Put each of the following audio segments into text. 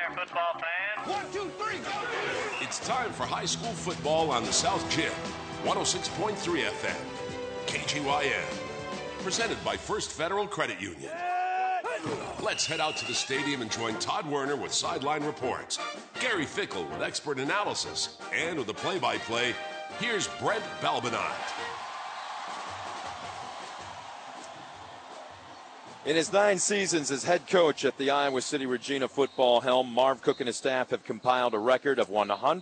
there, football fans. 1, 2, 3, go! It's time for high school football on the South Kid. 106.3 FM. KGYN. Presented by First Federal Credit Union. Let's head out to the stadium and join Todd Werner with sideline reports, Gary Fickle with expert analysis, and with the play-by-play, here's Brent Balbinot. In his 9 seasons as head coach at the Iowa City Regina football helm, Marv Cook and his staff have compiled a record of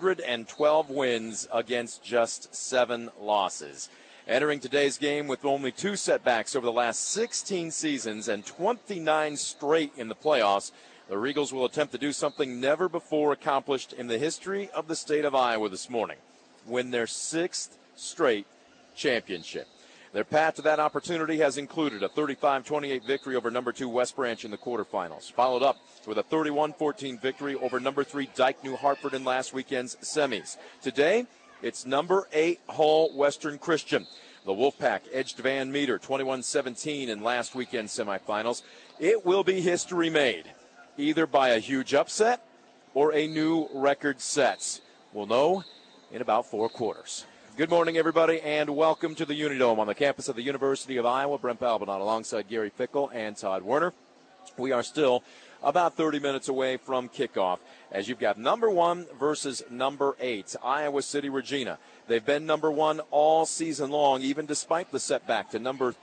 112 wins against just 7 losses. Entering today's game with only 2 setbacks over the last 16 seasons and 29 straight in the playoffs, the Regals will attempt to do something never before accomplished in the history of the state of Iowa this morning: win their 6th straight championship. Their path to that opportunity has included a 35-28 victory over number 2 West Branch in the quarterfinals, followed up with a 31-14 victory over number 3 Dike New Hartford in last weekend's semis. Today, it's number 8 Hull Western Christian. The Wolfpack edged Van Meter 21-17 in last weekend's semifinals. It will be history made, either by a huge upset or a new record set. We'll know in about 4 quarters. Good morning, everybody, and welcome to the Unidome on the campus of the University of Iowa. Brent Balbinot alongside Gary Fickle and Todd Werner. We are still about 30 minutes away from kickoff as you've got number 1 versus number 8, Iowa City Regina. They've been number 1 all season long, even despite the setback to number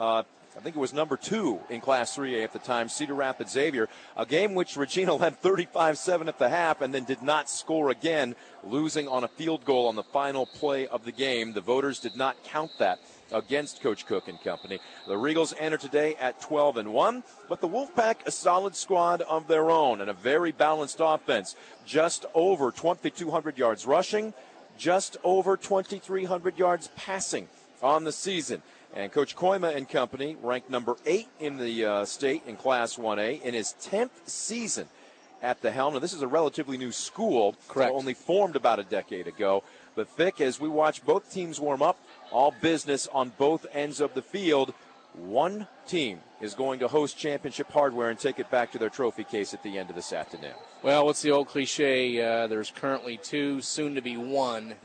I think it was number 2 in Class 3A at the time, Cedar Rapids Xavier, a game which Regina led 35-7 at the half and then did not score again, losing on a field goal on the final play of the game. The voters did not count that against Coach Cook and company. The Regals enter today at 12-1, but the Wolfpack a solid squad of their own and a very balanced offense. Just over 2,200 yards rushing, just over 2,300 yards passing on the season. And Coach Koima and company ranked number 8 in the state in Class 1A in his 10th season at the helm. Now, this is a relatively new school. Correct. Only formed about a decade ago. But, Vic, as we watch both teams warm up, all business on both ends of the field, one team is going to host championship hardware and take it back to their trophy case at the end of this afternoon. Well, what's the old cliche? There's currently 2, soon to be 1.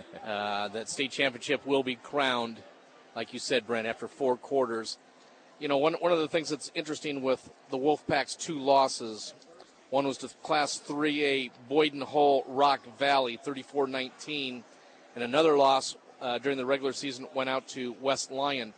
That state championship will be crowned, like you said, Brent, after 4 quarters. You know, one of the things that's interesting with the Wolfpack's 2 losses, one was to Class 3A Boyden Hull Rock Valley, 34-19, and another loss during the regular season went out to West Lyon,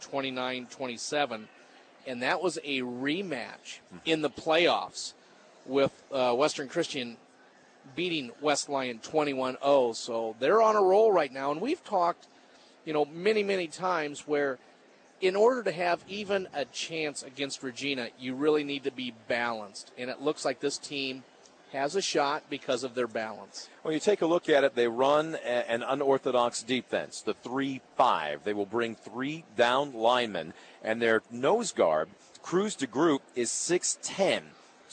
29-27, and that was a rematch in the playoffs with Western Christian beating West Lyon 21-0. So they're on a roll right now, and we've talked, many, many times where in order to have even a chance against Regina, you really need to be balanced. And it looks like this team has a shot because of their balance. When you take a look at it, they run an unorthodox defense, the 3-5. They will bring 3 down linemen, and their nose guard, Cruz de Groot, is 6'10",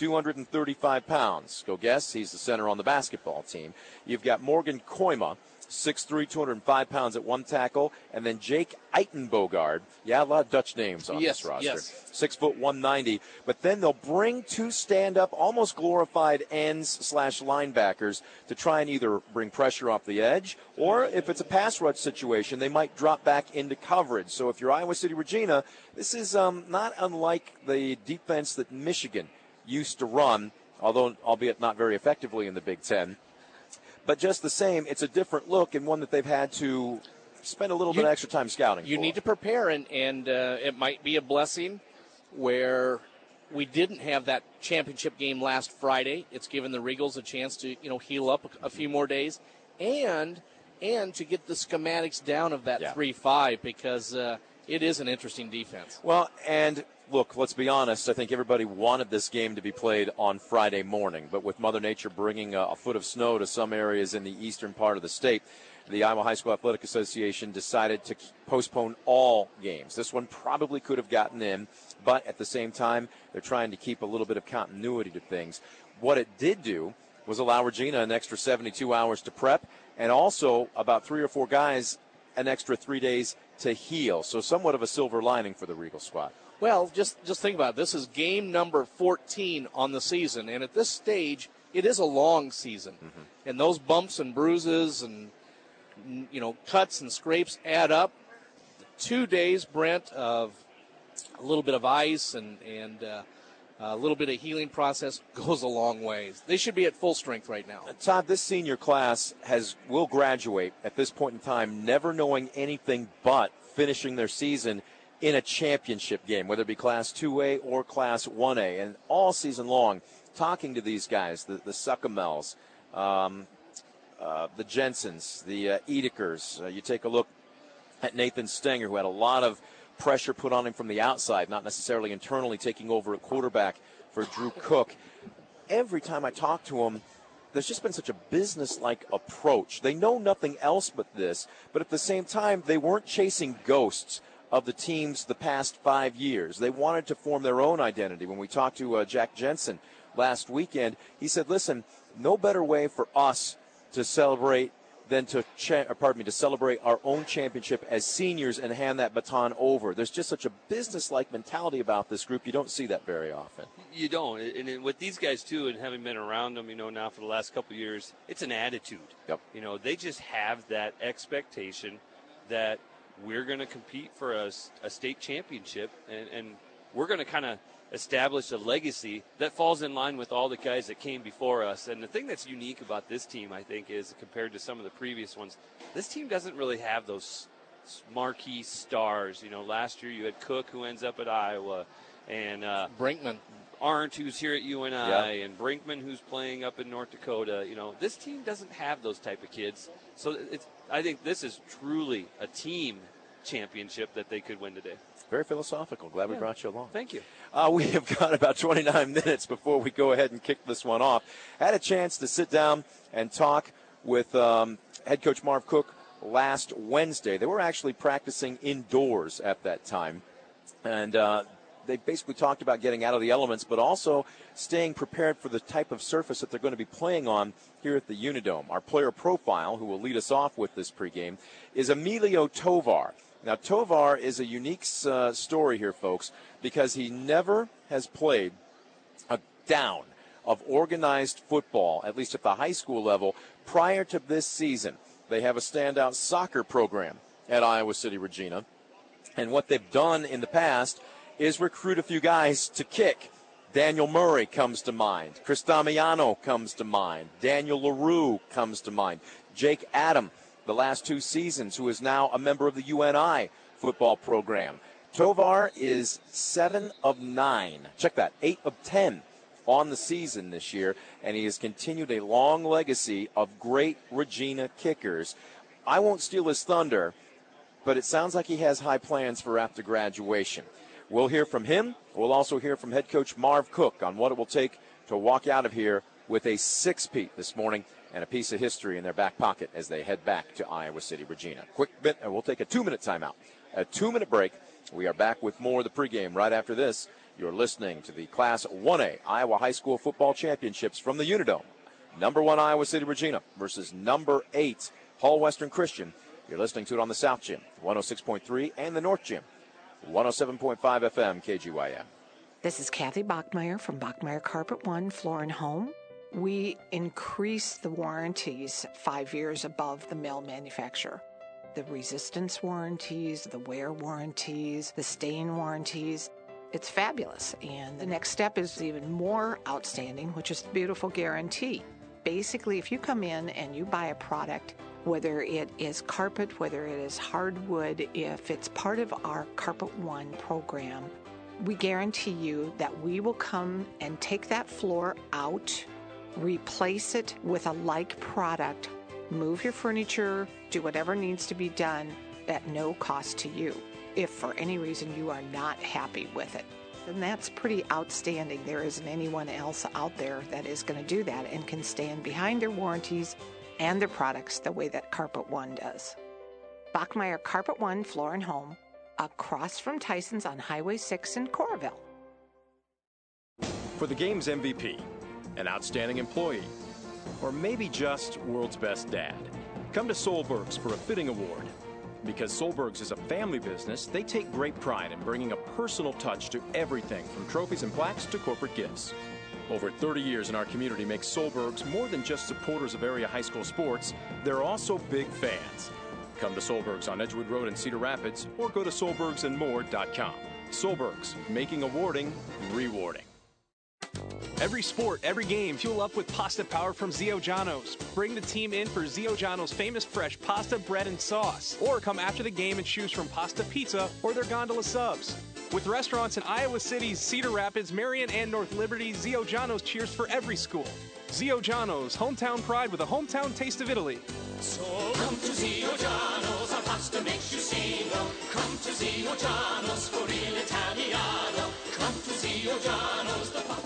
235 pounds. Go guess, he's the center on the basketball team. You've got Morgan Koima, 6'3", 205 pounds at one tackle, and then Jake Eitenbogard. Yeah, a lot of Dutch names on this roster. Yes. 6 foot 190. But then they'll bring 2 stand-up, almost glorified ends/linebackers to try and either bring pressure off the edge, or if it's a pass rush situation, they might drop back into coverage. So if you're Iowa City Regina, this is not unlike the defense that Michigan used to run, although albeit not very effectively in the Big Ten. But just the same, it's a different look and one that they've had to spend a little bit of extra time scouting You for. need to prepare, and it might be a blessing where we didn't have that championship game last Friday. It's given the Regals a chance to, heal up a few more days and to get the schematics down of that 3-5 because it is an interesting defense. Well, and look, let's be honest. I think everybody wanted this game to be played on Friday morning, but with Mother Nature bringing a foot of snow to some areas in the eastern part of the state, the Iowa High School Athletic Association decided to postpone all games. This one probably could have gotten in, but at the same time, they're trying to keep a little bit of continuity to things. What it did do was allow Regina an extra 72 hours to prep, and also about 3 or 4 guys an extra 3 days to heal. So somewhat of a silver lining for the Regal squad. Well, just think about it. This is game number 14 on the season, and at this stage, it is a long season. Mm-hmm. And those bumps and bruises and, cuts and scrapes add up. 2 days, Brent, of a little bit of ice and a little bit of healing process goes a long ways. They should be at full strength right now. Todd, this senior class will graduate at this point in time never knowing anything but finishing their season in a championship game, whether it be Class 2A or Class 1A. And all season long, talking to these guys, the Suckamels, the Jensens, the Edekers. You take a look at Nathan Stenger, who had a lot of pressure put on him from the outside, not necessarily internally, taking over at quarterback for Drew Cook. Every time I talk to him, there's just been such a business-like approach. They know nothing else but this, but at the same time, they weren't chasing ghosts of the teams the past 5 years. They wanted to form their own identity. When we talked to Jack Jensen last weekend, he said, listen, no better way for us to celebrate than to celebrate our own championship as seniors and hand that baton over. There's just such a business-like mentality about this group. You don't see that very often. You don't. And with these guys, too, and having been around them, now for the last couple of years, it's an attitude. Yep. They just have that expectation that we're going to compete for a state championship, and we're going to kind of establish a legacy that falls in line with all the guys that came before us. And the thing that's unique about this team, I think, is compared to some of the previous ones, this team doesn't really have those marquee stars. Last year you had Cook, who ends up at Iowa, and Brinkman. Arndt, who's here at UNI, yep. and Brinkman, who's playing up in North Dakota. This team doesn't have those type of kids. So I think this is truly a team championship that they could win today. Very philosophical. Glad we brought you along. Thank you. We have got about 29 minutes before we go ahead and kick this one off. Had a chance to sit down and talk with head coach Marv Cook last Wednesday. They were actually practicing indoors at that time. And they basically talked about getting out of the elements, but also staying prepared for the type of surface that they're going to be playing on here at the Unidome. Our player profile, who will lead us off with this pregame, is Emilio Tovar. Now, Tovar is a unique story here, folks, because he never has played a down of organized football, at least at the high school level, prior to this season. They have a standout soccer program at Iowa City Regina, and what they've done in the past is recruit a few guys to kick. Daniel Murray comes to mind. Chris Damiano comes to mind. Daniel LaRue comes to mind. Jake Adam, the last 2 seasons, who is now a member of the UNI football program. Tovar is 7 of 9. Check that, 8 of 10 on the season this year, and he has continued a long legacy of great Regina kickers. I won't steal his thunder, but it sounds like he has high plans for after graduation. We'll hear from him. We'll also hear from head coach Marv Cook on what it will take to walk out of here with a 6-peat this morning and a piece of history in their back pocket as they head back to Iowa City, Regina. Quick bit, and we'll take a 2-minute timeout. A 2-minute break. We are back with more of the pregame right after this. You're listening to the Class 1A Iowa High School Football Championships from the Unidome. Number 1 Iowa City, Regina versus number 8 Hall Western Christian. You're listening to it on the South Gym, 106.3, and the North Gym, 107.5 FM KGYM. This is Kathy Bachmeyer from Bachmeyer Carpet One Floor and Home. We increase the warranties 5 years above the mill manufacturer. The resistance warranties, the wear warranties, the stain warranties. It's fabulous. And the next step is even more outstanding, which is the beautiful guarantee. Basically, if you come in and you buy a product, whether it is carpet, whether it is hardwood, if it's part of our Carpet One program, we guarantee you that we will come and take that floor out, replace it with a like product, move your furniture, do whatever needs to be done at no cost to you, if for any reason you are not happy with it. And that's pretty outstanding. There isn't anyone else out there that is going to do that and can stand behind their warranties and their products the way that Carpet One does. Bachmeyer Carpet One Floor and Home, across from Tyson's on Highway 6 in Coralville. For the game's MVP, an outstanding employee, or maybe just world's best dad, come to Solberg's for a fitting award. Because Solberg's is a family business, they take great pride in bringing a personal touch to everything from trophies and plaques to corporate gifts. Over 30 years in our community makes Solberg's more than just supporters of area high school sports, they're also big fans. Come to Solberg's on Edgewood Road in Cedar Rapids or go to solbergsandmore.com. Solberg's, making awarding rewarding. Every sport, every game, fuel up with pasta power from Zio Giano's. Bring the team in for Zio Giano's famous fresh pasta, bread, and sauce. Or come after the game and choose from pasta pizza or their gondola subs. With restaurants in Iowa City, Cedar Rapids, Marion, and North Liberty, Zio Giano's cheers for every school. Zio Giano's, hometown pride with a hometown taste of Italy. So come to Zio Giano's, our pasta makes you sing. Come to Zio Giano's for real Italiano. Come to Zio Giano's, the pasta.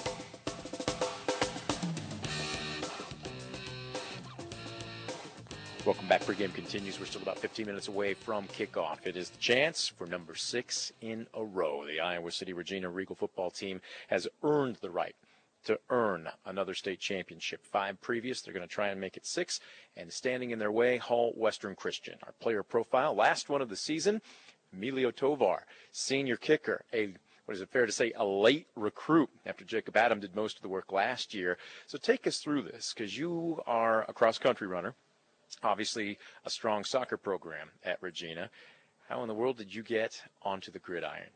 Welcome back. Pregame continues. We're still about 15 minutes away from kickoff. It is the chance for number 6 in a row. The Iowa City Regina Regal football team has earned the right to earn another state championship. 5 previous. They're going to try and make it 6. And standing in their way, Hull Western Christian. Our player profile, last one of the season, Emilio Tovar, senior kicker, what is it fair to say, a late recruit after Jacob Adam did most of the work last year. So take us through this, because you are a cross-country runner. Obviously, a strong soccer program at Regina. How in the world did you get onto the gridiron?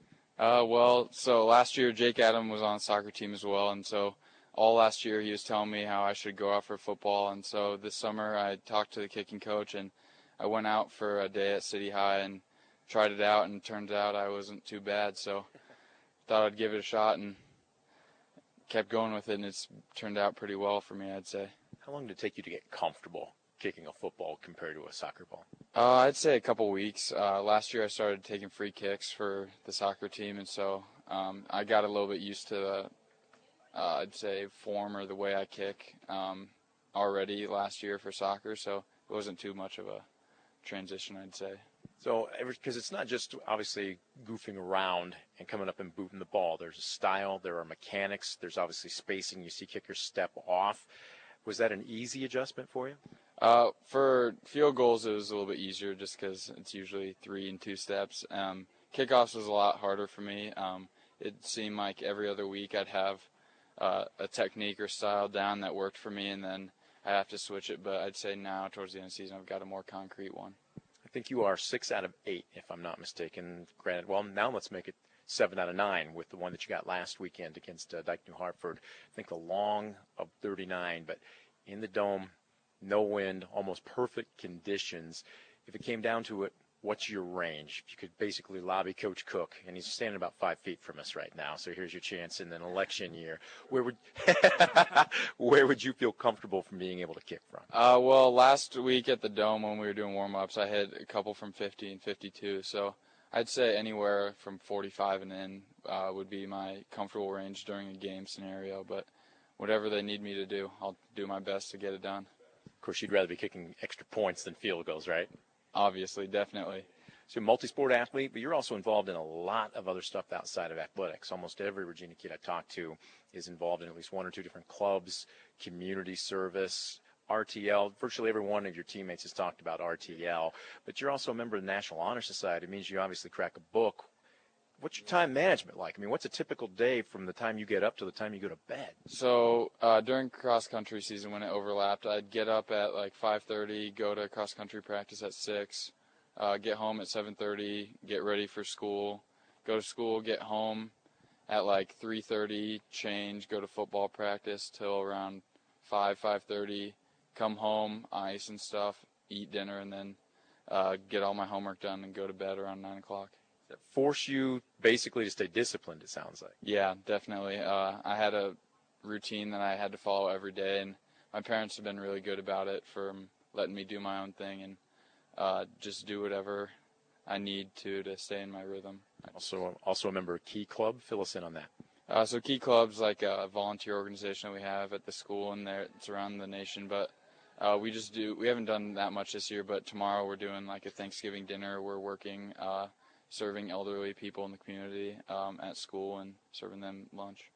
So last year Jake Adam was on the soccer team as well, and so all last year he was telling me how I should go out for football, and so this summer I talked to the kicking coach, and I went out for a day at City High and tried it out, and it turned out I wasn't too bad, so thought I'd give it a shot and kept going with it, and it's turned out pretty well for me, I'd say. How long did it take you to get comfortable kicking a football compared to a soccer ball? I'd say a couple weeks. Last year I started taking free kicks for the soccer team, and so I got a little bit used to the, I'd say, form or the way I kick already last year for soccer, so it wasn't too much of a transition, I'd say. So, because it's not just obviously goofing around and coming up and booting the ball. There's a style, there are mechanics, there's obviously spacing. You see kickers step off. Was that an easy adjustment for you? For field goals, it was a little bit easier just because it's usually 3 and 2 steps. Kickoffs was a lot harder for me. It seemed like every other week I'd have a technique or style down that worked for me, and then I have to switch it. But I'd say now, towards the end of the season, I've got a more concrete one. I think you are 6 out of 8, if I'm not mistaken. Granted, well, now let's make it 7 out of 9 with the one that you got last weekend against Dyke New Hartford. I think the long of 39, but in the dome, no wind, almost perfect conditions. If it came down to it, what's your range? If you could basically lobby Coach Cook, and he's standing about 5 feet from us right now, so here's your chance in an election year. Where would you feel comfortable from being able to kick from? Well, last week at the Dome when we were doing warm-ups, I hit a couple from 50 and 52, so I'd say anywhere from 45 and in would be my comfortable range during a game scenario, but whatever they need me to do, I'll do my best to get it done. Of course, you'd rather be kicking extra points than field goals, right? Obviously, definitely. So you're a multi-sport athlete, but you're also involved in a lot of other stuff outside of athletics. Almost every Regina kid I talk to is involved in at least 1 or 2 different clubs, community service, RTL. Virtually every one of your teammates has talked about RTL, but you're also a member of the National Honor Society. It means you obviously crack a book. What's your time management like? I mean, what's a typical day from the time you get up to the time you go to bed? So during cross-country season when it overlapped, I'd get up at like 5:30, go to cross-country practice at 6, get home at 7:30, get ready for school, go to school, get home at like 3:30, change, go to football practice till around 5:30, come home, ice and stuff, eat dinner, and then get all my homework done and go to bed around 9 o'clock. That force you basically to stay disciplined, it sounds like. Yeah, definitely. I had a routine that I had to follow every day, and my parents have been really good about it for letting me do my own thing and just do whatever I need to stay in my rhythm. Also a member of Key Club. Fill us in on that. So Key Club's like a volunteer organization that we have at the school, and it's around the nation, but we haven't done that much this year, but tomorrow we're doing like a Thanksgiving dinner. We're working serving elderly people in the community at school and serving them lunch.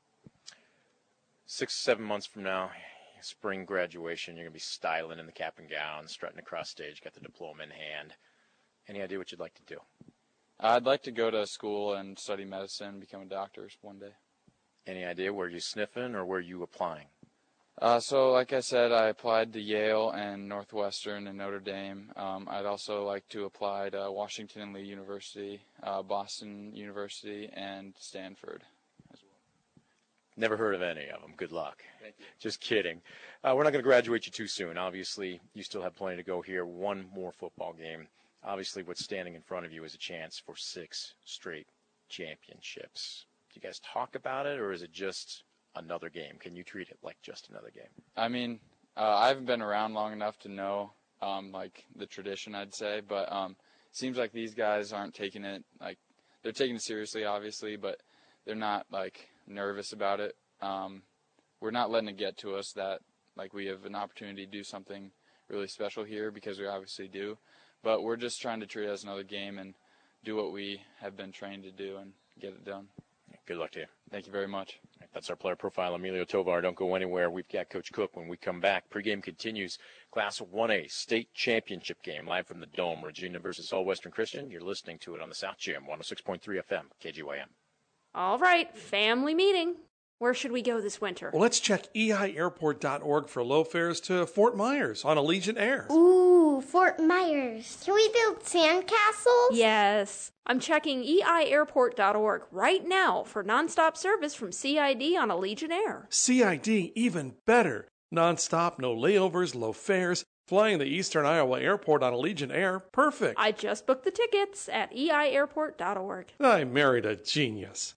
6-7 months from now, spring graduation, you're going to be styling in the cap and gown, strutting across stage, got the diploma in hand. Any idea what you'd like to do? I'd like to go to school and study medicine, become a doctor one day. Any idea where you sniffing or where you applying? So like I said, I applied to Yale and Northwestern and Notre Dame. I'd also like to apply to Washington and Lee University, Boston University, and Stanford as well. Never heard of any of them. Good luck. Thank you. Just kidding. We're not going to graduate you too soon. Obviously, you still have plenty to go here. One more football game. Obviously, what's standing in front of you is a chance for 6 straight championships. Do you guys talk about it, or is it just another game? Can you treat it like just another game? I mean, I haven't been around long enough to know, like, the tradition, I'd say, but it seems like these guys aren't taking it, like, they're taking it seriously, obviously, but they're not, like, nervous about it. We're not letting it get to us that, like, we have an opportunity to do something really special here, because we obviously do, but we're just trying to treat it as another game and do what we have been trained to do and get it done. Good luck to you. Thank you very much. That's our player profile, Emilio Tovar. Don't go anywhere. We've got Coach Cook when we come back. Pregame continues. Class 1A state championship game live from the Dome. Regina versus All Western Christian. You're listening to it on the South Gym, 106.3 FM, KGYM. All right, family meeting. Where should we go this winter? Well, let's check eiairport.org for low fares to Fort Myers on Allegiant Air. Ooh, Fort Myers. Can we build sandcastles? Yes. I'm checking eiairport.org right now for nonstop service from CID on Allegiant Air. CID, even better. Nonstop, no layovers, low fares. Flying the Eastern Iowa Airport on Allegiant Air. Perfect. I just booked the tickets at eiairport.org. I married a genius.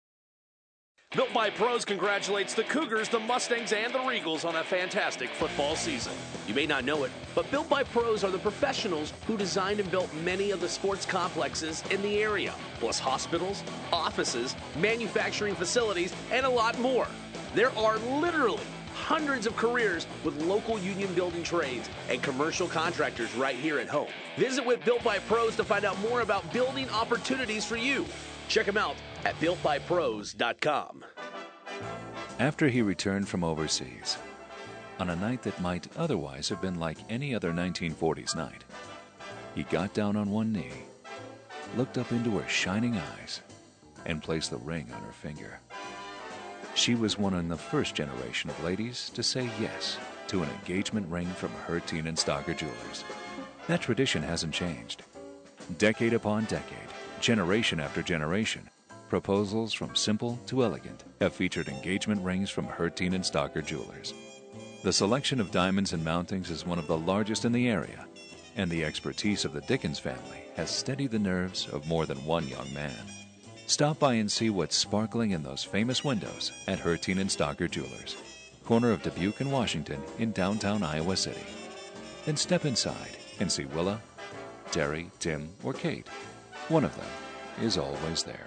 Built by Pros congratulates the Cougars, the Mustangs, and the Regals on a fantastic football season. You may not know it, but Built by Pros are the professionals who designed and built many of the sports complexes in the area, plus hospitals, offices, manufacturing facilities, and a lot more. There are literally hundreds of careers with local union building trades and commercial contractors right here at home. Visit with Built by Pros to find out more about building opportunities for you. Check them out at BuiltByPros.com. After he returned from overseas, on a night that might otherwise have been like any other 1940s night, he got down on one knee, looked up into her shining eyes, and placed the ring on her finger. She was one in the first generation of ladies to say yes to an engagement ring from Herteen and Stocker Jewelers. That tradition hasn't changed. Decade upon decade, generation after generation, proposals from simple to elegant have featured engagement rings from Herteen and Stocker Jewelers. The selection of diamonds and mountings is one of the largest in the area, and the expertise of the Dickens family has steadied the nerves of more than one young man. Stop by and see what's sparkling in those famous windows at Herteen and Stocker Jewelers, corner of Dubuque and Washington in downtown Iowa City. Then step inside and see Willa, Terry, Tim, or Kate. One of them is always there.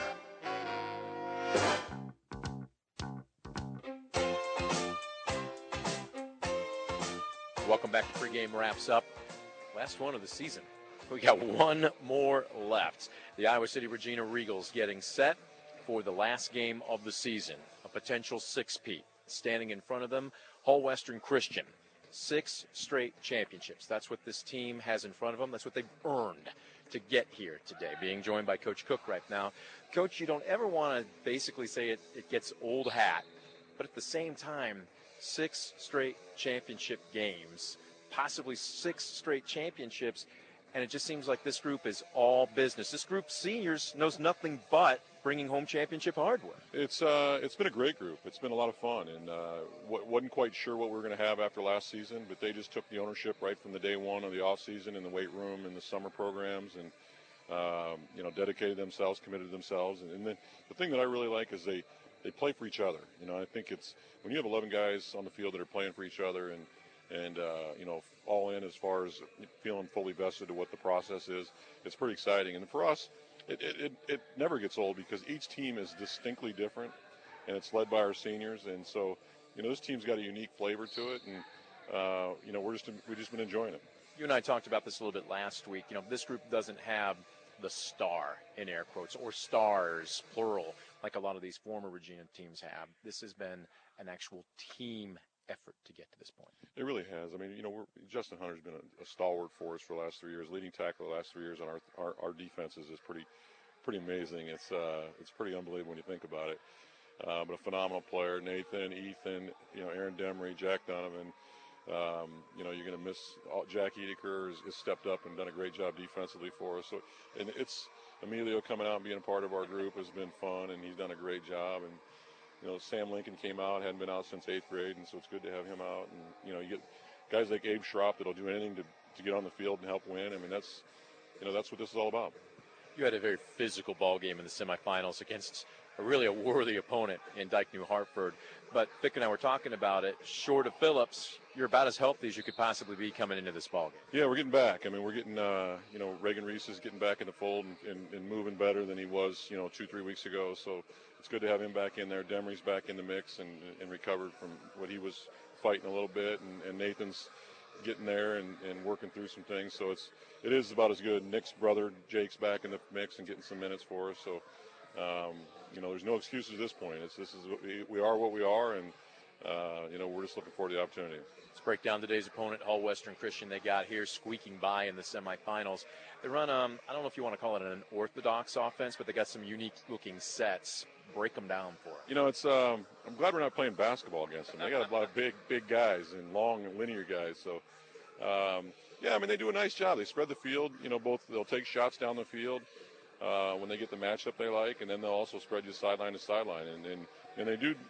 Welcome back to Pregame Wraps Up. Last one of the season. We got one more left. The Iowa City Regina Regals getting set for the last game of the season. A potential six-peat. Standing in front of them, Hull Western Christian. 6 straight championships. That's what this team has in front of them. That's what they've earned to get here today, being joined by Coach Cook right now. Coach, you don't ever want to basically say it gets old hat, but at the same time, 6 straight championship games, possibly 6 straight championships, and it just seems like this group is all business. This group, seniors, knows nothing but bringing home championship hardware. It's been a great group. It's been a lot of fun, and wasn't quite sure what we were going to have after last season, but they just took the ownership right from the day one of the off season in the weight room and the summer programs, and dedicated themselves, committed themselves, and then the thing that I really like is they play for each other. I think it's when you have 11 guys on the field that are playing for each other and all in as far as feeling fully vested to what the process is, it's pretty exciting. And for us, it never gets old because each team is distinctly different, and it's led by our seniors. And so, this team's got a unique flavor to it, and we've just been enjoying it. You and I talked about this a little bit last week. This group doesn't have the star, in air quotes, or stars, plural, like a lot of these former Regina teams have. This has been an actual team effort to get to this point. It really has. I mean, Justin Hunter's been a stalwart for us for the last 3 years, leading tackle the last 3 years on our defenses is pretty amazing. It's pretty unbelievable when you think about it. But a phenomenal player, Nathan, Ethan, Aaron Demery, Jack Donovan. You're going to miss Jack Edeker has stepped up and done a great job defensively for us. So, and it's Emilio coming out and being a part of our group has been fun, and he's done a great job. And Sam Lincoln came out, hadn't been out since 8th grade, and so it's good to have him out. And you get guys like Abe Schropp that'll do anything to get on the field and help win. I mean, that's what this is all about. You had a very physical ball game in the semifinals against a worthy opponent in Dyke New Hartford. But Vic and I were talking about it. Short of Phillips, you're about as healthy as you could possibly be coming into this ball game. Yeah, we're getting back. I mean, we're getting, Reagan Reese is getting back in the fold and moving better than he was, 2-3 weeks ago. So it's good to have him back in there. Demery's back in the mix and recovered from what he was fighting a little bit. And Nathan's getting there and working through some things. So it is about as good. Nick's brother, Jake's back in the mix and getting some minutes for us. So, there's no excuses at this point. We are what we are, and we're just looking forward to the opportunity. Let's break down today's opponent, Hull Western Christian. They got here squeaking by in the semifinals. They run, I don't know if you want to call it an orthodox offense, but they got some unique-looking sets. Break them down for us. I'm glad we're not playing basketball against them. They got a lot of big guys and long and linear guys. So, they do a nice job. They spread the field. They'll take shots down the field when they get the matchup they like, and then they'll also spread you sideline to sideline. And they do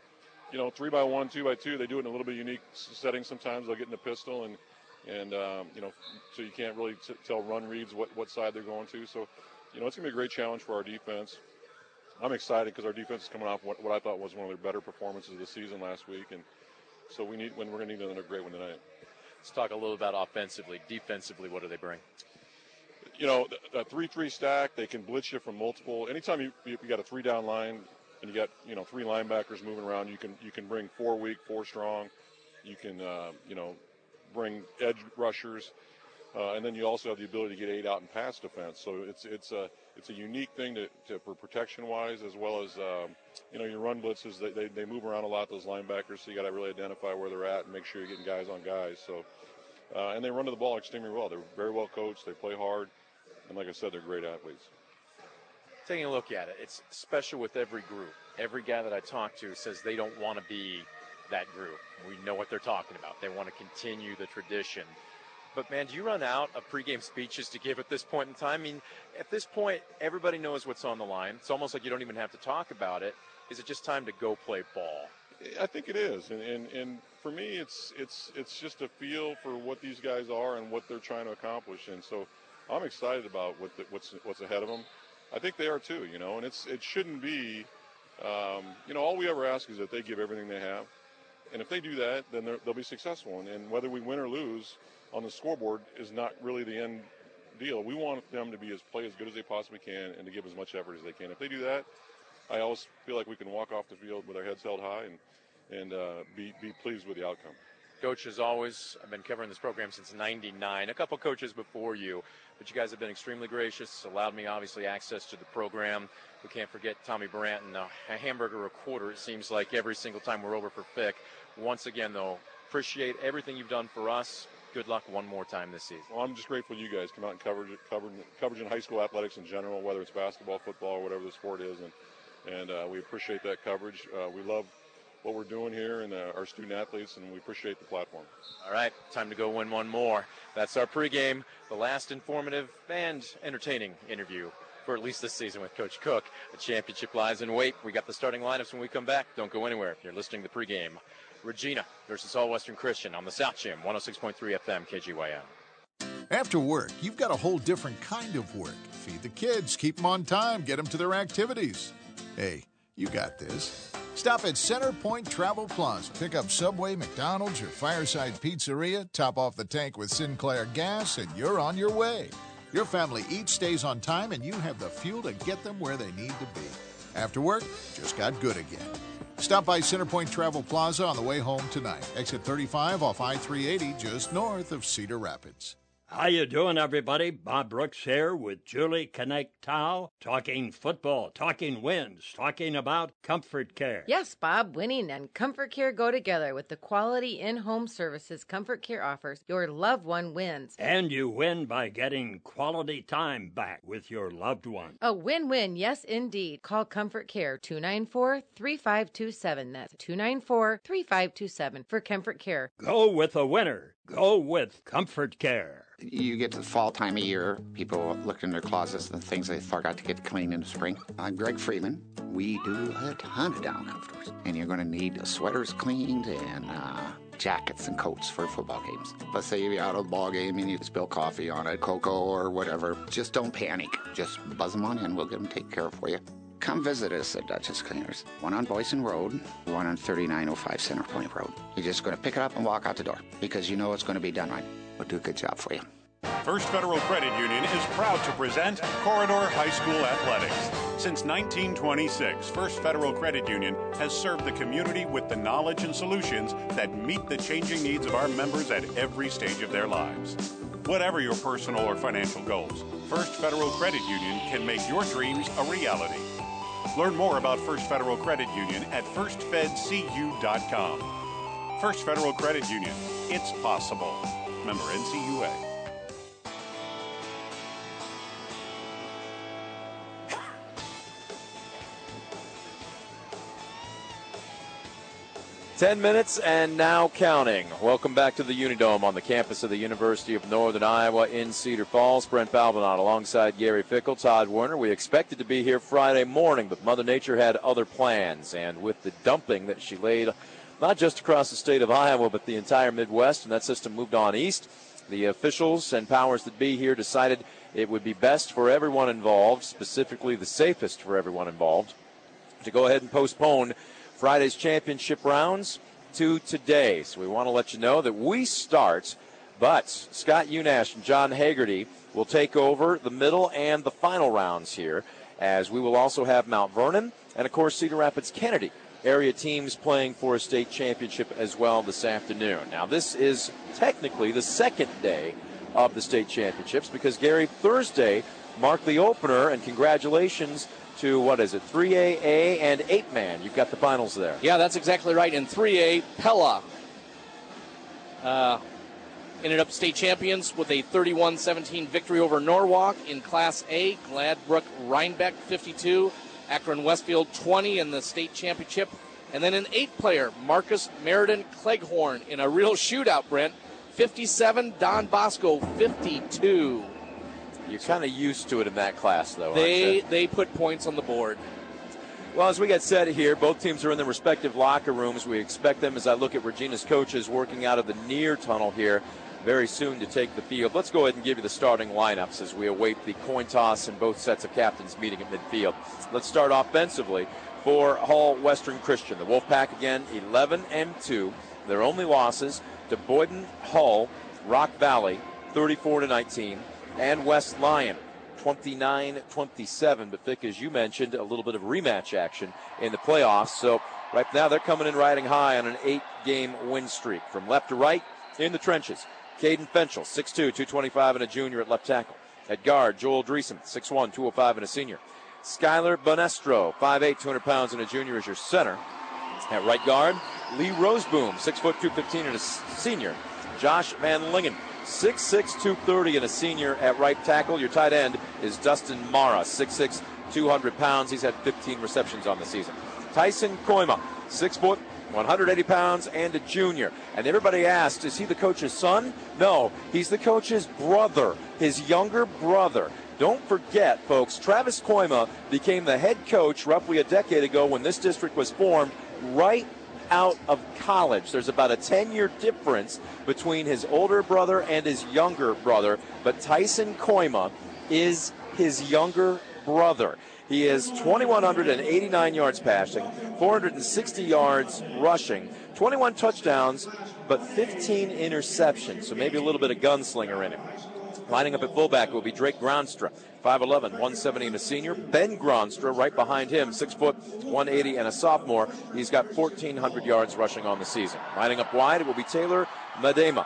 3x1, 2x2. They do it in a little bit unique setting sometimes. They'll get in the pistol, and so you can't really tell run reads what side they're going to. So, it's going to be a great challenge for our defense. I'm excited because our defense is coming off what I thought was one of their better performances of the season last week, and so we're going to need another great one tonight. Let's talk a little about offensively. Defensively, what do they bring? A 3-3 stack, they can blitz you from multiple. Anytime you got a 3-down line and you got 3 linebackers moving around, you can bring 4 weak, 4 strong. You can bring edge rushers, and then you also have the ability to get 8 out in pass defense. So it's a unique thing for protection wise, as well as your run blitzes. They move around a lot, those linebackers. So you got to really identify where they're at and make sure you're getting guys on guys. So and they run to the ball extremely well. They're very well coached. They play hard. And like I said, they're great athletes. Taking a look at it, it's special with every group. Every guy that I talk to says they don't want to be that group. We know what they're talking about. They want to continue the tradition. But, man, do you run out of pregame speeches to give at this point in time? I mean, at this point, everybody knows what's on the line. It's almost like you don't even have to talk about it. Is it just time to go play ball? I think it is. And for me, it's just a feel for what these guys are and what they're trying to accomplish. And so I'm excited about what's ahead of them. I think they are too, and it shouldn't be, all we ever ask is that they give everything they have. And if they do that, then they'll be successful. And whether we win or lose on the scoreboard is not really the end deal. We want them to play as good as they possibly can and to give as much effort as they can. If they do that, I always feel like we can walk off the field with our heads held high and be pleased with the outcome. Coach, as always, I've been covering this program since '99. A couple coaches before you, but you guys have been extremely gracious. Allowed me, obviously, access to the program. We can't forget Tommy Branton, a hamburger a quarter, it seems like, every single time we're over for Fick. Once again, though, appreciate everything you've done for us. Good luck one more time this season. Well, I'm just grateful you guys come out and coverage in high school athletics in general, whether it's basketball, football, or whatever the sport is, and we appreciate that coverage. We love what we're doing here and our student athletes, and we appreciate the platform. All right, time to go win one more. That's our pregame, the last informative and entertaining interview for at least this season with Coach Cook. The championship lies in wait. We got the starting lineups when we come back. Don't go anywhere. You're listening to the pregame. Regina versus Hull Western Christian on the South Gym, 106.3 FM, KGYM. After work, you've got a whole different kind of work. Feed the kids, keep them on time, get them to their activities. Hey, you got this. Stop at Centerpoint Travel Plaza. Pick up Subway, McDonald's, or Fireside Pizzeria, top off the tank with Sinclair Gas, and you're on your way. Your family each stays on time, and you have the fuel to get them where they need to be. After work, just got good again. Stop by Centerpoint Travel Plaza on the way home tonight. Exit 35 off I-380 just north of Cedar Rapids. How you doing, everybody? Bob Brooks here with Julie Connect-Tao, talking football, talking wins, talking about Comfort Care. Yes, Bob, winning and Comfort Care go together. With the quality in-home services Comfort Care offers, your loved one wins. And you win by getting quality time back with your loved one. A win-win, yes indeed. Call Comfort Care, 294-3527. That's 294-3527 for Comfort Care. Go with a winner. Go with Comfort Care. You get to the fall time of year, people look in their closets and things they forgot to get clean in the spring. I'm Greg Freeman. We do a ton of down comforters, and you're going to need sweaters cleaned and jackets and coats for football games. Let's say you're out of the ball game and you spill coffee on it, cocoa or whatever. Just don't panic. Just buzz them on in. We'll get them taken care of for you. Come visit us at Duchess Cleaners. One on Boyson Road, one on 3905 Center Point Road. You're just going to pick it up and walk out the door because you know it's going to be done right. We'll do a good job for you. First Federal Credit Union is proud to present Corridor High School Athletics. Since 1926, First Federal Credit Union has served the community with the knowledge and solutions that meet the changing needs of our members at every stage of their lives. Whatever your personal or financial goals, First Federal Credit Union can make your dreams a reality. Learn more about First Federal Credit Union at firstfedcu.com. First Federal Credit Union. It's possible. Member NCUA. Ten minutes and now counting. Welcome back to the Unidome on the campus of the University of Northern Iowa in Cedar Falls. Brent Balbinot alongside Gary Fickle, Todd Werner. We expected to be here Friday morning, but Mother Nature had other plans. And with the dumping that she laid not just across the state of Iowa, but the entire Midwest, and that system moved on east, the officials and powers that be here decided it would be best for everyone involved, specifically the safest for everyone involved, to go ahead and postpone Friday's championship rounds to today. So we want to let you know that we start, but Scott Unash and John Hagerty will take over the middle and the final rounds here, as we will also have Mount Vernon and, of course, Cedar Rapids Kennedy area teams playing for a state championship as well this afternoon. Now, this is technically the second day of the state championships because, Gary, Thursday marked the opener, and congratulations to, 3A and 8-man. You've got the finals there. Yeah, that's exactly right. In 3A, Pella ended up state champions with a 31-17 victory over Norwalk. In Class A, Gladbrook Rhinebeck 52, Akron Westfield 20 in the state championship. And then an 8-player, Marcus Meriden Cleghorn in a real shootout, Brent, 57, Don Bosco 52. You're kind of used to it in that class, though, aren't you? They put points on the board. Well, as we get set here, both teams are in their respective locker rooms. We expect them, as I look at Regina's coaches, working out of the near tunnel here very soon to take the field. Let's go ahead and give you the starting lineups as we await the coin toss and both sets of captains meeting at midfield. Let's start offensively for Hall Western Christian. The Wolfpack, again, 11-2. Their only losses to Boyden, Hull, Rock Valley, 34-19. And West Lyon, 29-27. But, Vic, as you mentioned, a little bit of rematch action in the playoffs. So right now they're coming in riding high on an 8-game win streak. From left to right, in the trenches, Caden Fenchel, 6'2", 225, and a junior at left tackle. At guard, Joel Dreesen, 6'1", 205, and a senior. Skylar Bonestro, 5'8", 200 pounds, and a junior as your center. At right guard, Lee Roseboom, 6', 215, and a senior. Josh Van Lingen, 6'6", 230, and a senior at right tackle. Your tight end is Dustin Mara, 6'6", 200 pounds. He's had 15 receptions on the season. Tyson Koima, 6 foot, 180 pounds, and a junior. And everybody asked, is he the coach's son? No, he's the coach's brother, his younger brother. Don't forget, folks, Travis Koima became the head coach roughly a decade ago when this district was formed, right out of college. There's about a 10-year difference between his older brother and his younger brother, but Tyson Koima is his younger brother. He is 2,189 yards passing, 460 yards rushing, 21 touchdowns, but 15 interceptions, so maybe a little bit of gunslinger in him. Lining up at fullback will be Drake Gronstra, 5'11", 170 and a senior. Ben Gronstra right behind him, 6 foot, 180 and a sophomore. He's got 1,400 yards rushing on the season. Lining up wide, it will be Taylor Madema,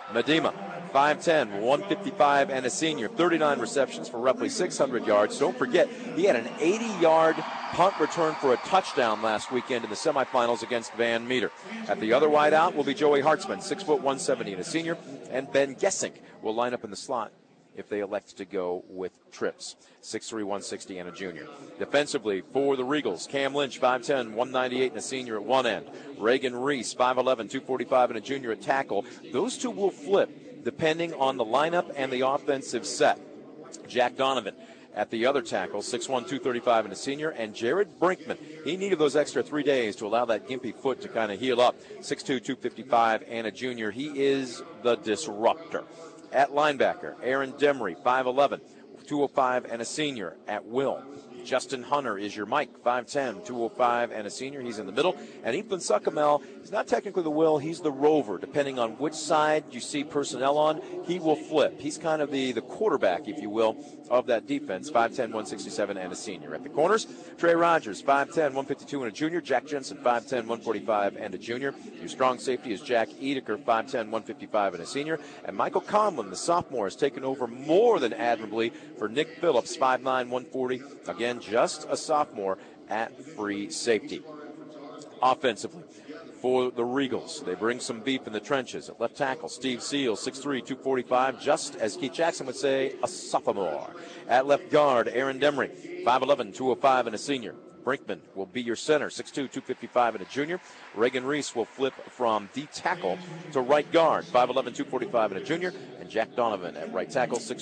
Medema, 5'10", 155, and a senior. 39 receptions for roughly 600 yards. Don't forget, he had an 80-yard punt return for a touchdown last weekend in the semifinals against Van Meter. At the other wide out will be Joey Hartzman, 6', 170, and a senior. And Ben Gessink will line up in the slot if they elect to go with trips. 6'3", 160, and a junior. Defensively for the Regals, Cam Lynch, 5'10", 198, and a senior at one end. Reagan Reese, 5'11", 245, and a junior at tackle. Those two will flip depending on the lineup and the offensive set. Jack Donovan at the other tackle, 6'1", 235, and a senior. And Jared Brinkman, he needed those extra 3 days to allow that gimpy foot to kind of heal up. 6'2", 255, and a junior. He is the disruptor. At linebacker, Aaron Demery, 5'11", 205, and a senior at will. Justin Hunter is your Mike, 5'10", 205, and a senior. He's in the middle. And Ethan Suckamel is not technically the will, he's the rover. Depending on which side you see personnel on, he will flip. He's kind of the quarterback, if you will, of that defense, 5'10", 167, and a senior. At the corners, Trey Rogers, 5'10", 152, and a junior. Jack Jensen, 5'10", 145, and a junior. Your strong safety is Jack Edeker, 5'10", 155, and a senior. And Michael Conlon, the sophomore, has taken over more than admirably for Nick Phillips, 5'9", 140. Again, just a sophomore at free safety. Offensively, for the Regals, they bring some beef in the trenches. At left tackle, Steve Seals, 6'3", 245, just as Keith Jackson would say, a sophomore. At left guard, Aaron Demery, 5'11", 205, and a senior. Brinkman will be your center, 6'2", 255, and a junior. Reagan Reese will flip from D tackle to right guard, 5'11", 245, and a junior. And Jack Donovan at right tackle, 6'1",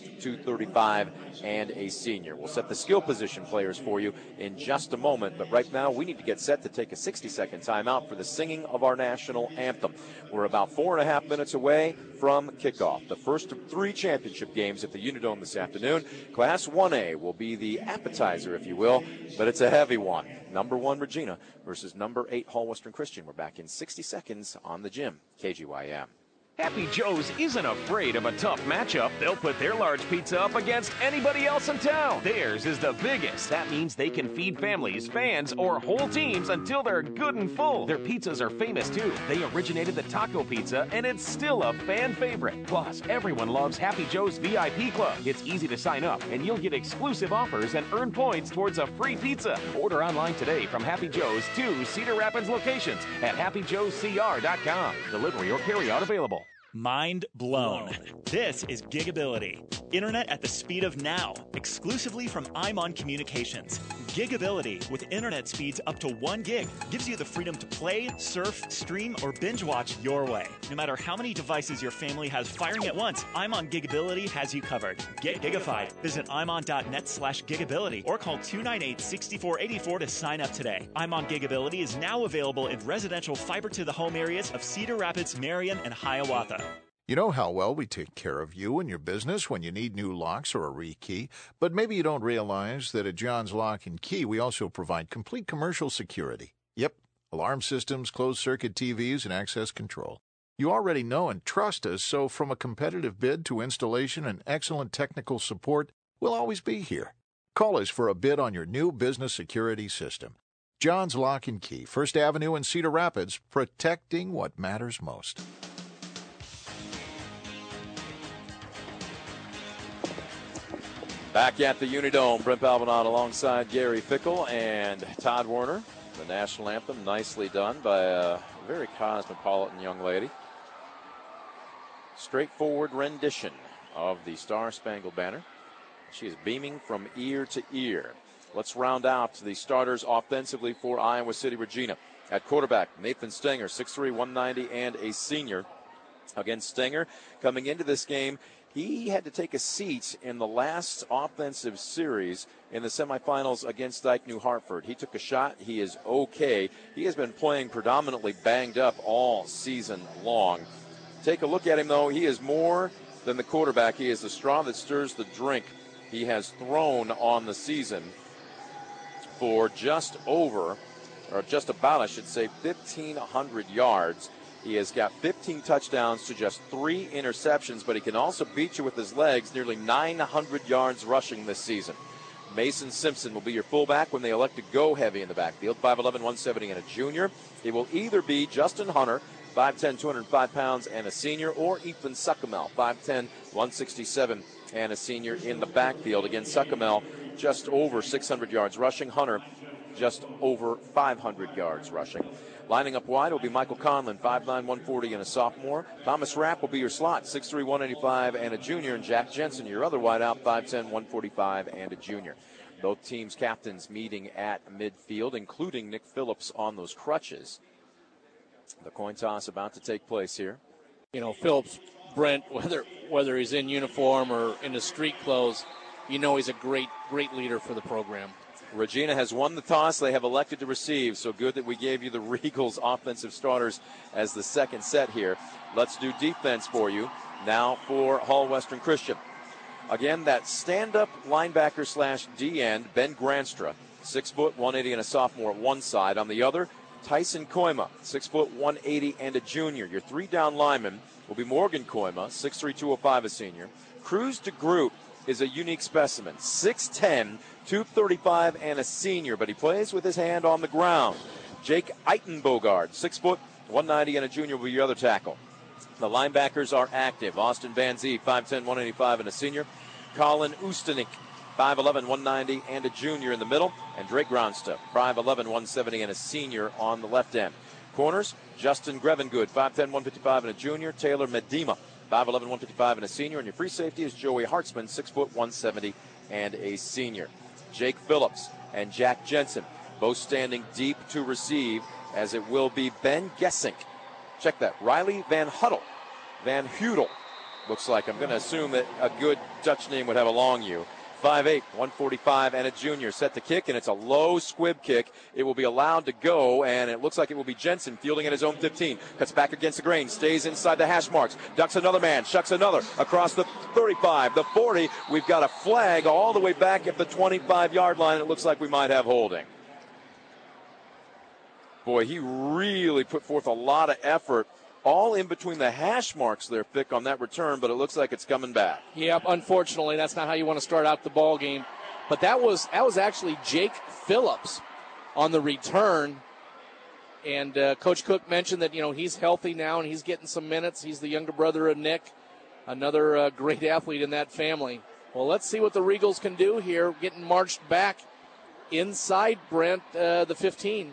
235, and a senior. We'll set the skill position players for you in just a moment, but right now we need to get set to take a 60-second timeout for the singing of our national anthem. We're about 4.5 minutes away from kickoff. The first of 3 championship games at the Unidome this afternoon. Class 1A will be the appetizer, if you will, but it's a heavy one. Number 1 Regina versus number 8 Hall Western Christian. We're back in 60 seconds on the Gym, KGYM. Happy Joe's isn't afraid of a tough matchup. They'll put their large pizza up against anybody else in town. Theirs is the biggest. That means they can feed families, fans, or whole teams until they're good and full. Their pizzas are famous too. They originated the taco pizza, and it's still a fan favorite. Plus, everyone loves Happy Joe's VIP Club. It's easy to sign up, and you'll get exclusive offers and earn points towards a free pizza. Order online today from Happy Joe's 2 Cedar Rapids locations at happyjoescr.com. Delivery or carryout available. Mind blown. This is Gigability. Internet at the speed of now, exclusively from IMON Communications. Gigability, with internet speeds up to 1 gig, gives you the freedom to play, surf, stream, or binge watch your way. No matter how many devices your family has firing at once, IMON Gigability has you covered. Get gigified. Visit imon.net/gigability or call 298-6484 to sign up today. IMON Gigability is now available in residential fiber-to-the-home areas of Cedar Rapids, Marion, and Hiawatha. You know how well we take care of you and your business when you need new locks or a rekey, but maybe you don't realize that at John's Lock and Key, we also provide complete commercial security. Yep, alarm systems, closed-circuit TVs, and access control. You already know and trust us, so from a competitive bid to installation and excellent technical support, we'll always be here. Call us for a bid on your new business security system. John's Lock and Key, 1st Avenue in Cedar Rapids, protecting what matters most. Back at the Unidome, Brent Balbinot alongside Gary Fickle and Todd Werner. The national anthem, nicely done by a very cosmopolitan young lady. Straightforward rendition of the Star-Spangled Banner. She is beaming from ear to ear. Let's round out the starters offensively for Iowa City Regina. At quarterback, Nathan Stenger, 6'3", 190, and a senior. Against Stenger, coming into this game, he had to take a seat in the last offensive series in the semifinals against Dyke New Hartford. He took a shot. He is okay. He has been playing predominantly banged up all season long. Take a look at him, though. He is more than the quarterback. He is the straw that stirs the drink. He has thrown on the season for just about, I should say, 1,500 yards. He has got 15 touchdowns to just 3 interceptions, but he can also beat you with his legs, nearly 900 yards rushing this season. Mason Simpson will be your fullback when they elect to go heavy in the backfield, 5'11", 170, and a junior. He will either be Justin Hunter, 5'10", 205 pounds, and a senior, or Ethan Suckamel, 5'10", 167, and a senior in the backfield. Again, Suckamel just over 600 yards rushing. Hunter just over 500 yards rushing. Lining up wide will be Michael Conlon, 5'9", 140, and a sophomore. Thomas Rapp will be your slot, 6'3", 185, and a junior. And Jack Jensen, your other wideout, 5'10", 145, and a junior. Both teams' captains meeting at midfield, including Nick Phillips on those crutches. The coin toss about to take place here. You know, Phillips, Brent, whether he's in uniform or in his street clothes, you know he's a great leader for the program. Regina has won the toss. They have elected to receive. So good that we gave you the Regals offensive starters as the second set here. Let's do defense for you now for Hall Western Christian. Again, that stand-up linebacker / D end, Ben Granstra, 6 foot 180 and a sophomore at one side. On the other, Tyson Koima, 6 foot 180 and a junior. Your 3 down lineman will be Morgan Koima, 6'3", 205, a senior. Cruz DeGroot is a unique specimen, 6'10", 235, and a senior, but he plays with his hand on the ground. Jake Eitenbogard, 6 foot 190 and a junior, will be your other tackle. The linebackers are active. Austin Van Zee, 5'10", 185, and a senior. Colin Ustenik, 5'11", 190, and a junior in the middle. And Drake Gronsta, 5'11", 170, and a senior on the left end. Corners, Justin Grevengood, 5'10", 155, and a junior. Taylor Medema, 5'11", 155, and a senior. And your free safety is Joey Hartzman, 6 foot 170, and a senior. Jake Phillips and Jack Jensen, both standing deep to receive, as it will be Ben Gessink. Check that. Riley Van Hudel. Looks like, I'm going to assume that a good Dutch name would have a long U. 5'8", 145, and a junior. Set to kick, and it's a low squib kick. It will be allowed to go, and it looks like it will be Jensen fielding at his own 15. Cuts back against the grain, stays inside the hash marks, ducks another man, shucks another across the 35, the 40. We've got a flag all the way back at the 25-yard line. It looks like we might have holding. Boy, he really put forth a lot of effort, all in between the hash marks there, Fick, on that return, but it looks like it's coming back. Yep, unfortunately, that's not how you want to start out the ball game. But that was actually Jake Phillips on the return. And Coach Cook mentioned that, he's healthy now and he's getting some minutes. He's the younger brother of Nick, another great athlete in that family. Well, let's see what the Regals can do here, getting marched back inside, Brent, the 15.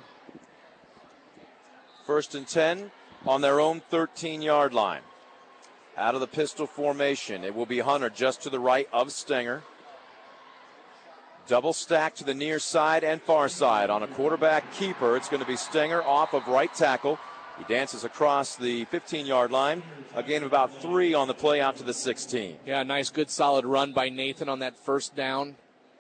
1st and 10 on their own 13-yard line. Out of the pistol formation, it will be Hunter just to the right of Stenger. Double stack to the near side and far side. On a quarterback keeper, it's going to be Stenger off of right tackle. He dances across the 15-yard line. A gain of about 3 on the play out to the 16. Yeah, nice, good, solid run by Nathan on that first down.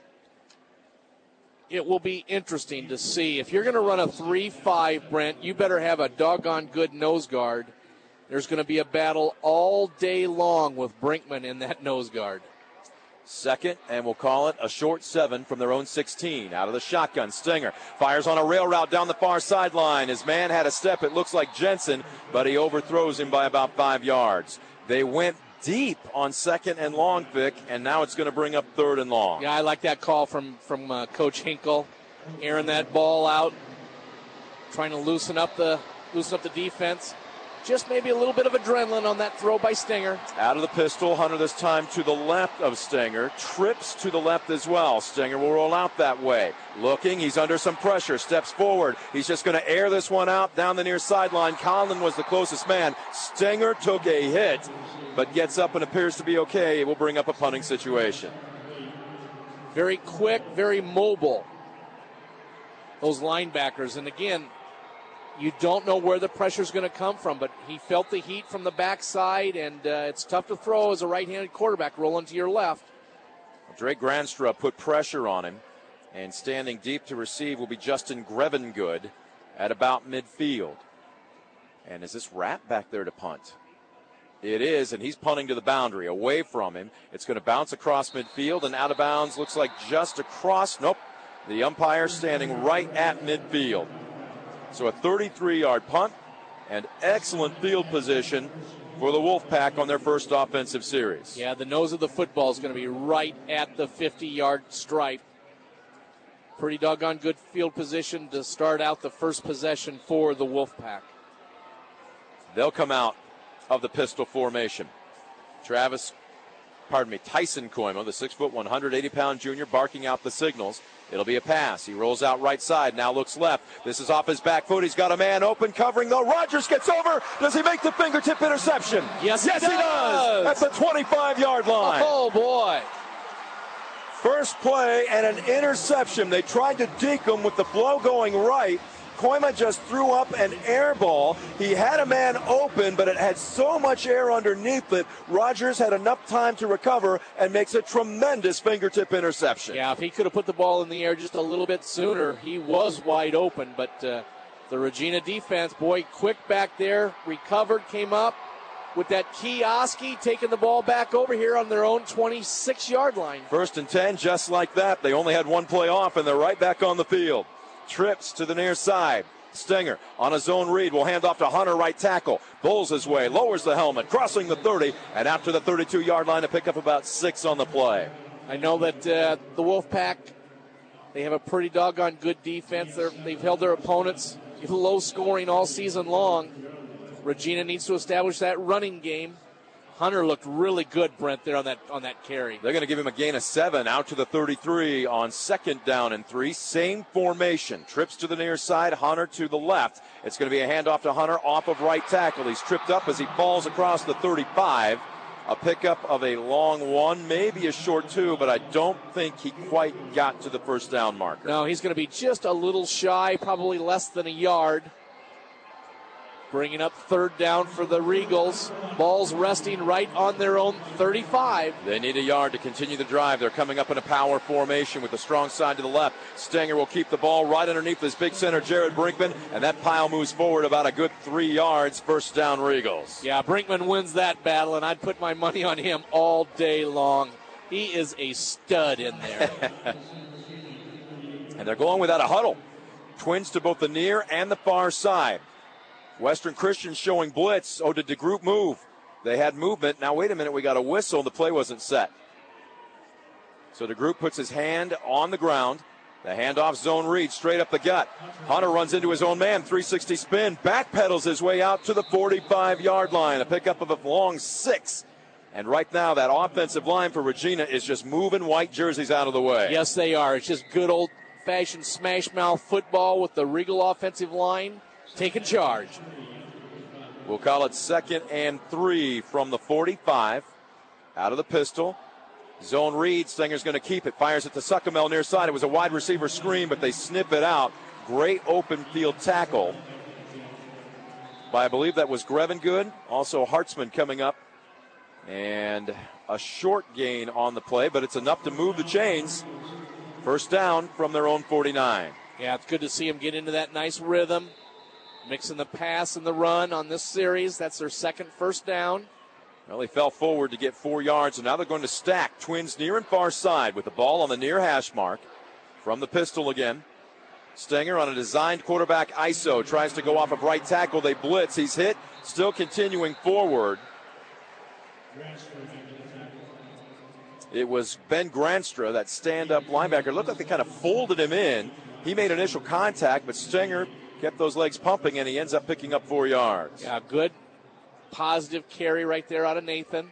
It will be interesting to see. If you're going to run a 3-5, Brent, you better have a doggone good nose guard. There's going to be a battle all day long with Brinkman in that nose guard. 2nd, and we'll call it a short 7 from their own 16. Out of the shotgun, Stenger fires on a rail route down the far sideline. His man had a step, it looks like Jensen, but he overthrows him by about 5 yards. They went deep on 2nd and long, Vic, and now it's going to bring up 3rd and long. Yeah, I like that call from Coach Hinkle, airing that ball out, trying to loosen up the defense. Just maybe a little bit of adrenaline on that throw by Stenger. Out of the pistol, Hunter this time to the left of Stenger. Trips to the left as well. Stenger will roll out that way. Looking, he's under some pressure. Steps forward. He's just going to air this one out down the near sideline. Conlon was the closest man. Stenger took a hit, but gets up and appears to be okay. It will bring up a punting situation. Very quick, very mobile, those linebackers. And again, you don't know where the pressure's going to come from, but he felt the heat from the backside, and it's tough to throw as a right-handed quarterback rolling to your left. Drake Granstra put pressure on him, and standing deep to receive will be Justin Grevengood at about midfield. And is this Rapp back there to punt? It is, and he's punting to the boundary, away from him. It's going to bounce across midfield, and out of bounds, looks like just across. Nope, the umpire standing right at midfield. So a 33-yard punt and excellent field position for the Wolfpack on their first offensive series. Yeah, the nose of the football is going to be right at the 50-yard stripe. Pretty doggone good field position to start out the first possession for the Wolfpack. They'll come out of the pistol formation. Tyson Koima, the 6', 180-pound junior, barking out the signals. It'll be a pass. He rolls out right side, now looks left. This is off his back foot. He's got a man open, covering though. Rogers gets over. Does he make the fingertip interception? Yes, he does. At the 25-yard line. Oh, boy. First play and an interception. They tried to deke him with the flow going right. Koima just threw up an air ball. He had a man open, but it had so much air underneath it. Rogers had enough time to recover and makes a tremendous fingertip interception. Yeah, if he could have put the ball in the air just a little bit sooner, he was wide open. But the Regina defense, boy, quick back there, recovered, came up with that Kioski taking the ball back over here on their own 26-yard line. 1st and 10, just like that. They only had one play off, and they're right back on the field. Trips to the near side. Stenger on a zone read will hand off to Hunter, right tackle. Bowls his way, lowers the helmet, crossing the 30, and out to the 32-yard line to pick up about 6 on the play. I know that the Wolfpack, they have a pretty doggone good defense. They've held their opponents low scoring all season long. Regina needs to establish that running game. Hunter looked really good, Brent, there on that carry. They're going to give him a gain of 7 out to the 33 on 2nd down and 3. Same formation. Trips to the near side, Hunter to the left. It's going to be a handoff to Hunter off of right tackle. He's tripped up as he falls across the 35. A pickup of a long 1, maybe a short 2, but I don't think he quite got to the first down marker. No, he's going to be just a little shy, probably less than a yard. Bringing up 3rd down for the Regals. Ball's resting right on their own 35. They need a yard to continue the drive. They're coming up in a power formation with a strong side to the left. Stenger will keep the ball right underneath his big center, Jared Brinkman, and that pile moves forward about a good 3 yards. 1st down, Regals. Yeah, Brinkman wins that battle, and I'd put my money on him all day long. He is a stud in there. And they're going without a huddle. Twins to both the near and the far side. Western Christian showing blitz. Oh, did the group move? They had movement. Now, wait a minute. We got a whistle. The play wasn't set. So the group puts his hand on the ground. The handoff zone read straight up the gut. Hunter runs into his own man. 360 spin. Backpedals his way out to the 45-yard line. A pickup of a long 6. And right now, that offensive line for Regina is just moving white jerseys out of the way. Yes, they are. It's just good old-fashioned smash-mouth football with the Regal offensive line taking charge. We'll call it 2nd and 3 from the 45. Out of the pistol. Zone read. Stinger's going to keep it. Fires it to Suckamel near side. It was a wide receiver screen, but they snip it out. Great open field tackle by, I believe that was Grevengood. Also Hartzman coming up. And a short gain on the play, but it's enough to move the chains. 1st down from their own 49. Yeah, it's good to see them get into that nice rhythm. Mixing the pass and the run on this series. That's their 2nd 1st down. Well, he fell forward to get 4 yards, and now they're going to stack. Twins near and far side with the ball on the near hash mark. From the pistol again. Stenger on a designed quarterback ISO. Tries to go off of right tackle. They blitz. He's hit. Still continuing forward. It was Ben Granstra, that stand-up linebacker. It looked like they kind of folded him in. He made initial contact, but Stenger kept those legs pumping, and he ends up picking up 4 yards. Yeah, good positive carry right there out of Nathan.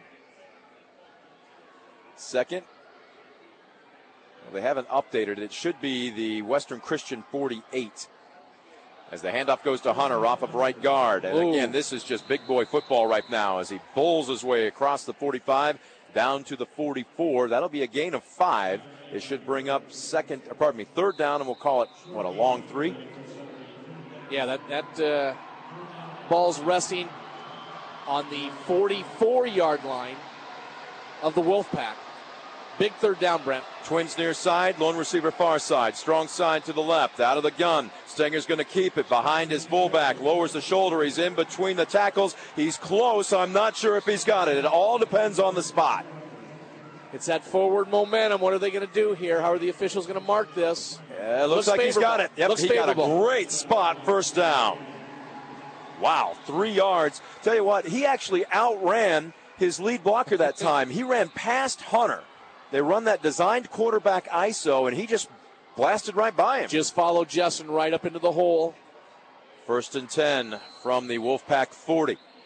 2nd. Well, they haven't updated it. It should be the Western Christian 48. As the handoff goes to Hunter off of right guard. And again, this is just big boy football right now as he bowls his way across the 45 down to the 44. That'll be a gain of 5. It should bring up 3rd down, and we'll call it, a long 3? Yeah, that ball's resting on the 44-yard line of the Wolfpack. Big 3rd down, Brent. Twins near side, lone receiver far side. Strong side to the left, out of the gun. Stenger's going to keep it behind his fullback. Lowers the shoulder. He's in between the tackles. He's close. I'm not sure if he's got it. It all depends on the spot. It's that forward momentum. What are they going to do here? How are the officials going to mark this? It looks like he's got it. Yep, he got a great spot. 1st down. Wow, 3 yards. Tell you what, he actually outran his lead blocker that time. He ran past Hunter. They run that designed quarterback ISO, and he just blasted right by him. Just followed Jessen right up into the hole. 1st and 10 from the Wolfpack 40.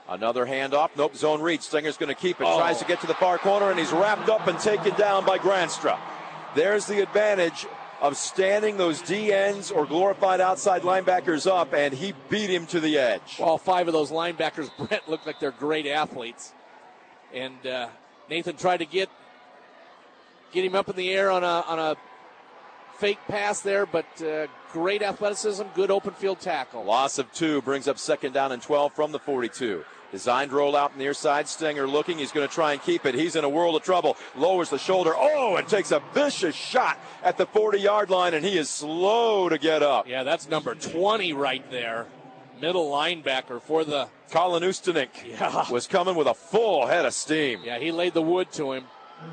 Another handoff. Nope, zone reach. Stinger's going to keep it. Tries to get to the far corner, and he's wrapped up and taken down by Granstra. There's the advantage of standing those DNs or glorified outside linebackers up, and he beat him to the edge. All 5 of those linebackers, Brent, look like they're great athletes. And Nathan tried to get him up in the air on a fake pass there, but great athleticism, good open field tackle. Loss of 2 brings up 2nd down and 12 from the 42. Designed rollout near side. Stinger looking. He's going to try and keep it. He's in a world of trouble. Lowers the shoulder. And takes a vicious shot at the 40-yard line, and he is slow to get up. Yeah, that's number 20 right there. Middle linebacker for the... Colin Ustinik was coming with a full head of steam. Yeah, he laid the wood to him.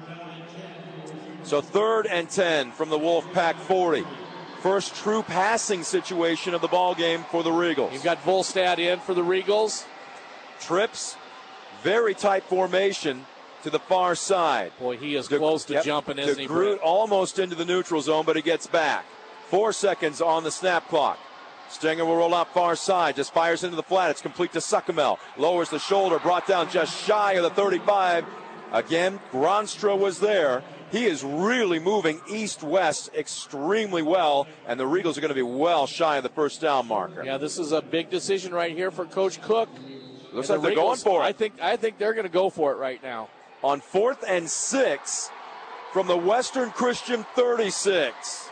So 3rd and 10 from the Wolfpack 40. First true passing situation of the ball game for the Regals. You've got Volstad in for the Regals. Trips, very tight formation to the far side. Boy, he is close to jumping, isn't he? DeGroot almost into the neutral zone, but he gets back. 4 seconds on the snap clock. Stinger will roll out far side, just fires into the flat. It's complete to Suckamel. Lowers the shoulder, brought down just shy of the 35. Again, Granstra was there. He is really moving east-west extremely well, and the Regals are going to be well shy of the first down marker. Yeah, this is a big decision right here for Coach Cook. Looks like they're going for it. I think they're going to go for it right now. On 4th and 6 from the Western Christian 36.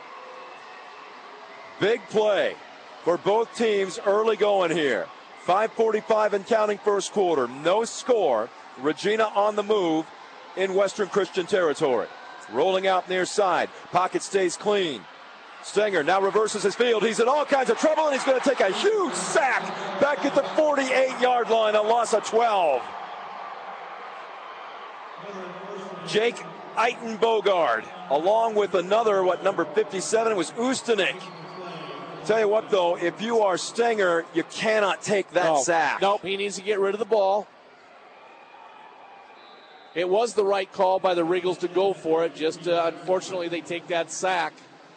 Big play for both teams early going here. 5:45 and counting first quarter. No score. Regina on the move in Western Christian territory. Rolling out near side. Pocket stays clean. Stinger now reverses his field. He's in all kinds of trouble, and he's going to take a huge sack back at the 48-yard line, a loss of 12. Jake Eitenbogard, along with another, number 57, it was Ustinik. Tell you what, though, if you are Stinger, you cannot take that sack. Nope, he needs to get rid of the ball. It was the right call by the Regals to go for it. Just unfortunately, they take that sack.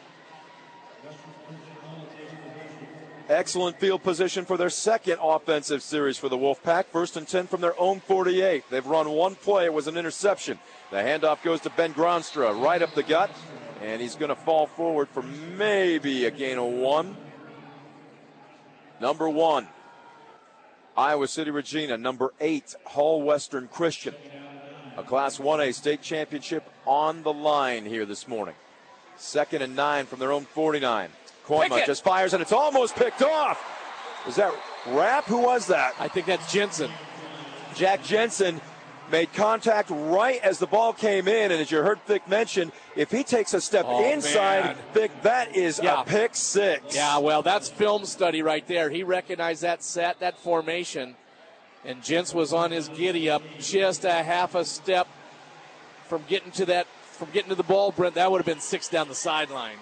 Excellent field position for their second offensive series for the Wolfpack. 1st and 10 from their own 48. They've run one play. It was an interception. The handoff goes to Ben Granstra right up the gut, and he's going to fall forward for maybe a gain of 1. Number 1, Iowa City Regina. Number 8, Hull Western Christian. A Class 1A state championship on the line here this morning. 2nd and 9 from their own 49. Koima just fires, and it's almost picked off. Was that Rapp? Who was that? I think that's Jensen. Jack Jensen made contact right as the ball came in, and as you heard Vic mention, if he takes a step inside, man. Vic, that is a pick 6. Yeah, well, that's film study right there. He recognized that set, that formation, and Jensen was on his giddy up just a half a step from getting to the ball, Brent. That would have been 6 down the sideline.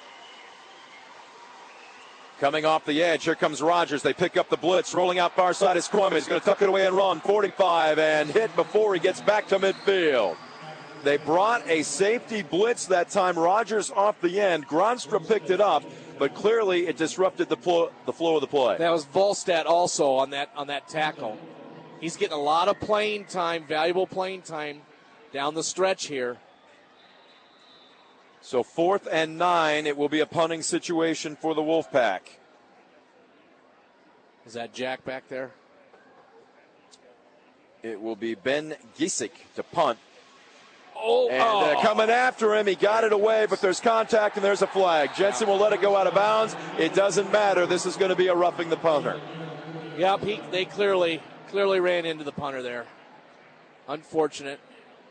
Coming off the edge, here comes Rogers. They pick up the blitz. Rolling out far side is Koima. He's going to tuck it away and run. 45 and hit before he gets back to midfield. They brought a safety blitz that time. Rogers off the end. Granstra picked it up, but clearly it disrupted the flow of the play. That was Volstad also on that tackle. He's getting a lot of playing time, valuable playing time down the stretch here. So 4th and 9, it will be a punting situation for the Wolfpack. Is that Jack back there? It will be Ben Giesick to punt. Coming after him, he got it away, but there's contact and there's a flag. Jensen will let it go out of bounds. It doesn't matter. This is going to be a roughing the punter. Yep, they clearly ran into the punter there. Unfortunate.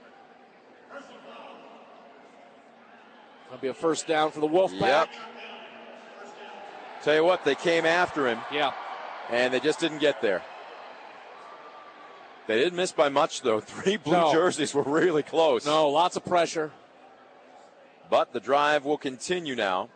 That'll be a first down for the Wolfpack. Yep. Tell you what, they came after him. Yeah. And they just didn't get there. They didn't miss by much, though. 3 blue jerseys were really close. No, lots of pressure. But the drive will continue now.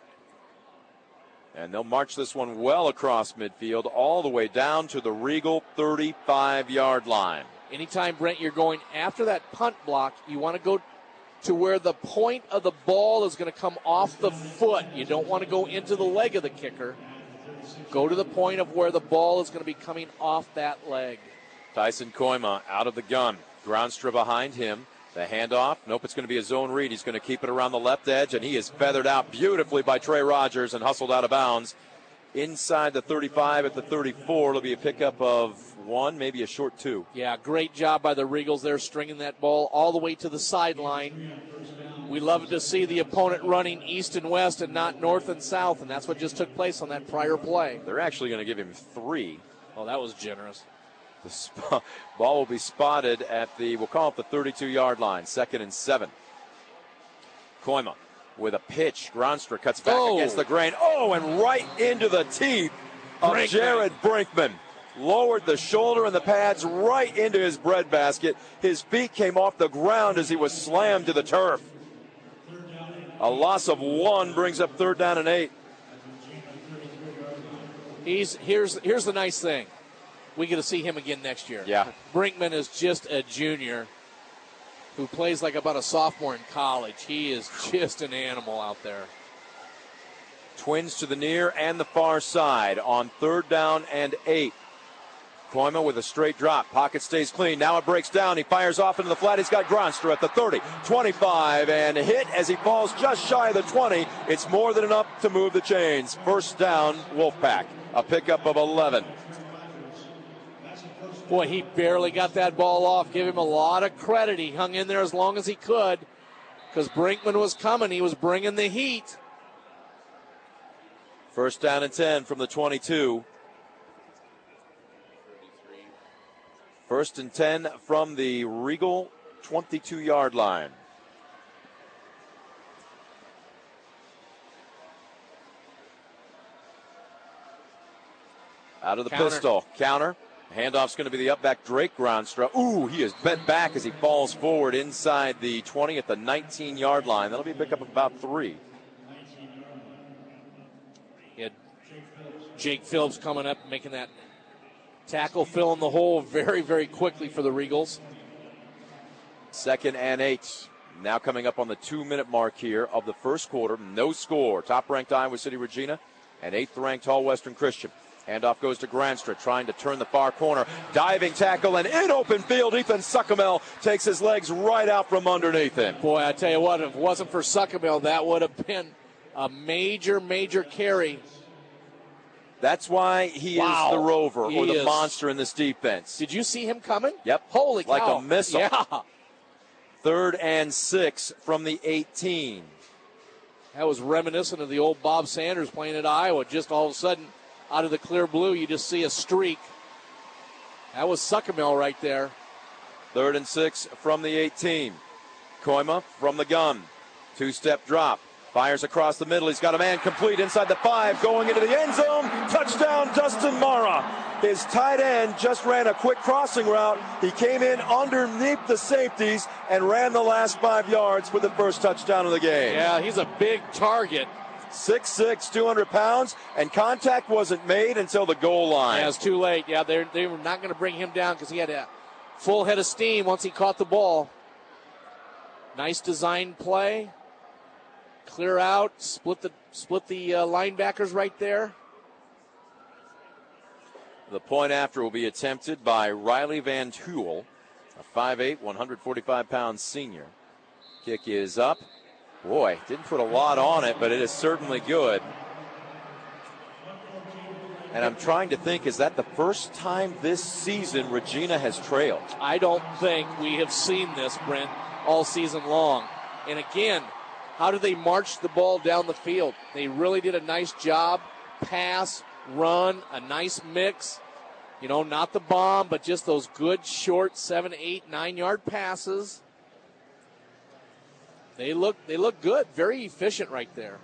And they'll march this one well across midfield, all the way down to the Regal 35-yard line. Anytime, Brent, you're going after that punt block, you want to go to where the point of the ball is going to come off the foot. You don't want to go into the leg of the kicker. Go to the point of where the ball is going to be coming off that leg. Tyson Koima out of the gun. Gronstra behind him. The handoff. Nope, it's going to be a zone read. He's going to keep it around the left edge, and he is feathered out beautifully by Trey Rogers and hustled out of bounds. Inside the 35 at the 34. It'll be a pickup of 1, maybe a short 2. Yeah, great job by the Regals there, stringing that ball all the way to the sideline. We love to see the opponent running east and west and not north and south, and that's what just took place on that prior play. They're actually going to give him 3. Oh, that was generous. The ball will be spotted at we'll call it the 32-yard line, 2nd and 7. Koima with a pitch. Gronstra cuts back against the grain. Oh, and right into the teeth of Jared Brinkman. Lowered the shoulder and the pads right into his breadbasket. His feet came off the ground as he was slammed to the turf. A loss of 1 brings up 3rd down and 8. Here's the nice thing. We get to see him again next year. Yeah. Brinkman is just a junior who plays like about a sophomore in college. He is just an animal out there. Twins to the near and the far side on 3rd down and 8. Koima with a straight drop. Pocket stays clean. Now it breaks down. He fires off into the flat. He's got Gronstra at the 30, 25, and hit as he falls just shy of the 20. It's more than enough to move the chains. 1st down, Wolfpack. A pickup of 11. Boy, he barely got that ball off. Give him a lot of credit. He hung in there as long as he could because Brinkman was coming. He was bringing the heat. 1st down and 10 from the 22. 1st and 10 from the Regal 22-yard line. Out of the pistol. Counter. Handoff's going to be the up back Drake Gronstra. Ooh, he is bent back as he falls forward inside the 20 at the 19-yard line. That'll be a pickup of about 3. He had Jake Phillips coming up, making that tackle, filling the hole very, very quickly for the Regals. 2nd and 8. Now coming up on the 2-minute mark here of the first quarter. No score. Top-ranked Iowa City Regina and 8th-ranked Hall Western Christian. Handoff goes to Granstra, trying to turn the far corner. Diving tackle, and in open field, Ethan Suckamel takes his legs right out from underneath him. Boy, I tell you what, if it wasn't for Suckamel, that would have been a major, major carry. That's why he is the rover or the monster in this defense. Did you see him coming? Yep. Holy cow. Like a missile. Yeah. 3rd and 6 from the 18. That was reminiscent of the old Bob Sanders playing at Iowa. Just all of a sudden, out of the clear blue, you just see a streak. That was Suckamel right there. 3rd and 6 from the 18. Koima from the gun. 2-step drop. Fires across the middle. He's got a man complete inside the 5, going into the end zone. Touchdown, Dustin Mara. His tight end just ran a quick crossing route. He came in underneath the safeties and ran the last 5 yards for the first touchdown of the game. Yeah, he's a big target. 6'6", 200 pounds, and contact wasn't made until the goal line. Yeah, it's too late. Yeah, they were not going to bring him down because he had a full head of steam once he caught the ball. Nice design play. Clear out, split the linebackers right there. The point after will be attempted by Riley Van Tuel, a 5'8", 145-pound senior. Kick is up. Boy, didn't put a lot on it, but it is certainly good. And I'm trying to think, is that the first time this season Regina has trailed? I don't think we have seen this, Brent, all season long. And again, how do they march the ball down the field? They really did a nice job. Pass, run, a nice mix. You know, not the bomb, but just those good short 7, 8, 9-yard passes. They look good. Very efficient right there.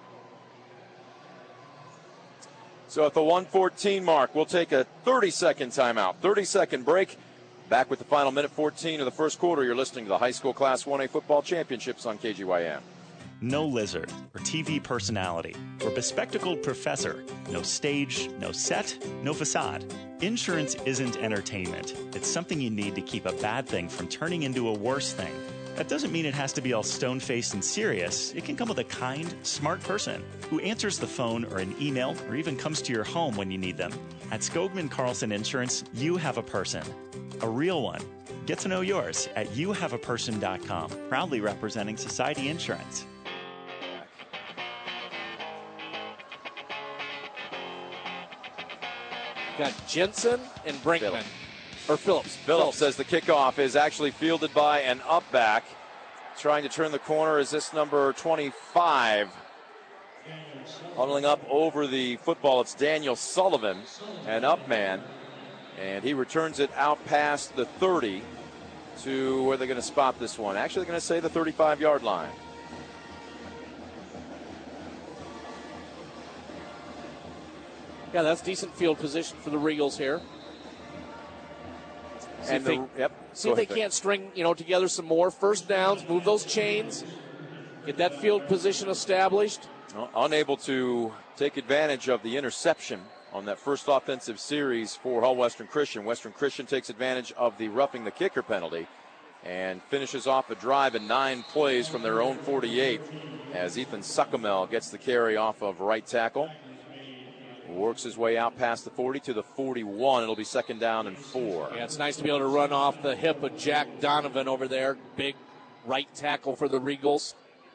So at the 1:14 mark, we'll take a 30-second timeout. 30-second break. Back with the final minute 14 of the first quarter. You're listening to the High School Class 1A Football Championships on KGYN. No lizard or TV personality or bespectacled professor. No stage, no set, no facade. Insurance isn't entertainment. It's something you need to keep a bad thing from turning into a worse thing. That doesn't mean it has to be all stone-faced and serious. It can come with a kind, smart person who answers the phone or an email or even comes to your home when you need them. At Skogman Carlson Insurance, you have a person. A real one. Get to know yours at youhaveaperson.com. Proudly representing Society Insurance. Got Jensen and Brinkman. Or Phillips. Phillips says the kickoff is actually fielded by an up back. Trying to turn the corner is this number 25. Huddling up over the football, it's Daniel Sullivan, an up man. And he returns it out past the 30 to where they're going to spot this one. Actually, they're going to say the 35-yard line. Yeah, that's decent field position for the Regals here. See if they can't string, together some more first downs, move those chains, get that field position established. Well, unable to take advantage of the interception on that first offensive series for Hull Western Christian. Western Christian takes advantage of the roughing the kicker penalty and finishes off a drive in 9 plays from their own 48 as Ethan Suckamel gets the carry off of right tackle. Works his way out past the 40 to the 41. It'll be 2nd down and 4. Yeah, it's nice to be able to run off the hip of Jack Donovan over there. Big right tackle for the Regals.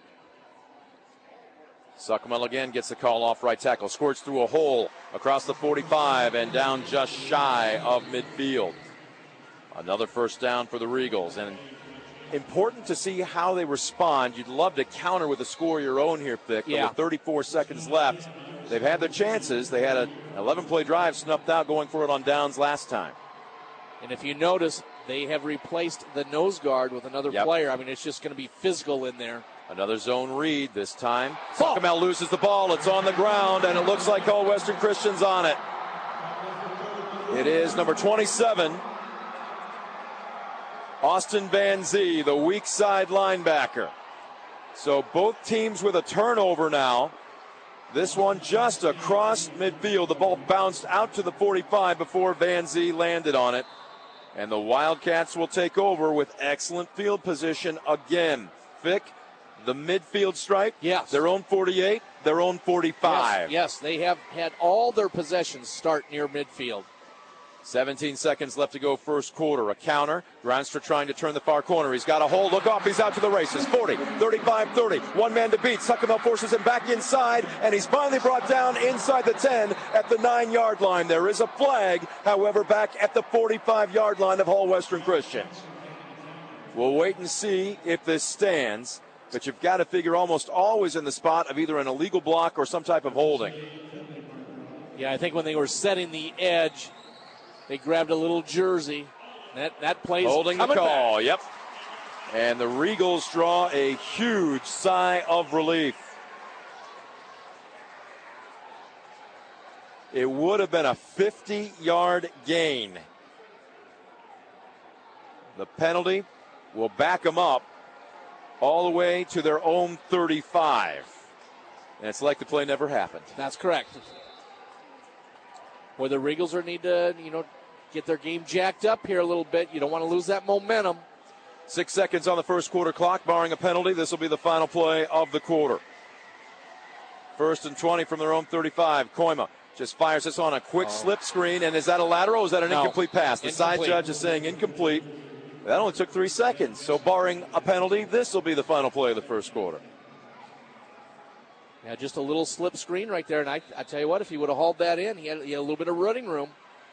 Suckamel again gets the call off right tackle. Squirts through a hole across the 45 and down just shy of midfield. Another first down for the Regals. And important to see how they respond. You'd love to counter with a score of your own here, Vic. Yeah. With 34 seconds left. They've had their chances. They had an 11-play drive snuffed out going for it on downs last time. And if you notice, they have replaced the nose guard with another player. I mean, it's just going to be physical in there. Another zone read this time. Suckamel loses the ball. It's on the ground, and it looks like Hull Western Christian's on it. It is number 27, Austin Van Zee, the weak side linebacker. So both teams with a turnover now. This one just across midfield. The ball bounced out to the 45 before Van Zee landed on it. And the Wildcats will take over with excellent field position again. Vic, the midfield stripe. Yes. Their own 48, their own 45. Yes, they have had all their possessions start near midfield. 17 seconds left to go first quarter. A counter. Granster trying to turn the far corner. He's got a hole. Look off. He's out to the races. 40, 35, 30. One man to beat. Suckamel forces him back inside, and he's finally brought down inside the 10 at the 9-yard line. There is a flag, however, back at the 45-yard line of Hull Western Christian. We'll wait and see if this stands, but you've got to figure almost always in the spot of either an illegal block or some type of holding. Yeah, I think when they were setting the edge, they grabbed a little jersey. That plays holding the coming call, back. Yep. And the Regals draw a huge sigh of relief. It would have been a 50-yard gain. The penalty will back them up all the way to their own 35. And it's like the play never happened. That's correct. Where the Regals need to, get their game jacked up here a little bit. You don't want to lose that momentum. 6 seconds on the first quarter clock, barring a penalty. This will be the final play of the quarter. 1st and 20 from their own 35. Koima just fires this on a quick slip screen. And is that a lateral or is that an incomplete pass? The side judge is saying incomplete. That only took 3 seconds. So barring a penalty, this will be the final play of the first quarter. Yeah, just a little slip screen right there. And I tell you what, if he would have hauled that in, he had a little bit of running room.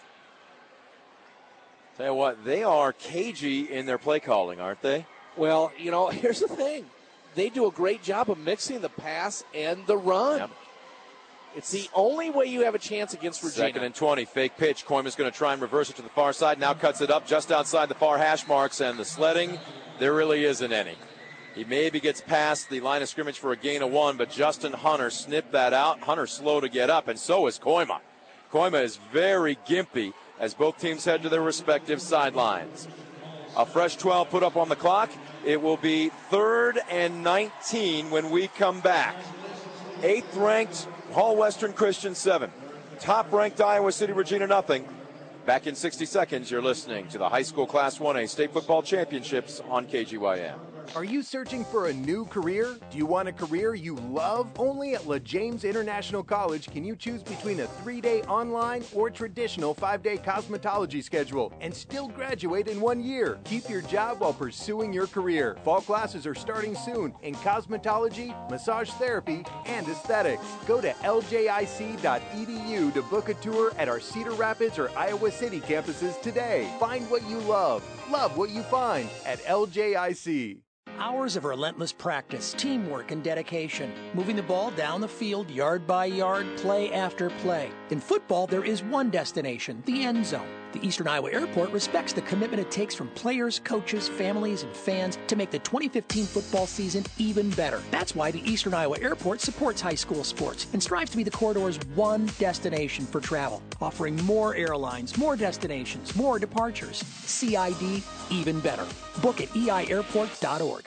Tell you what, they are cagey in their play calling, aren't they? Well, here's the thing. They do a great job of mixing the pass and the run. Yep. It's the only way you have a chance against Regina. 2nd and 20, fake pitch. Koima's going to try and reverse it to the far side. Now cuts it up just outside the far hash marks, and the sledding, there really isn't any. He maybe gets past the line of scrimmage for a gain of 1, but Justin Hunter snipped that out. Hunter's slow to get up, and so is Koima. Koima is very gimpy as both teams head to their respective sidelines. A fresh 12 put up on the clock. It will be 3rd and 19 when we come back. 8th-ranked Hull Western Christian 7. Top-ranked Iowa City Regina nothing. Back in 60 seconds, you're listening to the High School Class 1A State Football Championships on KGYM. Are you searching for a new career? Do you want a career you love? Only at La James International College can you choose between a 3-day online or traditional 5-day cosmetology schedule and still graduate in 1 year. Keep your job while pursuing your career. Fall classes are starting soon in cosmetology, massage therapy, and aesthetics. Go to ljic.edu to book a tour at our Cedar Rapids or Iowa City campuses today. Find what you love. Love what you find at LJIC. Hours of relentless practice, teamwork, and dedication. Moving the ball down the field, yard by yard, play after play. In football, there is one destination, the end zone. The Eastern Iowa Airport respects the commitment it takes from players, coaches, families, and fans to make the 2015 football season even better. That's why the Eastern Iowa Airport supports high school sports and strives to be the corridor's one destination for travel, offering more airlines, more destinations, more departures. CID, even better. Book at eiairport.org.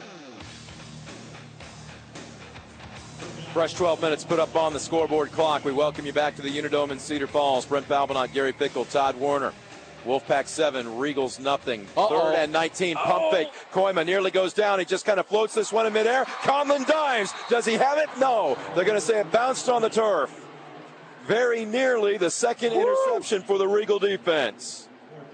Fresh 12 minutes put up on the scoreboard clock. We welcome you back to the Unidome in Cedar Falls. Brent Balbinot, Gary Pickle, Todd Warner. Wolfpack 7, Regals nothing. Third and 19, pump fake. Koima nearly goes down. He just kind of floats this one in midair. Conlon dives. Does he have it? No. They're going to say it bounced on the turf. Very nearly the second interception for the Regal defense.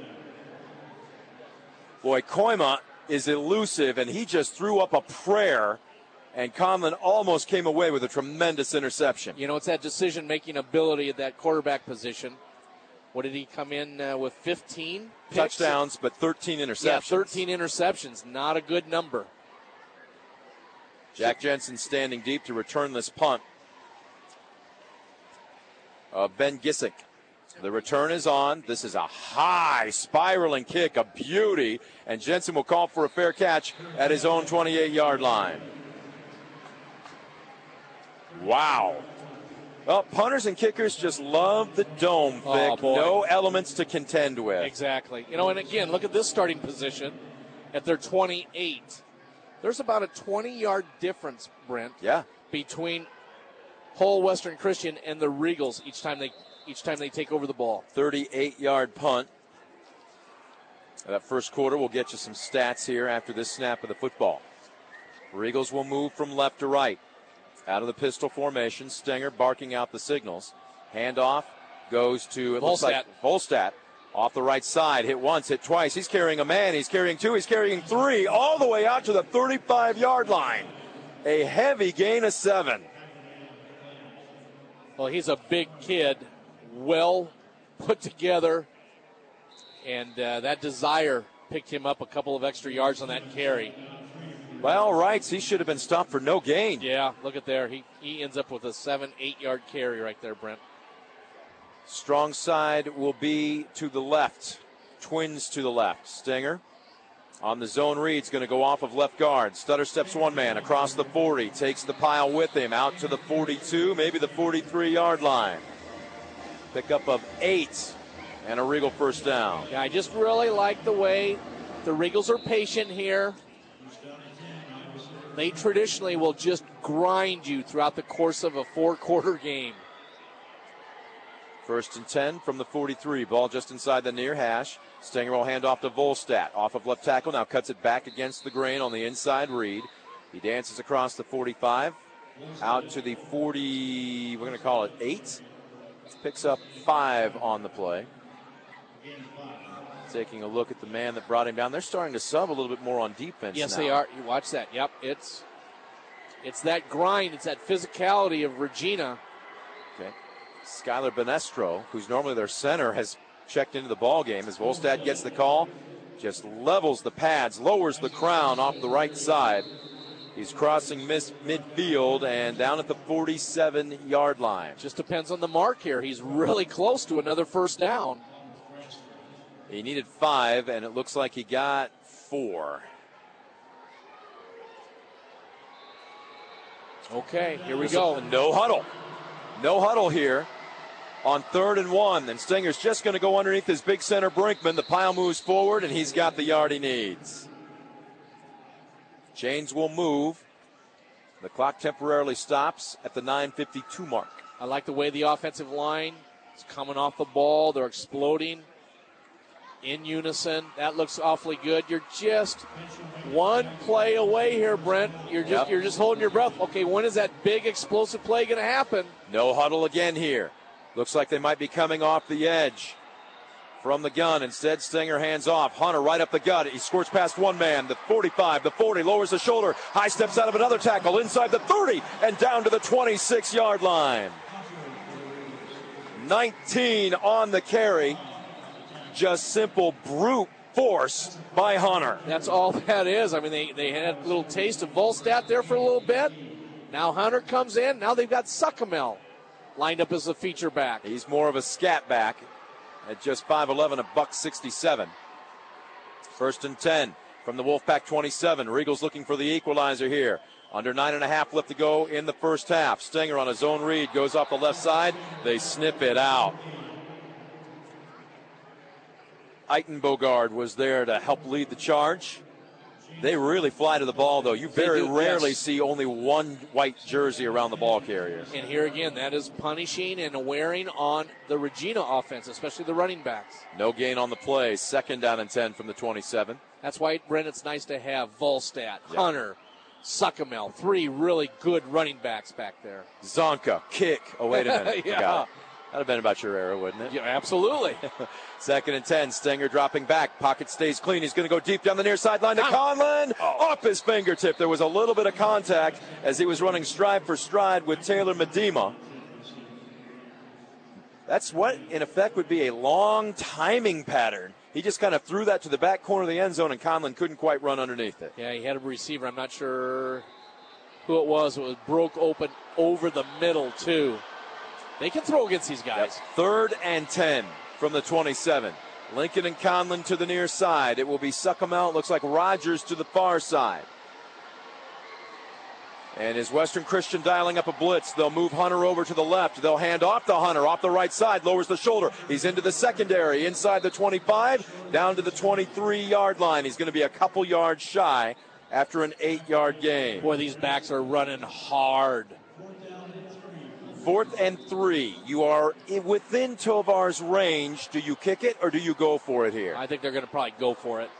Boy, Koima is elusive, and he just threw up a prayer. And Conlon almost came away with a tremendous interception. You know, it's that decision-making ability at that quarterback position. What did he come in with, 15 picks? Touchdowns, but 13 interceptions. Yeah, 13 interceptions. Not a good number. Jack Jensen standing deep to return this punt. Ben Gisick. The return is on. This is a high spiraling kick, a beauty. And Jensen will call for a fair catch at his own 28-yard line. Wow. Well, punters and kickers just love the dome, Vic. No elements to contend with. Exactly. You know, and again, look at this starting position at their 28. There's about a 20-yard difference, Brent. Yeah. Between Hull Western Christian and the Regals each time they take over the ball. 38-yard punt. That first quarter, we'll get you some stats here after this snap of the football. Regals will move from left to right. Out of the pistol formation, Stenger barking out the signals. Handoff goes to, it looks like Volstat. Off the right side, hit once, hit twice. He's carrying a man, he's carrying two, he's carrying three, all the way out to the 35-yard line. A heavy gain of 7. Well, he's a big kid, well put together, and that desire picked him up a couple of extra yards on that carry. By all rights, he should have been stopped for no gain. Yeah, look at there. He ends up with a 7-8-yard carry right there, Brent. Strong side will be to the left. Twins to the left. Stenger on the zone read's going to go off of left guard. Stutter steps one man across the 40. Takes the pile with him out to the 42, maybe the 43-yard line. Pickup of 8 and a Regal first down. Yeah, I just really like the way the Regals are patient here. They traditionally will just grind you throughout the course of a 4-quarter game. First and 10 from the 43. Ball just inside the near hash. Stenger will hand off to Volstat. Off of left tackle. Now cuts it back against the grain on the inside read. He dances across the 45. Out to the 40, we're going to call it 8. Picks up 5 on the play. Taking a look at the man that brought him down. They're starting to sub a little bit more on defense. Yes, now. they are. You watch that. Yep, it's that grind. It's that physicality of Regina. Okay. Skylar Benestro, who's normally their center, has checked into the ball game as Volstad gets the call. Just levels the pads, lowers the crown off the right side. He's crossing midfield and down at the 47-yard line. Just depends on the mark here. He's really close to another first down. He needed 5, and it looks like he got 4. Okay, here we go. No huddle. No huddle here on 3rd and 1. And Stinger's just going to go underneath his big center Brinkman. The pile moves forward, and he's got the yard he needs. Chains will move. The clock temporarily stops at the 9:52 mark. I like the way the offensive line is coming off the ball. They're exploding. in unison. That looks awfully good. You're just one play away here, Brent. You're just holding your breath. Okay, when is that big explosive play going to happen? No huddle again here. Looks like they might be coming off the edge from the gun. Instead, Stinger hands off. Hunter right up the gut. He squirts past one man. The 45, the 40, lowers the shoulder. High steps out of another tackle inside the 30 and down to the 26-yard line. 19 on the carry. Just simple brute force by Hunter. That's all that is. I mean, they had a little taste of Volstat there for a little bit. Now Hunter comes in. Now they've got Suckamel lined up as a feature back. He's more of a scat back at just 5'11", $167. 1st and 10 from the Wolfpack 27. Regals looking for the equalizer here. Under 9.5 left to go in the first half. Stinger on a zone read goes off the left side. They snip it out. Eitenbogard was there to help lead the charge. They really fly to the ball, though. You very rarely see only one white jersey around the ball carrier. And here again, that is punishing and wearing on the Regina offense, especially the running backs. No gain on the play. 2nd down and 10 from the 27. That's why, Brent, it's nice to have Volstat, Hunter, Suckamel, 3 really good running backs back there. Zonka, kick. Oh, wait a minute. Yeah. Forgot. That'd have been about your era, wouldn't it? Yeah, absolutely. 2nd and 10. Stinger dropping back. Pocket stays clean. He's going to go deep down the near sideline to Conlon. Off his fingertip. There was a little bit of contact as he was running stride for stride with Taylor Medema. That's what, in effect, would be a long timing pattern. He just kind of threw that to the back corner of the end zone, and Conlon couldn't quite run underneath it. Yeah, he had a receiver. I'm not sure who it was. It was broke open over the middle, too. They can throw against these guys. Yep. 3rd and 10 from the 27. Lincoln and Conlon to the near side. It will be Suckamel. It looks like Rogers to the far side. And is Western Christian dialing up a blitz? They'll move Hunter over to the left. They'll hand off to Hunter off the right side. Lowers the shoulder. He's into the secondary. Inside the 25. Down to the 23-yard line. He's going to be a couple yards shy after an 8-yard gain. Boy, these backs are running hard. 4th and 3. You are within Tovar's range. Do you kick it or do you go for it here? I think they're going to probably go for it.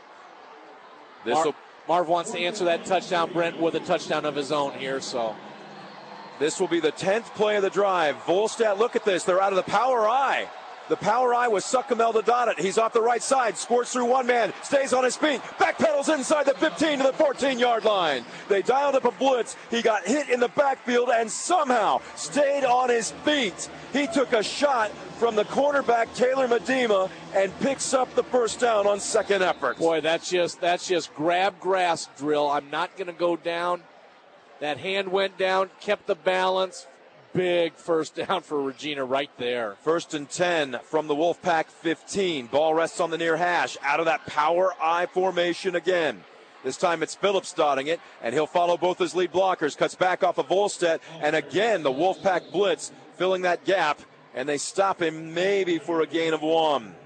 Marv wants to answer that touchdown, Brent, with a touchdown of his own here. So this will be the 10th play of the drive. Volstat, look at this. They're out of the power eye. The power eye was Suckamel to dot it. He's off the right side, squirts through one man, stays on his feet, backpedals inside the 15 to the 14-yard line. They dialed up a blitz. He got hit in the backfield and somehow stayed on his feet. He took a shot from the cornerback, Taylor Medema, and picks up the first down on second effort. Boy, that's just grab grass drill. I'm not going to go down. That hand went down, kept the balance. Big first down for Regina right there. 1st and 10 from the Wolfpack 15. Ball rests on the near hash. Out of that power I formation again. This time it's Phillips dotting it, and he'll follow both his lead blockers. Cuts back off of Volstead, and again the Wolfpack blitz filling that gap, and they stop him maybe for a gain of 1.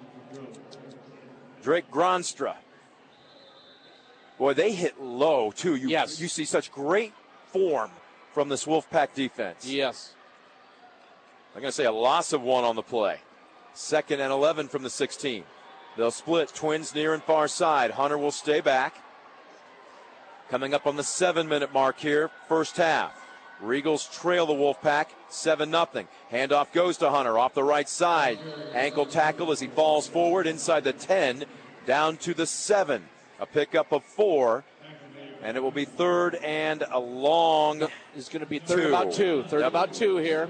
Drake Gronstra. Boy, they hit low, too. You see such great form from this Wolfpack defense. Yes. I'm going to say a loss of 1 on the play. 2nd and 11 from the 16. They'll split twins near and far side. Hunter will stay back. Coming up on the 7-minute mark here, first half. Regals trail the Wolfpack 7-0. Handoff goes to Hunter off the right side. Ankle tackle as he falls forward inside the 10, down to the 7. A pickup of 4. And it will be 3rd and a long. It's going to be 3rd about 2. 3rd about 2 here.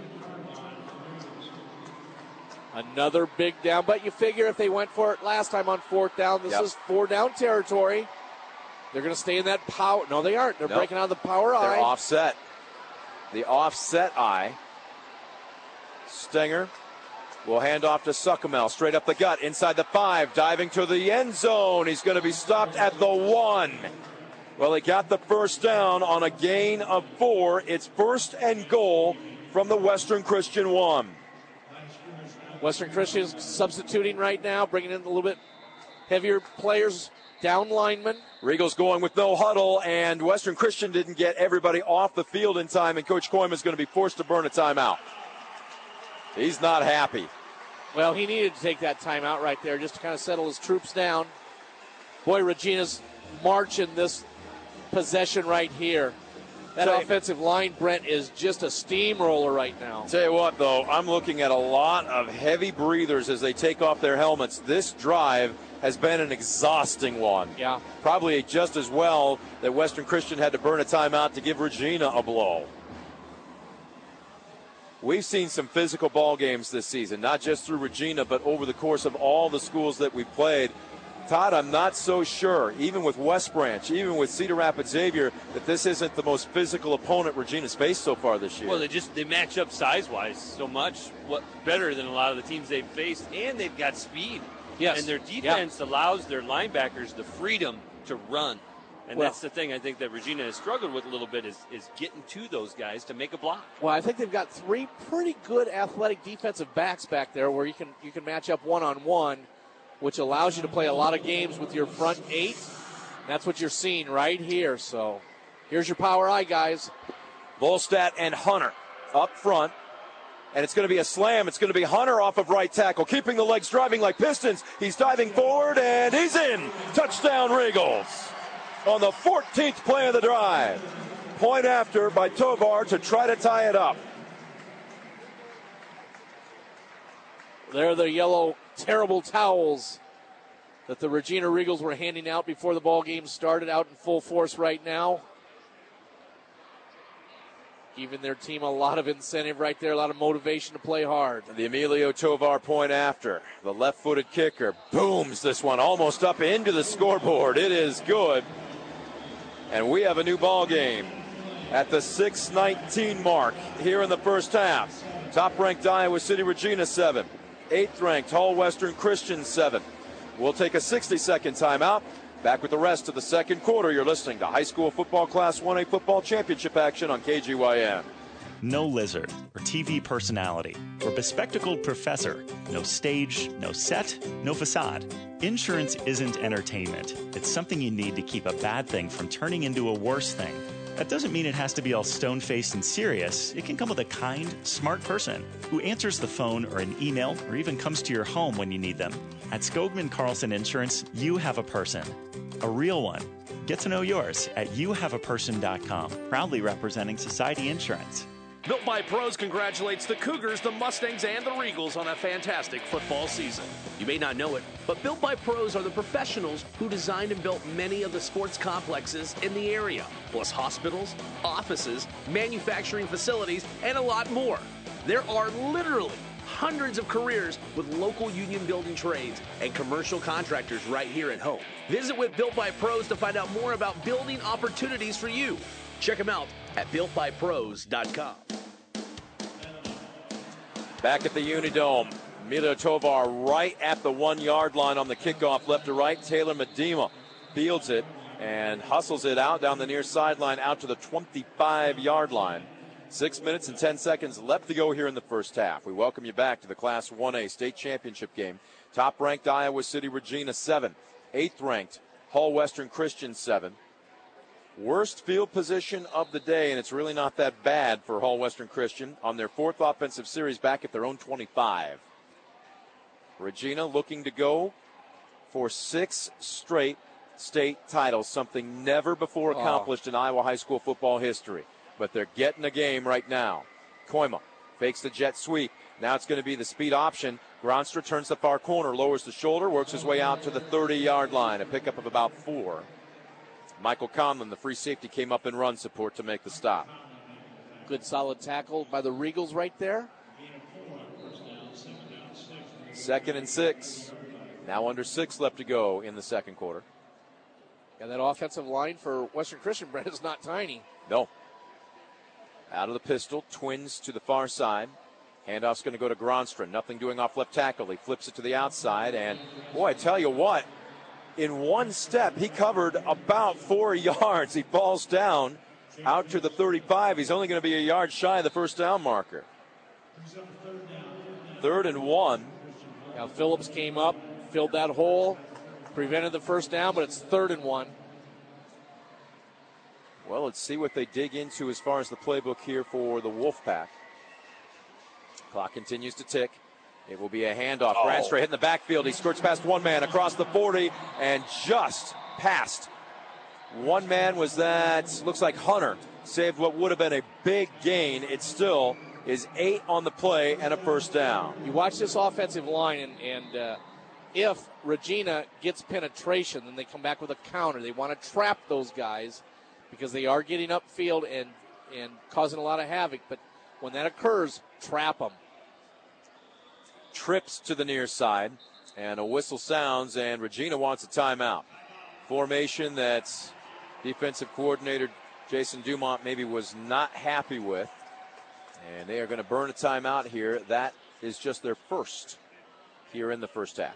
Another big down. But you figure if they went for it last time on 4th down, this is 4-down territory. They're going to stay in that power. No, they aren't. They're breaking out of the power eye. They're offset. The offset eye. Stinger will hand off to Suckamel. Straight up the gut. Inside the 5. Diving to the end zone. He's going to be stopped at the 1. Well, he got the first down on a gain of 4. It's 1st and goal from the Western Christian 1. Western Christian is substituting right now, bringing in a little bit heavier players, down linemen. Regals going with no huddle, and Western Christian didn't get everybody off the field in time, and Coach Koyma is going to be forced to burn a timeout. He's not happy. Well, he needed to take that timeout right there just to kind of settle his troops down. Boy, Regina's marching this possession right here. That offensive line, Brent, is just a steamroller right now. Tell you what, though, I'm looking at a lot of heavy breathers as they take off their helmets. This drive has been an exhausting one. Yeah. Probably just as well that Western Christian had to burn a timeout to give Regina a blow. We've seen some physical ball games this season, not just through Regina, but over the course of all the schools that we've played. Todd, I'm not so sure, even with West Branch, even with Cedar Rapids Xavier, that this isn't the most physical opponent Regina's faced so far this year. Well, they match up size-wise so much better than a lot of the teams they've faced, and they've got speed. Yes. And their defense allows their linebackers the freedom to run. And that's the thing I think that Regina has struggled with a little bit is getting to those guys to make a block. Well, I think they've got 3 pretty good athletic defensive backs back there where you can match up one-on-one, which allows you to play a lot of games with your front 8. That's what you're seeing right here. So here's your power eye, guys. Volstad and Hunter up front. And it's going to be a slam. It's going to be Hunter off of right tackle, keeping the legs driving like pistons. He's diving forward, and he's in. Touchdown, Regals. On the 14th play of the drive. Point after by Tovar to try to tie it up. There are the yellow, terrible towels that the Regina Regals were handing out before the ball game started, out in full force right now. Giving their team a lot of incentive right there, a lot of motivation to play hard. The Emilio Tovar point after. The left-footed kicker booms this one almost up into the scoreboard. It is good. And we have a new ball game at the 6:19 mark here in the first half. Top-ranked Iowa City Regina 7. 8th-ranked Hall Western Christian 7. We'll take a 60-second timeout. Back with the rest of the second quarter. You're listening to high school football Class 1A football championship action on KGYN. No lizard or TV personality or bespectacled professor. No stage, no set, no facade. Insurance isn't entertainment. It's something you need to keep a bad thing from turning into a worse thing. That doesn't mean it has to be all stone-faced and serious. It can come with a kind, smart person who answers the phone or an email or even comes to your home when you need them. At Skogman Carlson Insurance, you have a person. A real one. Get to know yours at youhaveaperson.com. Proudly representing Society Insurance. Built by Pros congratulates the Cougars, the Mustangs, and the Regals on a fantastic football season. You may not know it, but Built by Pros are the professionals who designed and built many of the sports complexes in the area, plus hospitals, offices, manufacturing facilities, and a lot more. There are literally hundreds of careers with local union building trades and commercial contractors right here at home. Visit with Built by Pros to find out more about building opportunities for you. Check them out at BuiltByPros.com. Back at the Unidome, Emilio Tovar right at the 1-yard line on the kickoff, left to right. Taylor Medema fields it and hustles it out down the near sideline out to the 25-yard line. 6 minutes and 10 seconds left to go here in the first half. We welcome you back to the Class 1A state championship game. Top-ranked Iowa City Regina 7. 8th-ranked Hall Western Christian 7. Worst field position of the day, and it's really not that bad for Hall Western Christian on their 4th offensive series back at their own 25. Regina looking to go for 6 straight state titles, something never before accomplished in Iowa high school football history. But they're getting a game right now. Koima fakes the jet sweep. Now it's going to be the speed option. Gronstra turns the far corner, lowers the shoulder, works his way out to the 30-yard line, a pickup of about 4. Michael Conlon, the free safety, came up in run support to make the stop. Good solid tackle by the Regals right there. 2nd and 6. Now under 6 left to go in the second quarter. Yeah, that offensive line for Western Christian, Brent, is not tiny. No. Out of the pistol, twins to the far side. Handoff's going to go to Gronstra. Nothing doing off left tackle. He flips it to the outside, and boy, I tell you what, in one step, he covered about 4 yards. He falls down out to the 35. He's only going to be a yard shy of the first down marker. 3rd and 1. Now Phillips came up, filled that hole, prevented the first down, but it's 3rd and 1. Well, let's see what they dig into as far as the playbook here for the Wolfpack. Clock continues to tick. It will be a handoff. Granstray hitting the backfield. He skirts past one man across the 40 and just past. One man was that, looks like Hunter, saved what would have been a big gain. It still is 8 on the play and a first down. You watch this offensive line, and if Regina gets penetration, then they come back with a counter. They want to trap those guys because they are getting upfield and causing a lot of havoc. But when that occurs, trap them. Trips to the near side, and a whistle sounds, and Regina wants a timeout. Formation that defensive coordinator Jason Dumont maybe was not happy with, and they are going to burn a timeout here. That is just their first here in the first half.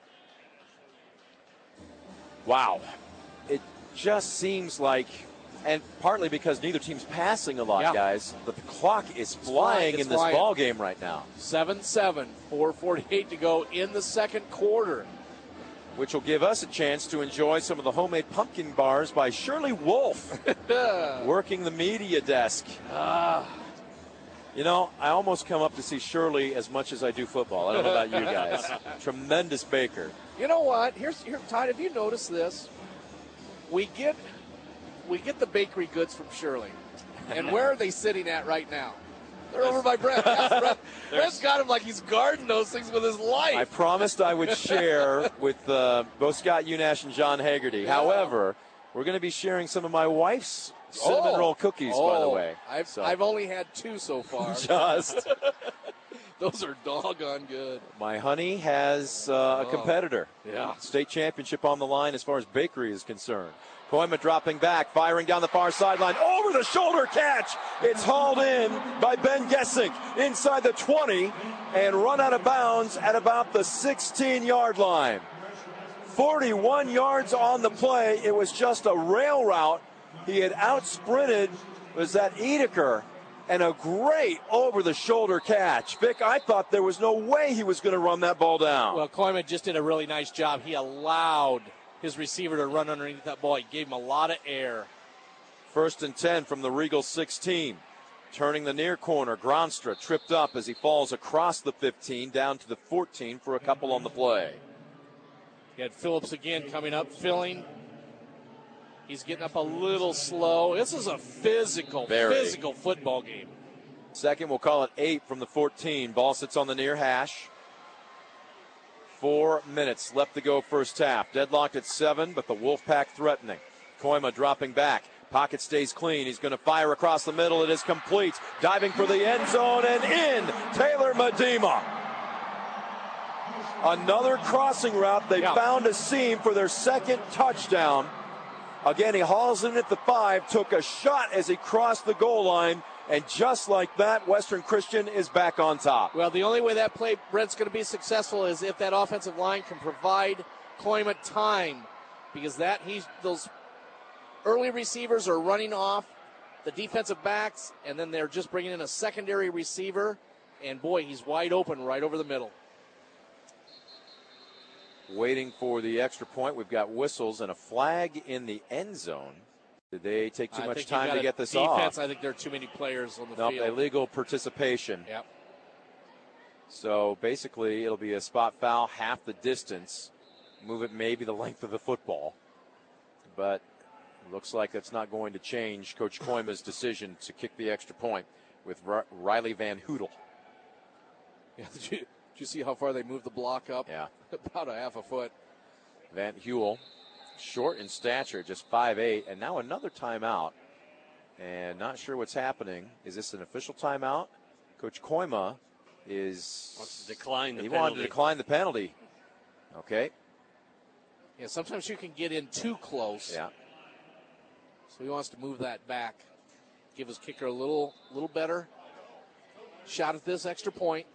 Wow. It just seems like, and partly because neither team's passing a lot, guys, but the clock is flying in this ball game right now. 7-7, 4:48 to go in the second quarter. Which will give us a chance to enjoy some of the homemade pumpkin bars by Shirley Wolf, working the media desk. You know, I almost come up to see Shirley as much as I do football. I don't know about you guys. Tremendous baker. You know what? Here, Todd, have you noticed this? We get the bakery goods from Shirley. And where are they sitting at right now? They're over by Brett. Brett's got him like he's guarding those things with his life. I promised I would share with both Scott Unash and John Haggerty. Yeah. However, we're going to be sharing some of my wife's cinnamon roll cookies, by the way. I've only had 2 so far. Just. Those are doggone good. My honey has a competitor. Yeah. State championship on the line as far as bakery is concerned. Koima dropping back, firing down the far sideline. Over the shoulder catch. It's hauled in by Ben Gessick inside the 20 and run out of bounds at about the 16-yard line. 41 yards on the play. It was just a rail route. He had out-sprinted, was that Edeker, and a great over-the-shoulder catch. Vic, I thought there was no way he was going to run that ball down. Well, Koima just did a really nice job. He allowed his receiver to run underneath that ball. He gave him a lot of air. 1st and 10 from the Regal 16. Turning the near corner, Gronstra tripped up as he falls across the 15 down to the 14 for a couple on the play. You had Phillips again coming up, filling. He's getting up a little slow. This is a physical football game. Second, we'll call it 8 from the 14. Ball sits on the near hash. 4 minutes left to go first half. Deadlocked at 7, but the Wolfpack threatening. Koima dropping back. Pocket stays clean. He's going to fire across the middle. It is complete. Diving for the end zone and in. Taylor Medema. Another crossing route. They found a seam for their second touchdown. Again, he hauls in at the 5, took a shot as he crossed the goal line, and just like that, Western Christian is back on top. Well, the only way that play, Brent's going to be successful is if that offensive line can provide Koima time, because those early receivers are running off the defensive backs, and then they're just bringing in a secondary receiver, and boy, he's wide open right over the middle. Waiting for the extra point. We've got whistles and a flag in the end zone. Did they take too much time to get this off? I think there are too many players on the field. Illegal participation. Yep. So basically, it'll be a spot foul, half the distance. Move it maybe the length of the football. But it looks like that's not going to change Coach Koima's decision to kick the extra point with Riley Van Hoodle. Yeah, did you see how far they moved the block up? Yeah. About a half a foot. Van Huel, short in stature, just 5'8", and now another timeout. And not sure what's happening. Is this an official timeout? Coach Koima wants to decline the penalty. He wanted to decline the penalty. Okay. Yeah, sometimes you can get in too close. Yeah. So he wants to move that back. Give his kicker a little better shot at this extra point.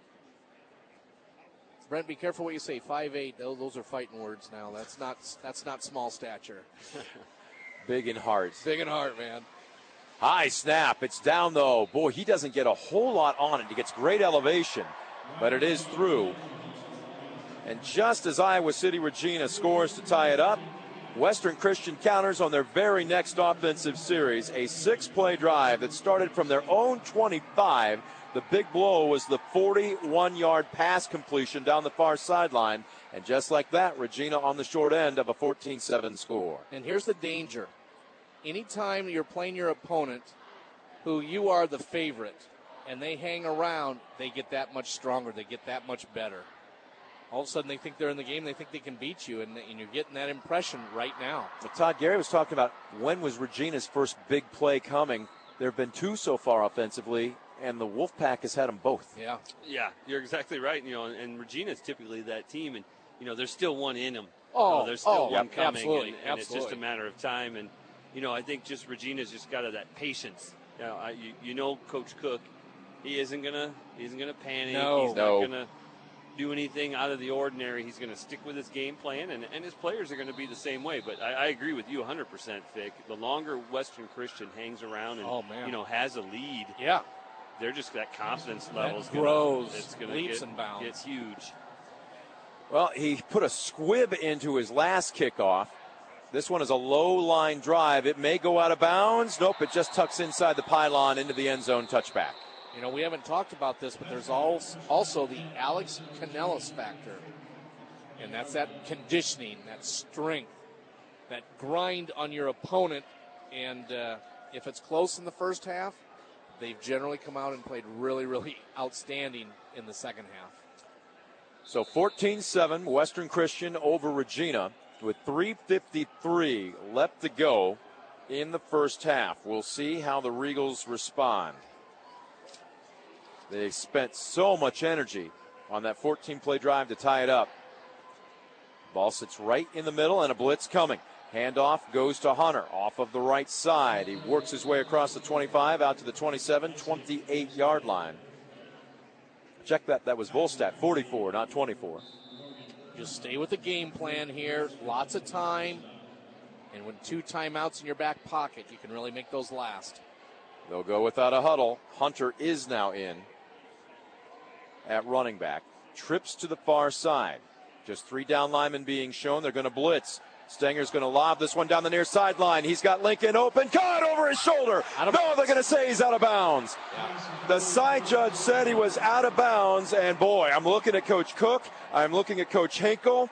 Brent, be careful what you say. 5'8", those are fighting words now. That's not small stature. Big in heart. Big in heart, man. High snap. It's down, though. Boy, he doesn't get a whole lot on it. He gets great elevation, but it is through. And just as Iowa City Regina scores to tie it up, Western Christian counters on their very next offensive series, a 6-play drive that started from their own 25. The big blow was the 41-yard pass completion down the far sideline. And just like that, Regina on the short end of a 14-7 score. And here's the danger. Anytime you're playing your opponent who you are the favorite and they hang around, they get that much stronger. They get that much better. All of a sudden they think they're in the game. They think they can beat you, and you're getting that impression right now. But Todd, Gary was talking about when was Regina's first big play coming. There have been 2 so far offensively, and the Wolfpack has had them both. Yeah. Yeah, you're exactly right. And Regina's typically that team, and, there's still one in them. Oh, there's still one coming, absolutely, and it's just a matter of time. And, I think just Regina's just got that patience. Coach Cook, he isn't gonna panic. No. He's not gonna do anything out of the ordinary. He's going to stick with his game plan, and his players are going to be the same way. But I agree with you 100%, Vic. The longer Western Christian hangs around and has a lead, they're just that confidence level grows. It's going leaps to and bounds. It's huge. Well, he put a squib into his last kickoff. This one is a low line drive. It may go out of bounds. Nope, it just tucks inside the pylon into the end zone touchback. We haven't talked about this, but there's also the Alex Canellis factor. And that's that conditioning, that strength, that grind on your opponent. And if it's close in the first half, they've generally come out and played really, really outstanding in the second half. So 14-7, Western Christian over Regina with 3:53 left to go in the first half. We'll see how the Regals respond. They spent so much energy on that 14-play drive to tie it up. Ball sits right in the middle and a blitz coming. Handoff goes to Hunter off of the right side. He works his way across the 25 out to the 27, 28-yard line. Check that. That was Volstad, 44, not 24. Just stay with the game plan here. Lots of time. And when 2 timeouts in your back pocket, you can really make those last. They'll go without a huddle. Hunter is now in at running back. Trips to the far side. Just 3 down linemen being shown. They're going to blitz. Stenger's going to lob this one down the near sideline. He's got Lincoln open. Caught over his shoulder. No, they're going to say he's out of bounds. Yeah. The side judge said he was out of bounds. And, boy, I'm looking at Coach Cook. I'm looking at Coach Hinkle.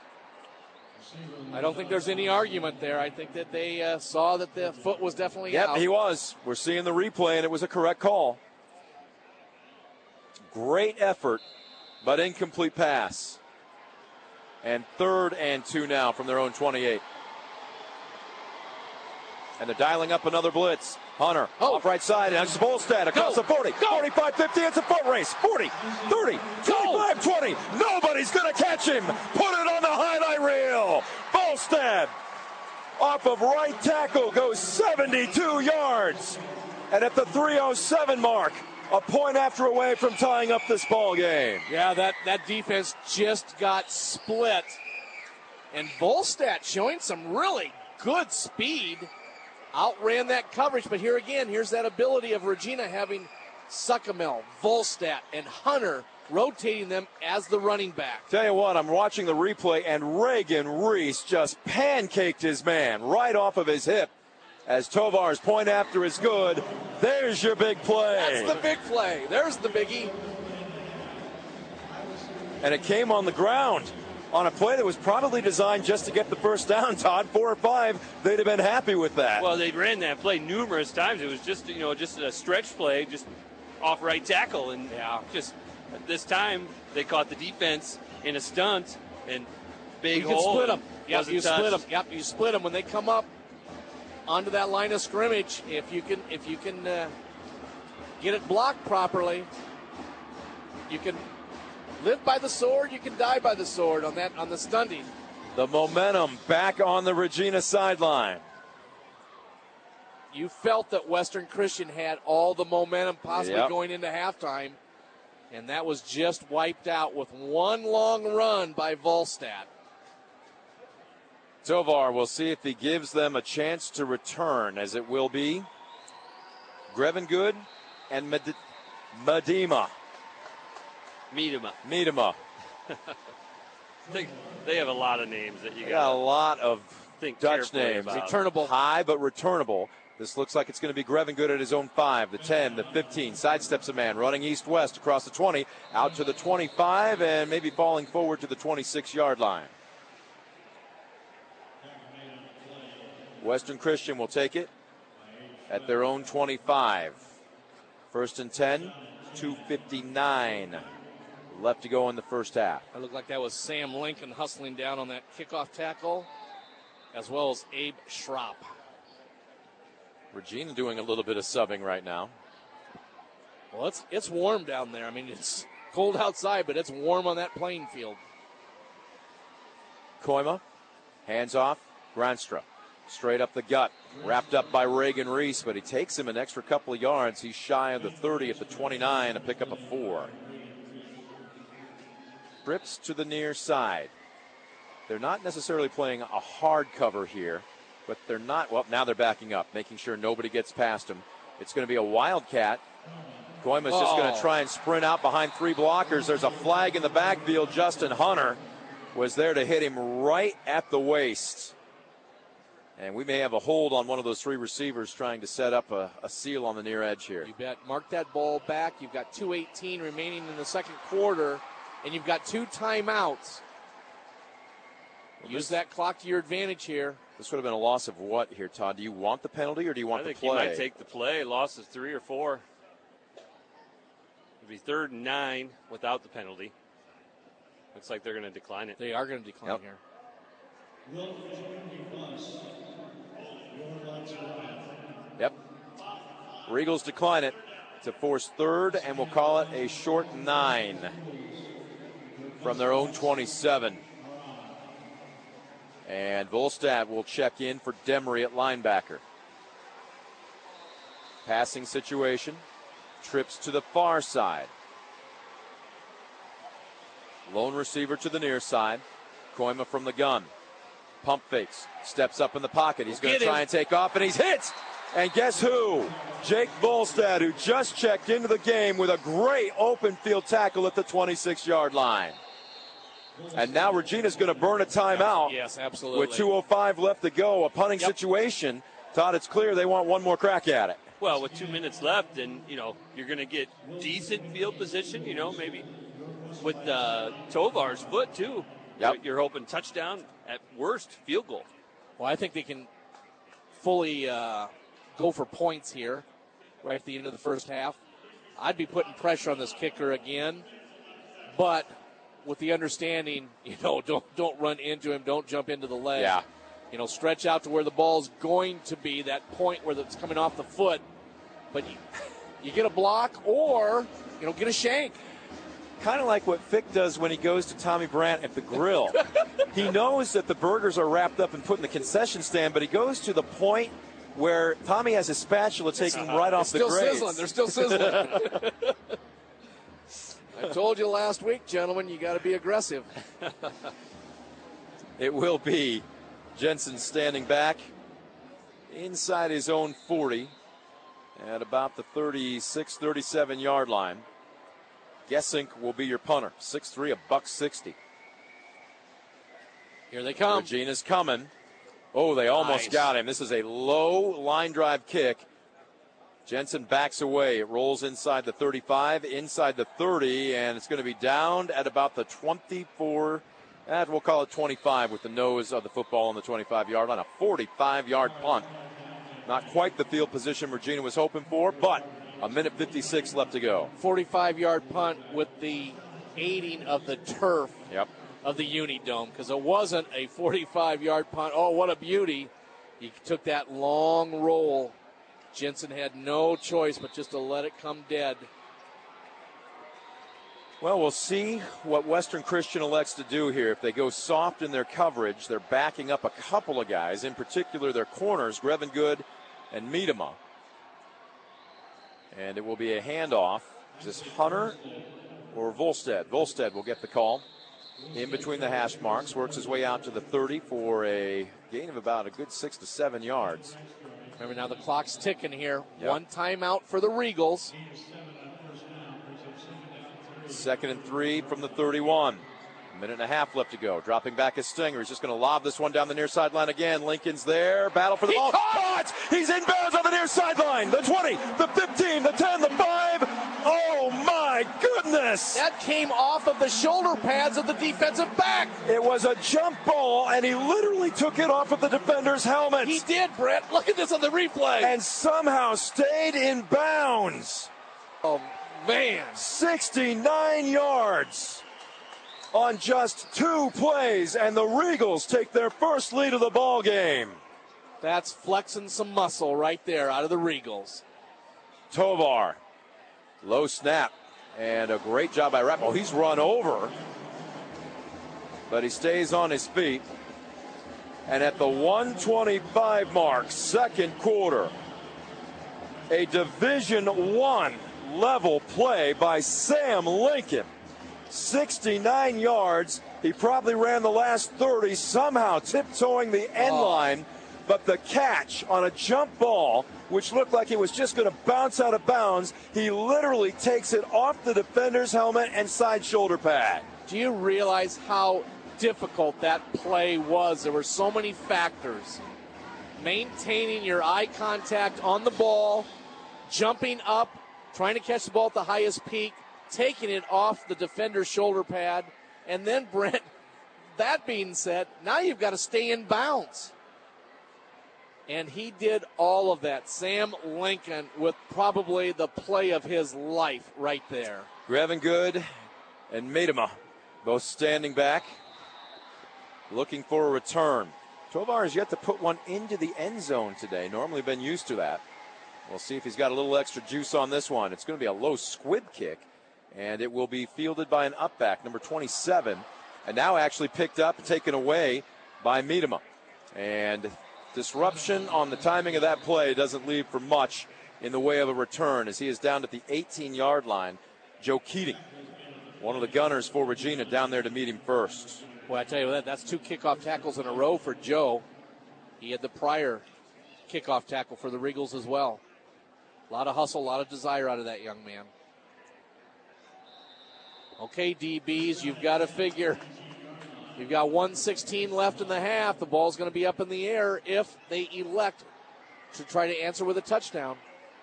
I don't think there's any argument there. I think that they saw that the foot was definitely out. Yep, he was. We're seeing the replay, and it was a correct call. Great effort, but incomplete pass. And 3rd and 2 now from their own 28. And they're dialing up another blitz. Hunter off right side, and it's Volstad across the 40, 45, 50, it's a foot race. 40, 30, 25, 20. Nobody's going to catch him. Put it on the highlight reel. Volstad off of right tackle goes 72 yards. And at the 3:07 mark, a point after away from tying up this ball game. Yeah, that defense just got split. And Volstad showing some really good speed. Outran that coverage, but here again, here's that ability of Regina having Suckamel, Volstad, and Hunter rotating them as the running back. Tell you what, I'm watching the replay, and Reagan Reese just pancaked his man right off of his hip as Tovar's point after is good. There's your big play. That's the big play. There's the biggie. And it came on the ground on a play that was probably designed just to get the first down, Todd. 4 or 5, they'd have been happy with that. Well, they ran that play numerous times. It was just, just a stretch play, just off right tackle. And just this time they caught the defense in a stunt and big hole. You can split them. Yep, you split them. Yep, you split them when they come up onto that line of scrimmage. If you can get it blocked properly, you can live by the sword, you can die by the sword on the stunting. The momentum back on the Regina sideline. You felt that Western Christian had all the momentum possibly going into halftime, and that was just wiped out with one long run by Volstad. Tovar will see if he gives them a chance to return, as it will be Grevengood and Medema. They have a lot of names that you got. A lot of think Dutch carefully names. about. Returnable. High but returnable. This looks like it's going to be Greven Good at his own 5, the 10, the 15. Sidesteps a man, running east-west across the 20, out to the 25, and maybe falling forward to the 26-yard line. Western Christian will take it at their own 25. 1st and 10, 2:59 left to go in the first half. It looked like that was Sam Lincoln hustling down on that kickoff tackle, as well as Abe Schrapp. Regina doing a little bit of subbing right now. Well, it's warm down there. I mean, it's cold outside, but it's warm on that playing field. Koima, hands off, Granstra. Straight up the gut, wrapped up by Reagan Reese, but he takes him an extra couple of yards. He's shy of the 30 at the 29, a pickup of 4. Trips to the near side. They're not necessarily playing a hard cover here, but they're not. Well, now they're backing up, making sure nobody gets past them. It's going to be a wildcat. Koima's just going to try and sprint out behind 3 blockers. There's a flag in the backfield. Justin Hunter was there to hit him right at the waist. And we may have a hold on one of those 3 receivers trying to set up a seal on the near edge here. You bet. Mark that ball back. You've got 2:18 remaining in the second quarter, and you've got 2 timeouts. Use that clock to your advantage here. This would have been a loss of what here, Todd? Do you want the penalty or do you want the play? I think you might take the play. Loss is 3 or 4. It'd be 3rd and 9 without the penalty. Looks like they're going to decline it. They are going to decline here. Yep. Regals decline it to force 3rd, and we'll call it a short 9 from their own 27. And Volstad will check in for Demery at linebacker. Passing situation. Trips to the far side. Lone receiver to the near side. Koima from the gun. Pump fakes. Steps up in the pocket. He's going to try and take off, and he's hit. And guess who? Jake Volstad, who just checked into the game with a great open field tackle at the 26-yard line. And now Regina's going to burn a timeout. Yes, absolutely. With 2:05 left to go, a punting situation. Todd, it's clear they want one more crack at it. Well, with 2 minutes left, and you're going to get decent field position. Maybe with Tovar's foot too. Yep. You're hoping touchdown, at worst field goal. Well, I think they can fully go for points here, right at the end of the first half. I'd be putting pressure on this kicker again, but with the understanding, don't run into him, don't jump into the leg. Yeah. Stretch out to where the ball's going to be, that point where it's coming off the foot. But you get a block or, get a shank. Kind of like what Fick does when he goes to Tommy Brandt at the grill. He knows that the burgers are wrapped up and put in the concession stand, but he goes to the point where Tommy has his spatula taking right off the grades. They're still sizzling. I told you last week, gentlemen, you got to be aggressive. It will be Jensen standing back inside his own 40 at about the 36, 37-yard line. Gessink will be your punter. 6'3", $160. Here they come. Regina's coming. Oh, they almost got him. This is a low line drive kick. Jensen backs away. It rolls inside the 35, inside the 30, and it's going to be downed at about the 24, we'll call it 25 with the nose of the football on the 25-yard line. A 45-yard punt. Not quite the field position Regina was hoping for, but a minute 56 left to go. 45-yard punt with the aiding of the turf of the Unidome, because it wasn't a 45-yard punt. Oh, what a beauty. He took that long roll. Jensen had no choice but just to let it come dead. Well, we'll see what Western Christian elects to do here. If they go soft in their coverage, they're backing up a couple of guys, in particular their corners, Greven Good and Miedema. And it will be a handoff. Is this Hunter or Volstad? Volstad will get the call. In between the hash marks, works his way out to the 30 for a gain of about a good 6 to 7 yards. Remember, now the clock's ticking here. Yep. One timeout for the Regals. 2nd and 3 from the 31. A minute and a half left to go. Dropping back is Stinger. He's just going to lob this one down the near sideline again. Lincoln's there. Battle for the ball. Caught! He's inbounds on the near sideline. The 20, the 15, the 10, the 5. Oh, my goodness. That came off of the shoulder pads of the defensive back. It was a jump ball, and he literally took it off of the defender's helmet. He did, Brett. Look at this on the replay. And somehow stayed in bounds. Oh, man. 69 yards on just 2 plays, and the Regals take their first lead of the ball game. That's flexing some muscle right there out of the Regals. Tovar, low snap, and a great job by Rapp. Oh, he's run over, but he stays on his feet. And at the 1:25 mark, second quarter, a Division I level play by Sam Lincoln. 69 yards. He probably ran the last 30, somehow tiptoeing the end line. But the catch on a jump ball, which looked like it was just going to bounce out of bounds, he literally takes it off the defender's helmet and side shoulder pad. Do you realize how difficult that play was? There were so many factors. Maintaining your eye contact on the ball, jumping up, trying to catch the ball at the highest peak, taking it off the defender's shoulder pad, and then, Brent, that being said, now you've got to stay in bounds. And he did all of that. Sam Lincoln with probably the play of his life right there. Grevengood and Miedema both standing back, looking for a return. Tovar has yet to put one into the end zone today. Normally been used to that. We'll see if he's got a little extra juice on this one. It's going to be a low squib kick, and it will be fielded by an upback, number 27, and now actually picked up, taken away by Miedema. And disruption on the timing of that play doesn't leave for much in the way of a return, as he is down at the 18-yard line. Joe Keating, one of the gunners for Regina, down there to meet him first. Well, I tell you what, that's 2 kickoff tackles in a row for Joe. He had the prior kickoff tackle for the Regals as well. A lot of hustle, a lot of desire out of that young man. Okay, DBs, you've got to figure. You've got 1:16 left in the half. The ball's going to be up in the air if they elect to try to answer with a touchdown.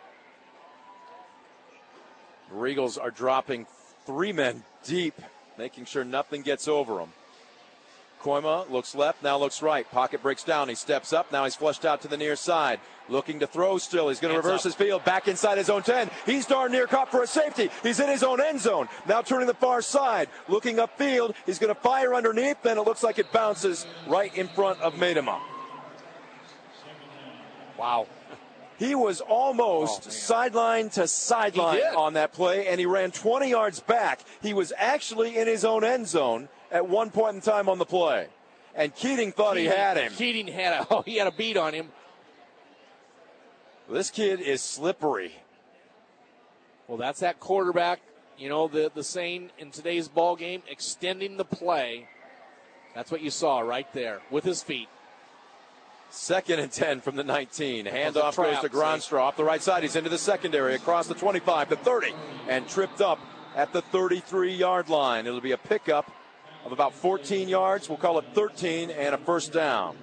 The Regals are dropping 3 men deep, making sure nothing gets over them. Koima looks left, now looks right. Pocket breaks down. He steps up. Now he's flushed out to the near side. Looking to throw still. He's going to reverse his field. Back inside his own 10. He's darn near caught for a safety. He's in his own end zone. Now turning the far side. Looking upfield. He's going to fire underneath. Then it looks like it bounces right in front of Miedema. Wow. He was almost sideline to sideline on that play, and he ran 20 yards back. He was actually in his own end zone at one point in time on the play. And Keating thought he had him. Keating had a beat on him. This kid is slippery. Well, that's that quarterback. You know, the saying in today's ball game, extending the play. That's what you saw right there with his feet. 2nd and 10 from the 19. Handoff goes to Gronstra off the right side. He's into the secondary across the 25, the 30, and tripped up at the 33-yard line. It'll be a pickup of about 14 yards. We'll call it 13 and a first down.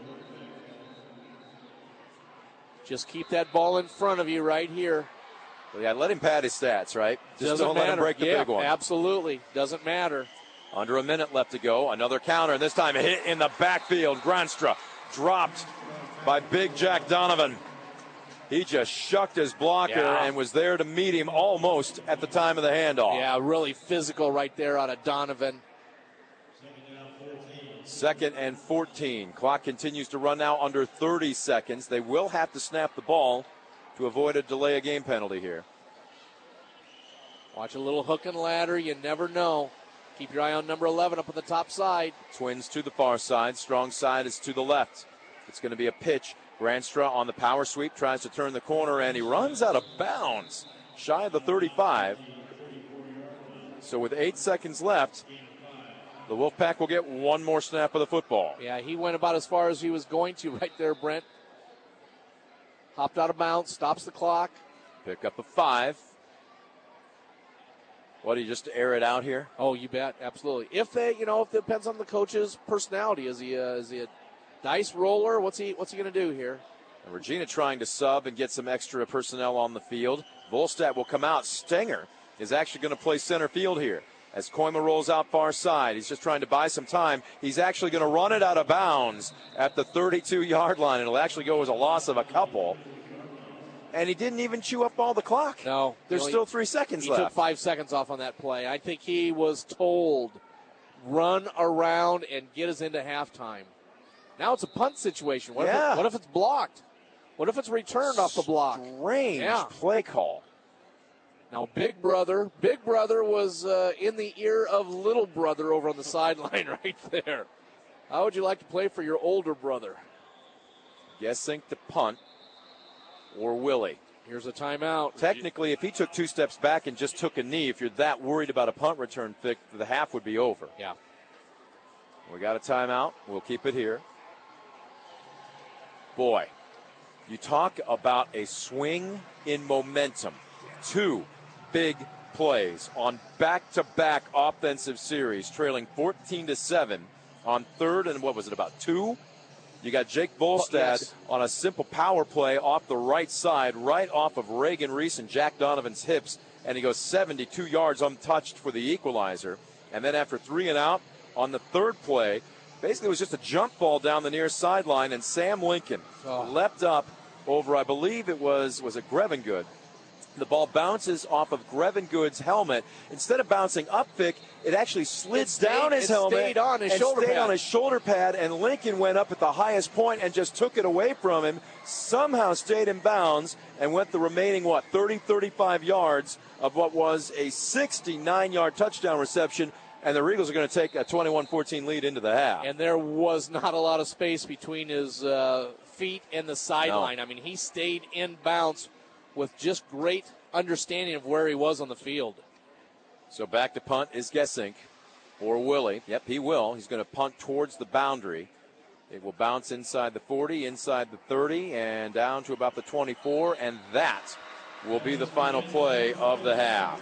Just keep that ball in front of you right here. Well, yeah, let him pad his stats, right? Just don't let him break the big one. Absolutely. Doesn't matter. Under a minute left to go. Another counter, and this time a hit in the backfield. Gronstra dropped by Big Jack Donovan. He just shucked his blocker and was there to meet him almost at the time of the handoff. Yeah, really physical right there out of Donovan. 2nd and 14. Clock continues to run now under 30 seconds. They will have to snap the ball to avoid a delay of game penalty here. Watch a little hook and ladder. You never know. Keep your eye on number 11 up on the top side. Twins to the far side. Strong side is to the left. It's going to be a pitch. Granstra on the power sweep, tries to turn the corner, and he runs out of bounds, shy of the 35. So with 8 seconds left, the Wolfpack will get one more snap of the football. Yeah, he went about as far as he was going to right there, Brent. Hopped out of bounds, stops the clock. Pick up a 5. What, do you just air it out here? Oh, you bet, absolutely. If they, if it depends on the coach's personality, is he a dice roller? What's he going to do here? And Regina trying to sub and get some extra personnel on the field. Volstad will come out. Stenger is actually going to play center field here as Koima rolls out far side. He's just trying to buy some time. He's actually going to run it out of bounds at the 32-yard line. It'll actually go as a loss of a couple. And he didn't even chew up all the clock. No. There's still 3 seconds left. He took 5 seconds off on that play. I think he was told, run around and get us into halftime. Now it's a punt situation. What if it's blocked? What if it's returned off the block? Strange play call. Now, Big Brother was in the ear of Little Brother over on the sideline right there. How would you like to play for your older brother? Guessing to punt. Or Willie. Here's a timeout. Technically, if he took 2 steps back and just took a knee, if you're that worried about a punt return, the half would be over. Yeah. We got a timeout. We'll keep it here. Boy, you talk about a swing in momentum. 2 big plays on back-to-back offensive series, trailing 14-7 on 3rd and about 2? You got Jake Volstad on a simple power play off the right side, right off of Reagan Reese and Jack Donovan's hips, and he goes 72 yards untouched for the equalizer. And then after 3 and out on the 3rd play, basically it was just a jump ball down the near sideline, and Sam Lincoln leapt up over, I believe it was it Grevengood. The ball bounces off of Grevengood's helmet. Instead of bouncing up, Vic, it actually slid down his helmet. Stayed on his shoulder pad, and Lincoln went up at the highest point and just took it away from him, somehow stayed in bounds, and went the remaining, 35 yards of what was a 69-yard touchdown reception, and the Eagles are going to take a 21-14 lead into the half. And there was not a lot of space between his feet and the sideline. No. I mean, he stayed in bounds with just great understanding of where he was on the field. So back to punt is Gesink or Willie. Yep, he will. He's going to punt towards the boundary. It will bounce inside the 40, inside the 30, and down to about the 24, and that will be the final play of the half.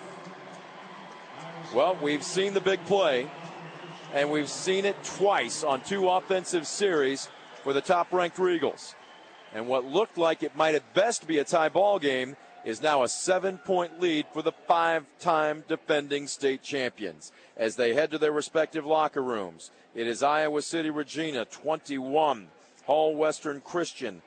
Well, we've seen the big play, and we've seen it twice on 2 offensive series for the top-ranked Eagles. And what looked like it might at best be a tie ball game is now a 7-point lead for the 5-time defending state champions as they head to their respective locker rooms. It is Iowa City Regina 21, Hall Western Christian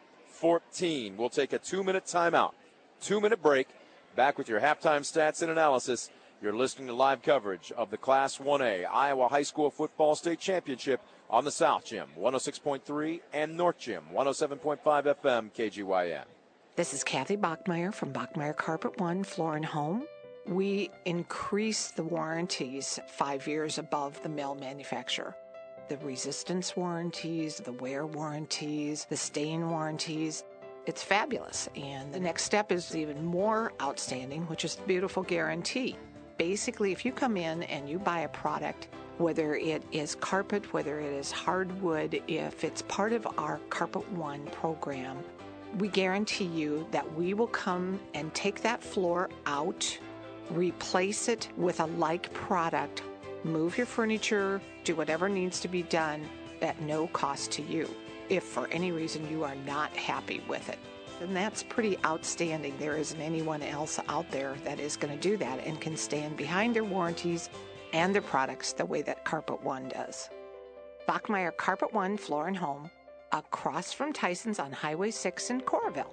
14. We'll take a 2-minute timeout, 2-minute break. Back with your halftime stats and analysis. You're listening to live coverage of the Class 1A Iowa High School Football State Championship on the South Gym, 106.3, and North Gym, 107.5 FM, KGYN. This is Kathy Bachmeyer from Bachmeyer Carpet One Floor and Home. We increase the warranties 5 years above the mill manufacturer. The resistance warranties, the wear warranties, the stain warranties. It's fabulous. And the next step is even more outstanding, which is the beautiful guarantee. Basically, if you come in and you buy a product, whether it is carpet, whether it is hardwood, if it's part of our Carpet One program, we guarantee you that we will come and take that floor out, replace it with a like product, move your furniture, do whatever needs to be done at no cost to you, if for any reason you are not happy with it. And that's pretty outstanding. There isn't anyone else out there that is going to do that and can stand behind their warranties and their products the way that Carpet One does. Bachmeyer Carpet One Floor and Home, across from Tyson's on Highway 6 in Coralville.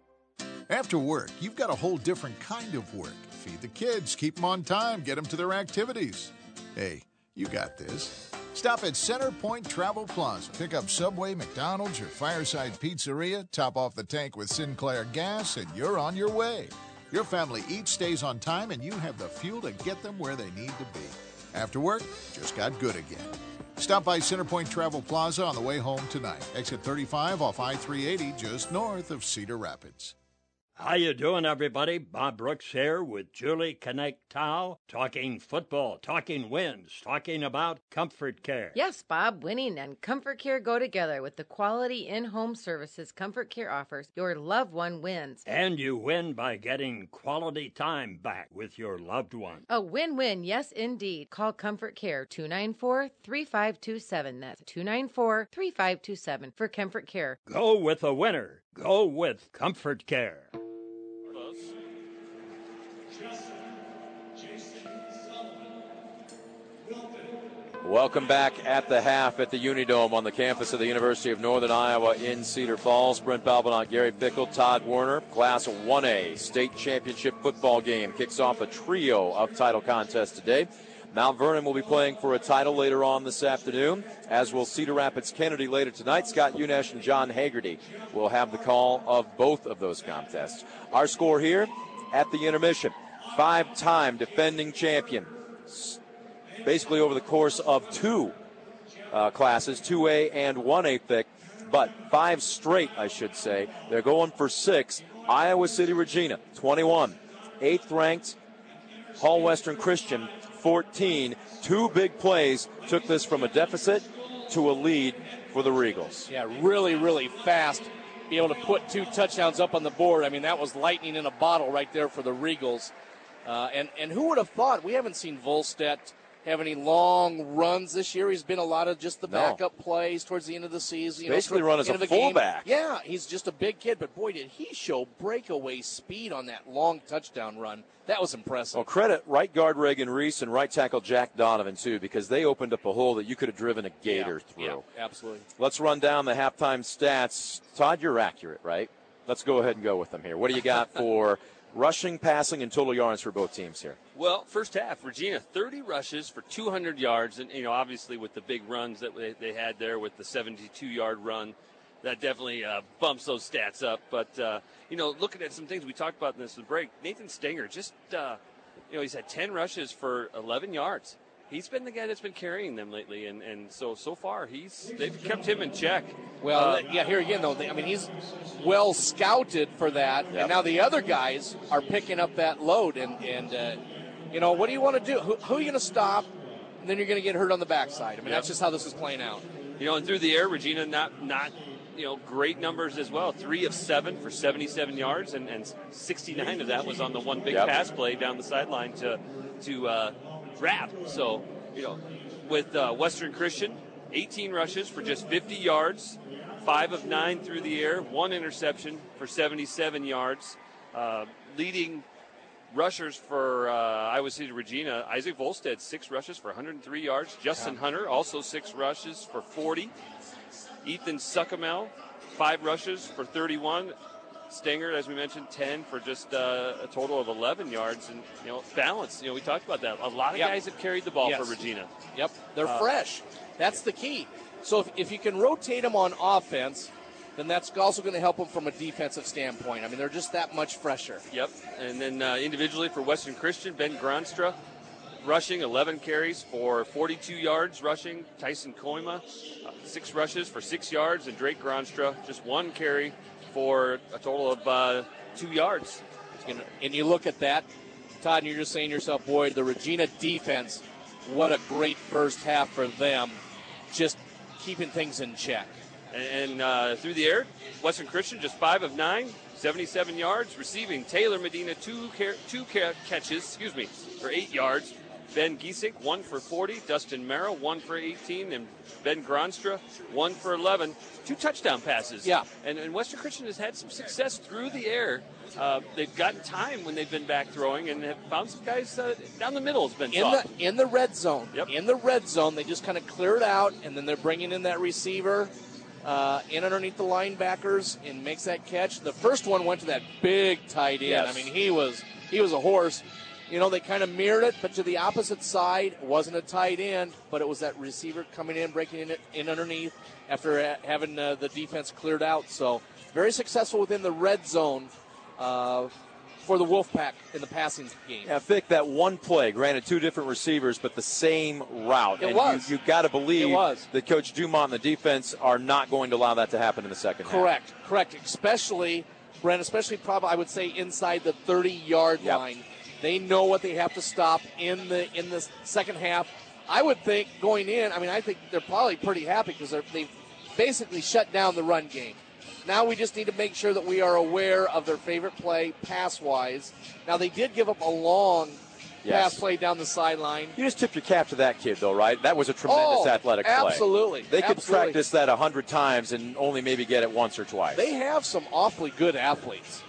After work, you've got a whole different kind of work. Feed the kids, keep them on time, get them to their activities. Hey, you got this. Stop at Center Point Travel Plaza. Pick up Subway, McDonald's, or Fireside Pizzeria, top off the tank with Sinclair Gas, and you're on your way. Your family each stays on time, and you have the fuel to get them where they need to be. After work, just got good again. Stop by Center Point Travel Plaza on the way home tonight. Exit 35 off I-380, just north of Cedar Rapids. How you doing, everybody? Bob Brooks here with Julie Connect-Tao, talking football, talking wins, talking about Comfort Care. Yes, Bob, winning and Comfort Care go together with the quality in-home services Comfort Care offers. Your loved one wins. And you win by getting quality time back with your loved one. A win-win, yes, indeed. Call Comfort Care, 294-3527. That's 294-3527 for Comfort Care. Go with a winner. Go with Comfort Care. Welcome back at the half at the Unidome on the campus of the University of Northern Iowa in Cedar Falls. Brent Balbinot, Gary Bickle, Todd Werner. Class 1A state championship football game kicks off a trio of title contests today. Mount Vernon will be playing for a title later on this afternoon, as will Cedar Rapids Kennedy later tonight. Scott Unesh and John Hagerty will have the call of both of those contests. Our score here at the intermission, 5-time defending champion. Basically over the course of two classes, 2A and 1A thick, but 5 straight, I should say. They're going for 6. Iowa City Regina, 21. 8th ranked Hall Western Christian, 14. 2 big plays took this from a deficit to a lead for the Regals. Yeah, really, really fast. Be able to put 2 touchdowns up on the board. I mean, that was lightning in a bottle right there for the Regals. And who would have thought? We haven't seen Volstedt have any long runs this year. He's been a lot of just the backup plays towards the end of the season. Basically run as a fullback. Yeah, he's just a big kid, but boy, did he show breakaway speed on that long touchdown run. That was impressive. Well, credit right guard Reagan Reese and right tackle Jack Donovan, too, because they opened up a hole that you could have driven a gator through. Yeah, absolutely. Let's run down the halftime stats. Todd, you're accurate, right? Let's go ahead and go with them here. What do you got for rushing, passing, and total yards for both teams here? Well, first half, Regina, 30 rushes for 200 yards. And, obviously with the big runs that they had there with the 72-yard run, that definitely bumps those stats up. But, looking at some things we talked about in this break, Nathan Stenger just, he's had 10 rushes for 11 yards. He's been the guy that's been carrying them lately, and so far they've kept him in check. Well, here again, though, he's well scouted for that, and now the other guys are picking up that load, and what do you want to do? Who are you going to stop? And then you're going to get hurt on the backside. That's just how this is playing out. And through the air, Regina not great numbers as well. 3 of 7 for 77 yards, and 69 of that was on the one big pass play down the sideline to Rapp. So, with Western Christian, 18 rushes for just 50 yards, 5 of 9 through the air, 1 interception for 77 yards. Leading rushers for Iowa City Regina, Isaac Volstead, 6 rushes for 103 yards. Justin Hunter, also 6 rushes for 40. Ethan Suckamel, 5 rushes for 31. Stenger, as we mentioned, 10 for just a total of 11 yards. And, balance. We talked about that. A lot of guys have carried the ball for Regina. Yep, they're fresh. That's the key. So if you can rotate them on offense, then that's also going to help them from a defensive standpoint. They're just that much fresher. Yep. And then individually for Western Christian, Ben Gronstra, rushing, 11 carries for 42 yards rushing. Tyson Koima, 6 rushes for 6 yards. And Drake Gronstra, just 1 carry for a total of 2 yards. And you look at that, Todd, and you're just saying to yourself, boy, the Regina defense, what a great first half for them, just keeping things in check. And through the air, Western Christian just 5 of 9, 77 yards. Receiving, Taylor Medina, 2 catches, for 8 yards. Ben Giesink, 1 for 40. Dustin Merrill, 1 for 18. And Ben Gronstra, 1 for 11. 2 touchdown passes. Yeah. And Western Christian has had some success through the air. They've gotten time when they've been back throwing and have found some guys down the middle has been soft. In the red zone. Yep. In the red zone, they just kind of clear it out, and then they're bringing in that receiver in underneath the linebackers and makes that catch. The first one went to that big tight end. Yes. He was a horse. They kind of mirrored it, but to the opposite side. It wasn't a tight end, but it was that receiver coming in, breaking in underneath after having the defense cleared out. So very successful within the red zone for the Wolfpack in the passing game. Yeah, Vic, that one play, granted 2 different receivers, but the same route. You got to believe that Coach Dumont and the defense are not going to allow that to happen in the second half. Correct. Especially Brent, especially probably I would say inside the 30-yard line. They know what they have to stop in the second half. I would think going in, I think they're probably pretty happy because they've basically shut down the run game. Now we just need to make sure that we are aware of their favorite play pass-wise. Now they did give up a long pass play down the sideline. You just tip your cap to that kid, though, right? That was a tremendous athletic play. Absolutely. They could practice that 100 times and only maybe get it once or twice. They have some awfully good athletes.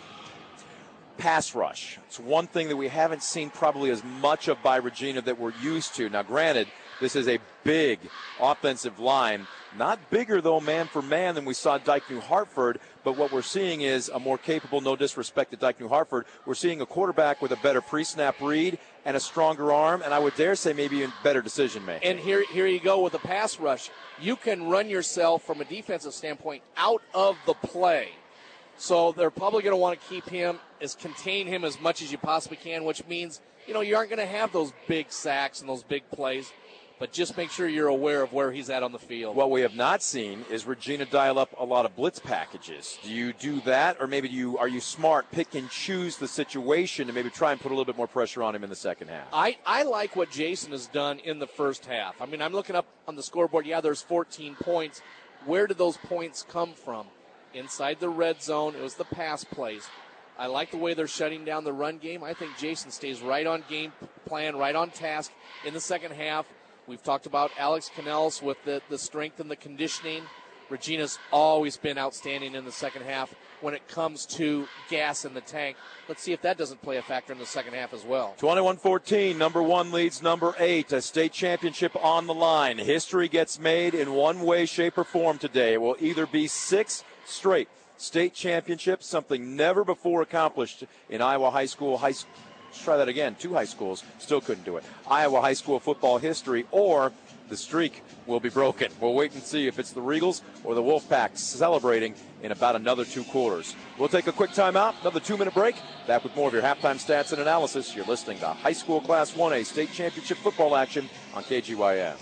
Pass rush. It's one thing that we haven't seen probably as much of by Regina that we're used to. Now, granted, this is a big offensive line. Not bigger, though, man for man than we saw at Dyke New Hartford, but what we're seeing is a more capable, no disrespect to Dyke New Hartford, we're seeing a quarterback with a better pre-snap read and a stronger arm, and I would dare say maybe even better decision-making. And here you go with a pass rush. You can run yourself from a defensive standpoint out of the play. So they're probably going to want to contain him as much as you possibly can, which means, you aren't going to have those big sacks and those big plays. But just make sure you're aware of where he's at on the field. What we have not seen is Regina dial up a lot of blitz packages. Do you do that, or maybe are you smart, pick and choose the situation, and maybe try and put a little bit more pressure on him in the second half? I like what Jason has done in the first half. I'm looking up on the scoreboard. Yeah, there's 14 points. Where did those points come from? Inside the red zone, it was the pass plays. I like the way they're shutting down the run game. I think Jason stays right on game plan, right on task in the second half. We've talked about Alex Canels with the strength and the conditioning. Regina's always been outstanding in the second half when it comes to gas in the tank. Let's see if that doesn't play a factor in the second half as well. 21-14, number 1 leads number 8. A state championship on the line. History gets made in one way, shape, or form today. It will either be 6 straight state championships, something never before accomplished in Iowa high school. Let's try that again. 2 high schools still couldn't do it. Iowa high school football history, or the streak will be broken. We'll wait and see if it's the Regals or the Wolfpack celebrating in about another 2 quarters. We'll take a quick timeout, another 2-minute break. Back with more of your halftime stats and analysis. You're listening to High School Class 1A State Championship football action on KGYM.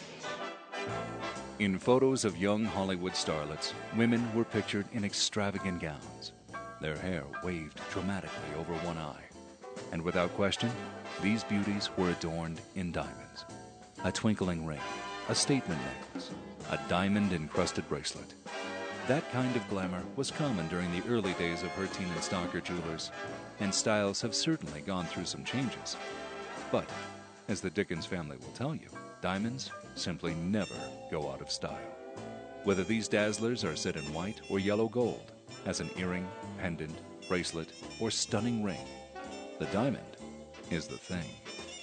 In photos of young Hollywood starlets, women were pictured in extravagant gowns. Their hair waved dramatically over one eye. And without question, these beauties were adorned in diamonds. A twinkling ring, a statement necklace, a diamond-encrusted bracelet. That kind of glamour was common during the early days of Hertine and Stalker Jewelers, and styles have certainly gone through some changes. But, as the Dickens family will tell you, diamonds simply never go out of style. Whether these dazzlers are set in white or yellow gold, as an earring, pendant, bracelet, or stunning ring, the diamond is the thing.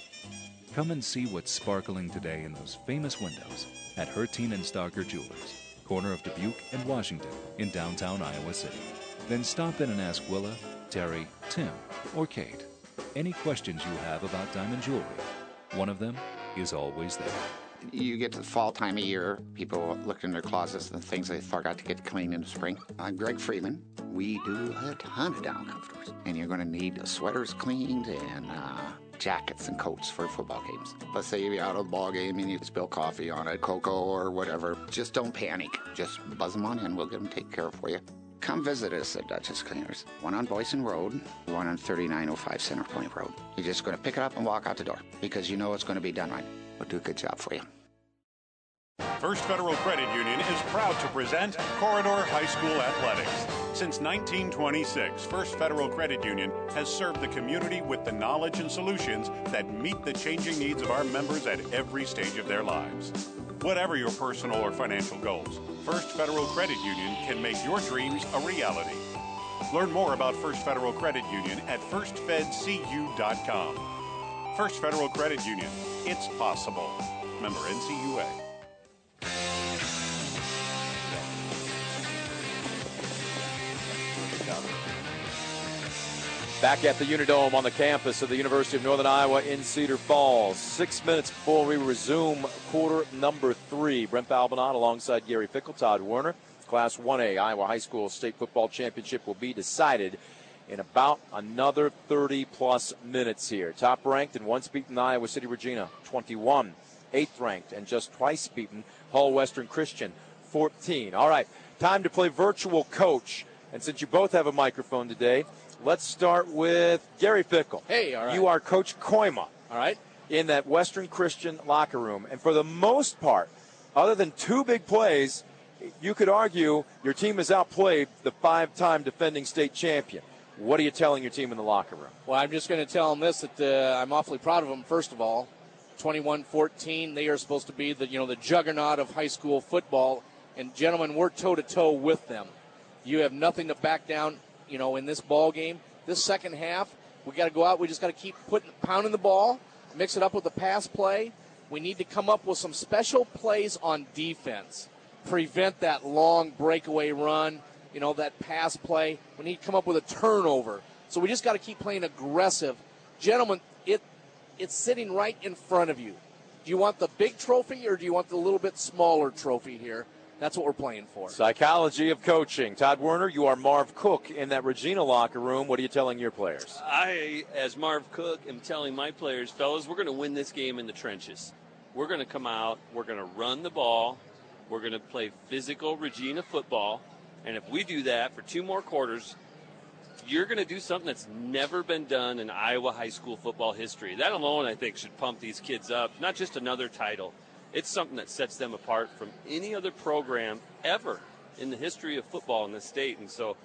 Come and see what's sparkling today in those famous windows at Hertine and Stalker Jewelers, corner of Dubuque and Washington in downtown Iowa City. Then stop in and ask Willa, Terry, Tim, or Kate any questions you have about diamond jewelry. One of them is always there. You get to the fall time of year, people look in their closets and things they forgot to get clean in the spring. I'm Greg Freeman. We do a ton of down comforters, and you're going to need sweaters cleaned and jackets and coats for football games. Let's say you're out of the ball game and you spill coffee on it, cocoa or whatever. Just don't panic. Just buzz them on in. We'll get them taken care of for you. Come visit us at Duchess Cleaners. One on Boyson Road, one on 3905 Center Point Road. You're just going to pick it up and walk out the door because you know it's going to be done right. We'll do a good job for you. First Federal Credit Union is proud to present Corridor High School Athletics. Since 1926, First Federal Credit Union has served the community with the knowledge and solutions that meet the changing needs of our members at every stage of their lives. Whatever your personal or financial goals, First Federal Credit Union can make your dreams a reality. Learn more about First Federal Credit Union at firstfedcu.com. First Federal Credit Union. It's possible. Member NCUA. Back at the Unidome on the campus of the University of Northern Iowa in Cedar Falls. 6 minutes before we resume quarter number 3. Brent Balbinot alongside Gary Fickle, Todd Werner. Class 1A Iowa High School State Football Championship will be decided in about another 30-plus minutes here. Top ranked and once beaten Iowa City Regina, 21. 8th ranked and just twice beaten Hull Western Christian, 14. All right, time to play virtual coach. And since you both have a microphone today, let's start with Gary Fickle. Hey, all right. You are Coach Koima. All right. In that Western Christian locker room. And for the most part, other than 2 big plays, you could argue your team has outplayed the 5-time defending state champion. What are you telling your team in the locker room? Well, I'm just going to tell them this, that I'm awfully proud of them, first of all. 21-14, they are supposed to be the juggernaut of high school football. And, gentlemen, we're toe-to-toe with them. You have nothing to back down, in this ball game. This second half, we got to go out. We just got to keep pounding the ball, mix it up with the pass play. We need to come up with some special plays on defense. Prevent that long breakaway run, that pass play. We need to come up with a turnover. So we just got to keep playing aggressive. Gentlemen, it's sitting right in front of you. Do you want the big trophy or do you want the little bit smaller trophy here? That's what we're playing for. Psychology of coaching. Todd Werner, you are Marv Cook in that Regina locker room. What are you telling your players? I, as Marv Cook, am telling my players, fellas, we're going to win this game in the trenches. We're going to come out. We're going to run the ball. We're going to play physical Regina football. And if we do that for 2 more quarters, you're going to do something that's never been done in Iowa high school football history. That alone, I think, should pump these kids up. Not just another title. It's something that sets them apart from any other program ever in the history of football in this state. And so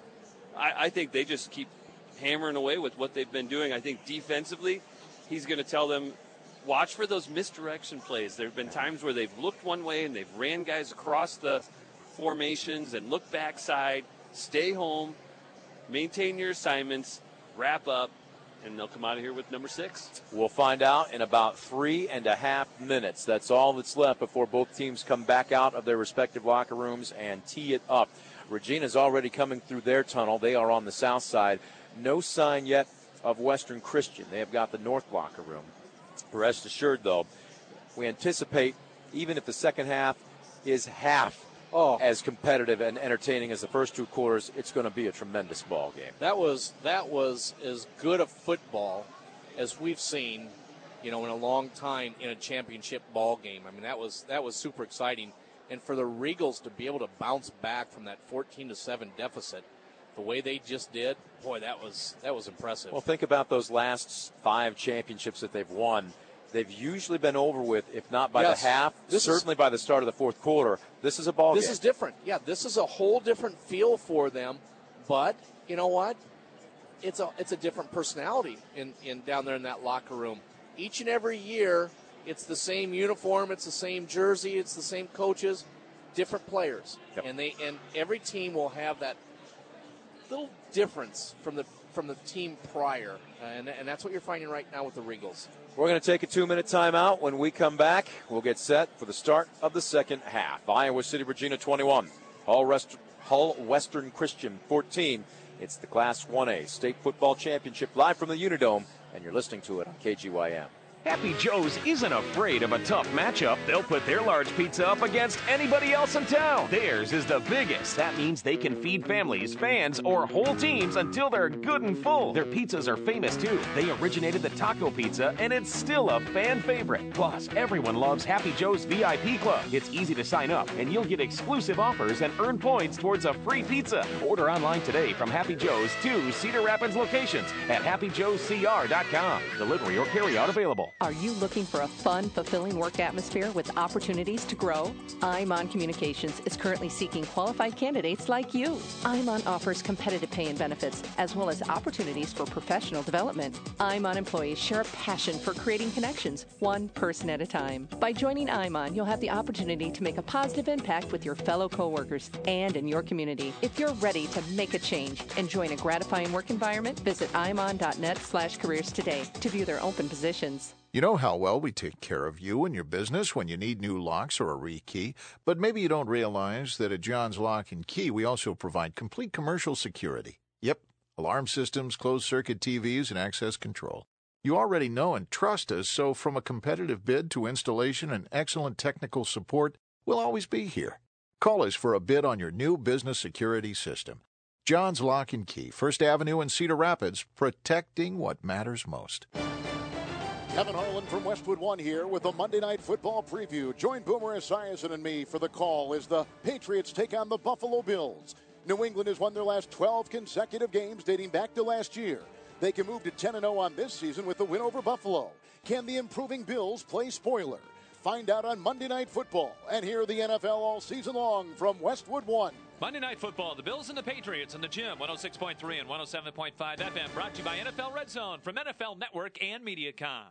I think they just keep hammering away with what they've been doing. I think defensively, he's going to tell them, watch for those misdirection plays. There have been times where they've looked one way and they've ran guys across the formations and look backside, stay home, maintain your assignments, wrap up, and they'll come out of here with number 6. We'll find out in about 3.5 minutes. That's all that's left before both teams come back out of their respective locker rooms and tee it up. Regina's already coming through their tunnel. They are on the south side. No sign yet of Western Christian. They have got the north locker room. Rest assured, though, we anticipate, even if the second half is half as competitive and entertaining as the first 2 quarters, it's going to be a tremendous ball game. That was as good a football as we've seen, in a long time in a championship ball game. I mean, that was super exciting. And for the Regals to be able to bounce back from that 14-7 deficit, the way they just did, boy, that was impressive. Well, think about those last 5 championships that they've won. They've usually been over with, if not by the half, certainly by the start of the fourth quarter. This is a ball game. This is different. Yeah, this is a whole different feel for them. But you know what? It's a different personality in down there in that locker room. Each and every year, it's the same uniform, it's the same jersey, it's the same coaches, different players, and every team will have that little difference from the team prior, and that's what you're finding right now with the Regals. We're going to take a 2-minute timeout. When we come back, we'll get set for the start of the second half. Iowa City, Regina 21, Hull Western Christian 14. It's the Class 1A State Football Championship live from the Unidome, and you're listening to it on KGYM. Happy Joe's isn't afraid of a tough matchup. They'll put their large pizza up against anybody else in town. Theirs is the biggest. That means they can feed families, fans, or whole teams until they're good and full. Their pizzas are famous, too. They originated the taco pizza, and it's still a fan favorite. Plus, everyone loves Happy Joe's VIP Club. It's easy to sign up, and you'll get exclusive offers and earn points towards a free pizza. Order online today from Happy Joe's 2 Cedar Rapids locations at happyjoescr.com. Delivery or carryout available. Are you looking for a fun, fulfilling work atmosphere with opportunities to grow? IMON Communications is currently seeking qualified candidates like you. IMON offers competitive pay and benefits, as well as opportunities for professional development. IMON employees share a passion for creating connections, one person at a time. By joining IMON, you'll have the opportunity to make a positive impact with your fellow coworkers and in your community. If you're ready to make a change and join a gratifying work environment, visit imon.net/careers today to view their open positions. You know how well we take care of you and your business when you need new locks or a rekey, but maybe you don't realize that at John's Lock and Key, we also provide complete commercial security. Yep, alarm systems, closed-circuit TVs, and access control. You already know and trust us, so from a competitive bid to installation and excellent technical support, we'll always be here. Call us for a bid on your new business security system. John's Lock and Key, 1st Avenue in Cedar Rapids, protecting what matters most. Kevin Harlan from Westwood One here with the Monday Night Football preview. Join Boomer Esiason and me for the call as the Patriots take on the Buffalo Bills. New England has won their last 12 consecutive games dating back to last year. They can move to 10-0 on this season with the win over Buffalo. Can the improving Bills play spoiler? Find out on Monday Night Football and hear the NFL all season long from Westwood One. Monday Night Football, the Bills and the Patriots in the gym, 106.3 and 107.5 FM, brought to you by NFL Red Zone from NFL Network and Mediacom.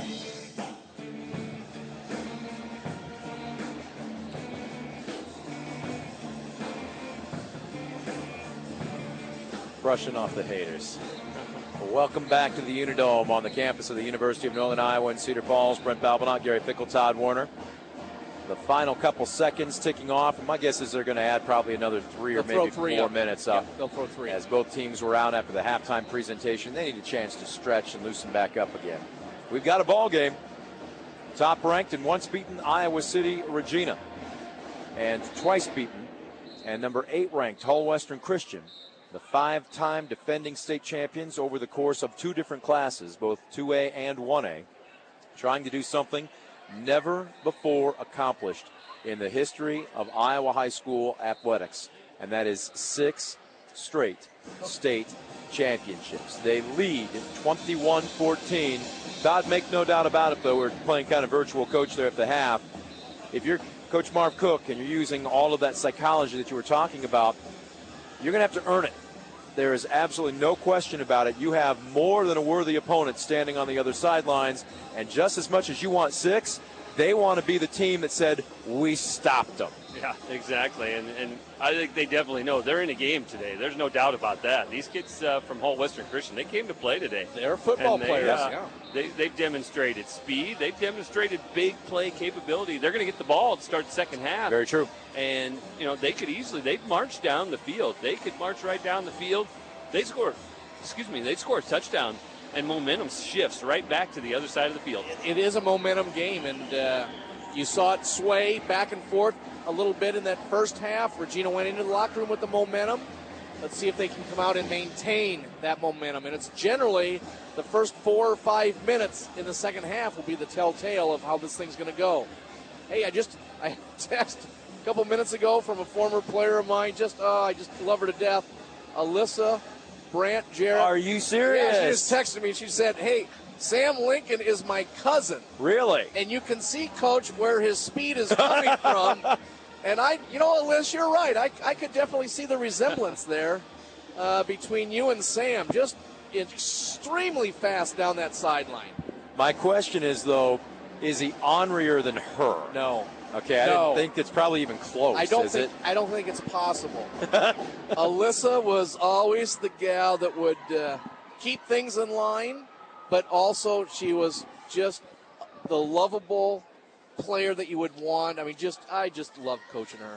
Brushing off the haters. Welcome back to the Unidome on the campus of the University of Northern Iowa in Cedar Falls. Brent Balbinot, Gary Fickle, Todd Warner. The final couple seconds ticking off. And my guess is they're going to add probably another 3 or maybe 4 minutes up. They'll throw 3. As both teams were out after the halftime presentation, they need a chance to stretch and loosen back up again. We've got a ball game. Top ranked and once beaten Iowa City Regina. And twice beaten and number 8 ranked Hull Western Christian. The 5-time defending state champions over the course of 2 different classes, both 2A and 1A, trying to do something never before accomplished in the history of Iowa high school athletics, and that is 6 straight state championships. They lead 21-14. Todd, make no doubt about it, though, we're playing kind of virtual coach there at the half. If you're Coach Marv Cook and you're using all of that psychology that you were talking about, you're going to have to earn it. There is absolutely no question about it. You have more than a worthy opponent standing on the other sidelines, and just as much as you want 6, they want to be the team that said, we stopped them. Yeah, exactly. And I think they definitely know they're in a game today. There's no doubt about that. These kids from Hull Western Christian, they came to play today. They're football players, yeah. They've demonstrated speed. They've demonstrated big play capability. They're going to get the ball to start the second half. Very true. And, they could easily, they've marched down the field. They could march right down the field. They score a touchdown, and momentum shifts right back to the other side of the field. It is a momentum game, and you saw it sway back and forth a little bit in that first half. Regina went into the locker room with the momentum. Let's see if they can come out and maintain that momentum. And it's generally the first 4 or 5 minutes in the second half will be the telltale of how this thing's going to go. Hey, I texted a couple minutes ago from a former player of mine. I just love her to death. Alyssa Brandt Jarrett. Are you serious? Yeah, she just texted me. She said, hey, Sam Lincoln is my cousin. Really? And you can see, Coach, where his speed is coming from. And Liz, you're right. I could definitely see the resemblance there between you and Sam. Just extremely fast down that sideline. My question is, though, is he ornerier than her? No. Okay, I didn't think it's probably even close. I don't think it's possible. Alyssa was always the gal that would keep things in line, but also she was just the lovable player that you would want. I mean, I just love coaching her.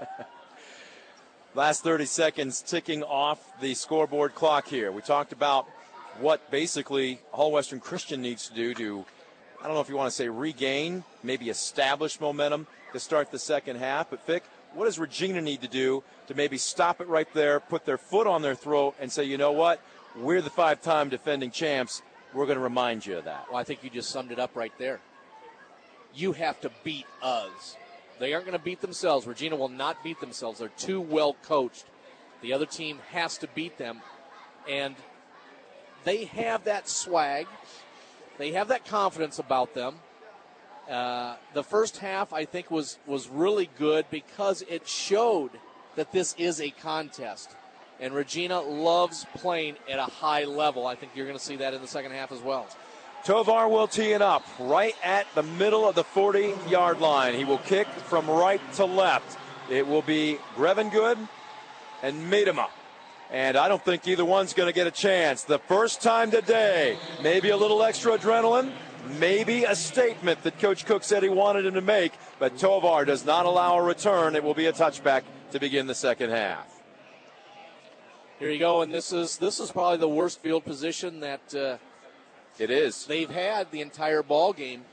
Last 30 seconds ticking off the scoreboard clock here. We talked about what basically Hull Western Christian needs to do to, I don't know if you want to say regain, maybe establish momentum to start the second half. But, Fick, what does Regina need to do to maybe stop it right there, put their foot on their throat, and say, you know what, we're the 5-time defending champs. We're going to remind you of that. Well, I think you just summed it up right there. You have to beat us. They aren't going to beat themselves. Regina will not beat themselves. They're too well coached. The other team has to beat them. And they have that swag. They have that confidence about them. The first half, I think, was really good because it showed that this is a contest. And Regina loves playing at a high level. I think you're going to see that in the second half as well. Tovar will tee it up right at the middle of the 40-yard line. He will kick from right to left. It will be Grevengood and Medema. And I don't think either one's going to get a chance. The first time today, maybe a little extra adrenaline, maybe a statement that Coach Cook said he wanted him to make, but Tovar does not allow a return. It will be a touchback to begin the second half. Here you go, and this is probably the worst field position that it is. They've had the entire ball game.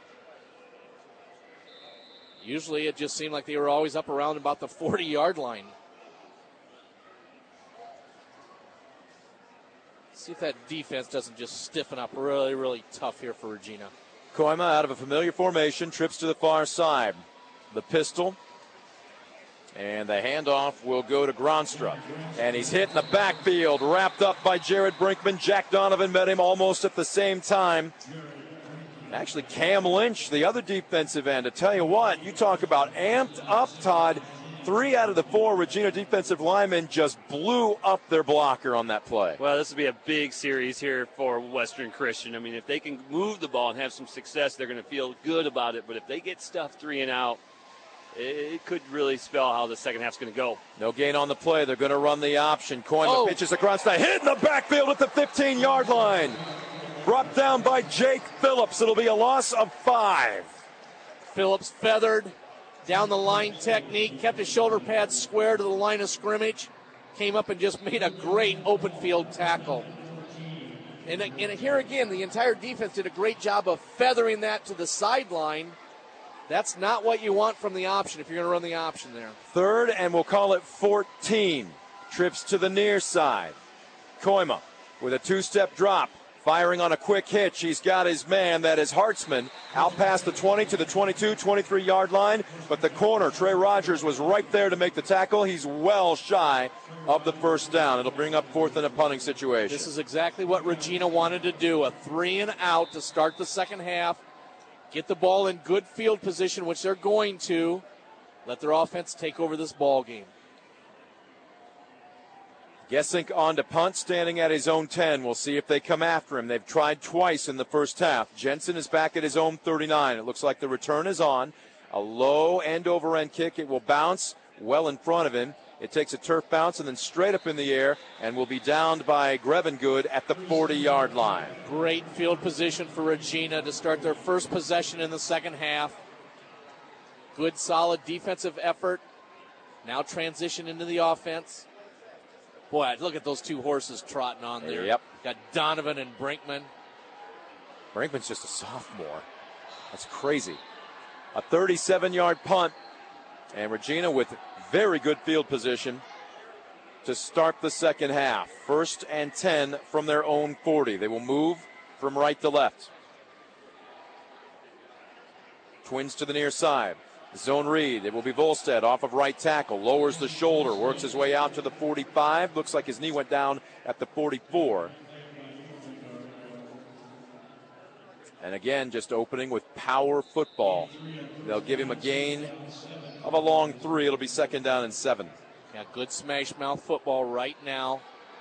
Usually it just seemed like they were always up around about the 40-yard line. See if that defense doesn't just stiffen up really, really tough here for Regina. Koima out of a familiar formation, trips to the far side. The pistol And the handoff will go to Gronstra. And he's hit in the backfield, wrapped up by Jared Brinkman. Jack Donovan met him almost at the same time. Actually, Cam Lynch, the other defensive end. I tell you what, you talk about amped up, Todd. 3 out of the 4 Regina defensive linemen just blew up their blocker on that play. Well, this will be a big series here for Western Christian. I mean, if they can move the ball and have some success, they're going to feel good about it. But if they get stuffed 3 and out, it could really spell how the second half's going to go. No gain on the play. They're going to run the option. Koima pitches across the hit in the backfield at the 15-yard line. Brought down by Jake Phillips. It'll be a loss of 5. Phillips feathered down the line technique, kept his shoulder pads square to the line of scrimmage, came up and just made a great open field tackle. And here again, the entire defense did a great job of feathering that to the sideline. That's not what you want from the option if you're going to run the option there. 3rd, and we'll call it 14. Trips to the near side. Koima with a 2-step drop. Firing on a quick hitch. He's got his man, that is Hartzman, out past the 20 to the 22, 23-yard line. But the corner, Trey Rogers, was right there to make the tackle. He's well shy of the first down. It'll bring up 4th in a punting situation. This is exactly what Regina wanted to do, a 3 and out to start the second half. Get the ball in good field position, which they're going to. Let their offense take over this ball game. Gesink on to punt, standing at his own 10. We'll see if they come after him. They've tried twice in the first half. Jensen is back at his own 39. It looks like the return is on. A low end-over-end kick. It will bounce well in front of him. It takes a turf bounce and then straight up in the air and will be downed by Grevengood at the 40-yard line. Great field position for Regina to start their first possession in the second half. Good, solid defensive effort. Now transition into the offense. Boy, look at those 2 horses trotting on there. Yep. Got Donovan and Brinkman. Brinkman's just a sophomore. That's crazy. A 37-yard punt. And Regina with very good field position to start the second half. 1st and 10 from their own 40. They will move from right to left. Twins to the near side. Zone read. It will be Volstead off of right tackle. Lowers the shoulder. Works his way out to the 45. Looks like his knee went down at the 44. And again, just opening with power football. They'll give him a gain of a long 3. It'll be 2nd down and 7. Yeah, good smash mouth football right now.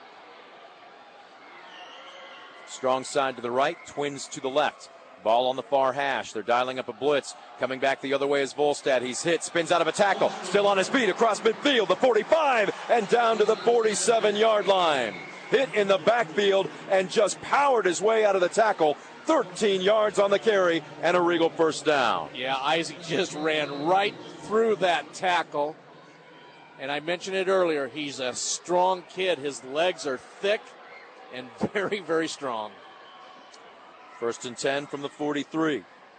Strong side to the right. Twins to the left. Ball on the far hash. They're dialing up a blitz. Coming back the other way is Volstad. He's hit, spins out of a tackle. Still on his feet across midfield. The 45 and down to the 47-yard line. Hit in the backfield and just powered his way out of the tackle. 13 yards on the carry and a Regal first down. Yeah, Isaac just ran right through that tackle. And I mentioned it earlier. He's a strong kid. His legs are thick and very, very strong. 1st and 10 from the 43.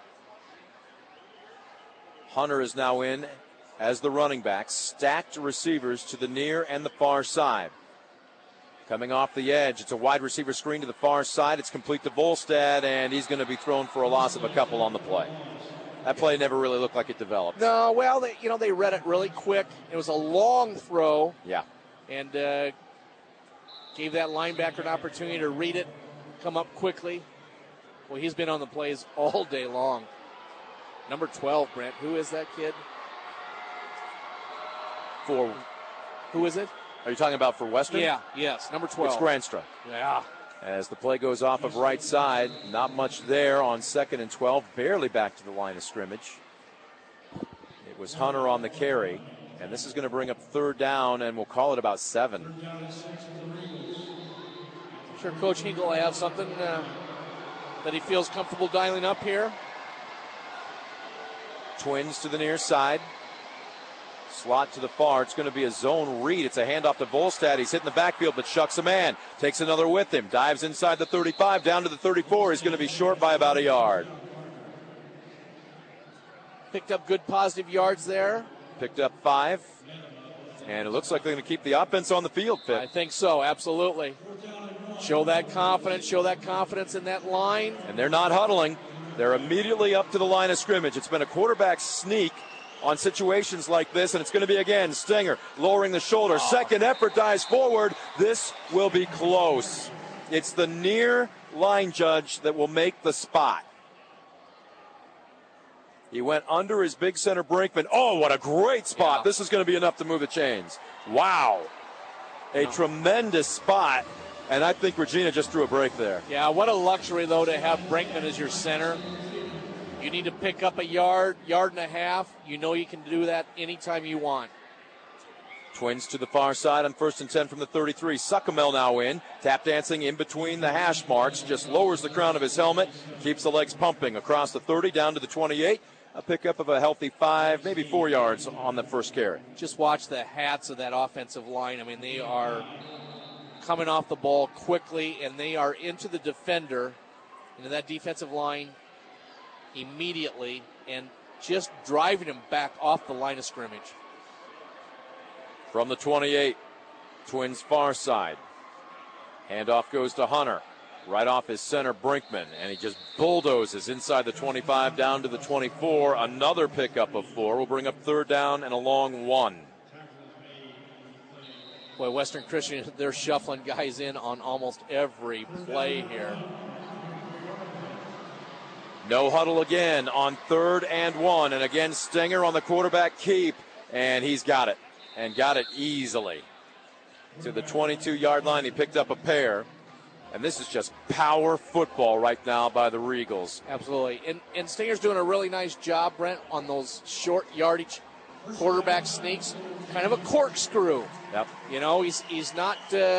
Hunter is now in as the running back. Stacked receivers to the near and the far side. Coming off the edge, it's a wide receiver screen to the far side. It's complete to Volstad, and he's going to be thrown for a loss of a couple on the play. That play never really looked like it developed. No, well, they read it really quick. It was a long throw. Yeah. And gave that linebacker an opportunity to read it, come up quickly. Well, he's been on the plays all day long. Number 12, Brent. Who is that kid? Who is it? Are you talking about for Western? Yeah, yes, number 12. It's Granstra. Yeah. As the play goes off of right side, not much there on 2nd and 12, barely back to the line of scrimmage. It was Hunter on the carry, and this is going to bring up 3rd down, and we'll call it about 7. I'm sure Coach Hinkle will have something that he feels comfortable dialing up here. Twins to the near side. Slot to the far. It's going to be a zone read. It's a handoff to Volstad. He's hitting the backfield, but shucks a man. Takes another with him. Dives inside the 35, down to the 34. He's going to be short by about a yard. Picked up good positive yards there. Picked up 5. And it looks like they're going to keep the offense on the field, Pitt. I think so, absolutely. Show that confidence in that line. And they're not huddling. They're immediately up to the line of scrimmage. It's been a quarterback sneak on situations like this, and it's going to be again Stenger lowering the shoulder. Second effort, dives forward. This will be close. It's the near line judge that will make the spot. He went under his big center Brinkman. Oh, what a great spot. This is going to be enough to move the chains. Wow. A tremendous spot. And I think Regina just threw a break there. Yeah, what a luxury, though, to have Brinkman as your center. You need to pick up a yard and a half. You know you can do that anytime you want. Twins to the far side on 1st and 10 from the 33. Suckamel now in. Tap dancing in between the hash marks. Just lowers the crown of his helmet. Keeps the legs pumping across the 30 down to the 28. A pickup of a healthy 5, maybe 4 yards on the first carry. Just watch the hats of that offensive line. I mean, they are coming off the ball quickly, and they are into the defender, into that defensive line immediately, and just driving him back off the line of scrimmage. From the 28, Twins far side. Handoff goes to Hunter. Right off his center, Brinkman, and he just bulldozes inside the 25 down to the 24. Another pickup of 4 will bring up 3rd down and a long 1. Boy, Western Christian, they're shuffling guys in on almost every play here. No huddle again on 3rd and 1, and again Stenger on the quarterback keep, and he's got it, and got it easily. To the 22-yard line, he picked up a pair. And this is just power football right now by the Regals. Absolutely. And Stinger's doing a really nice job, Brent, on those short yardage quarterback sneaks. Kind of a corkscrew. Yep. You know, he's not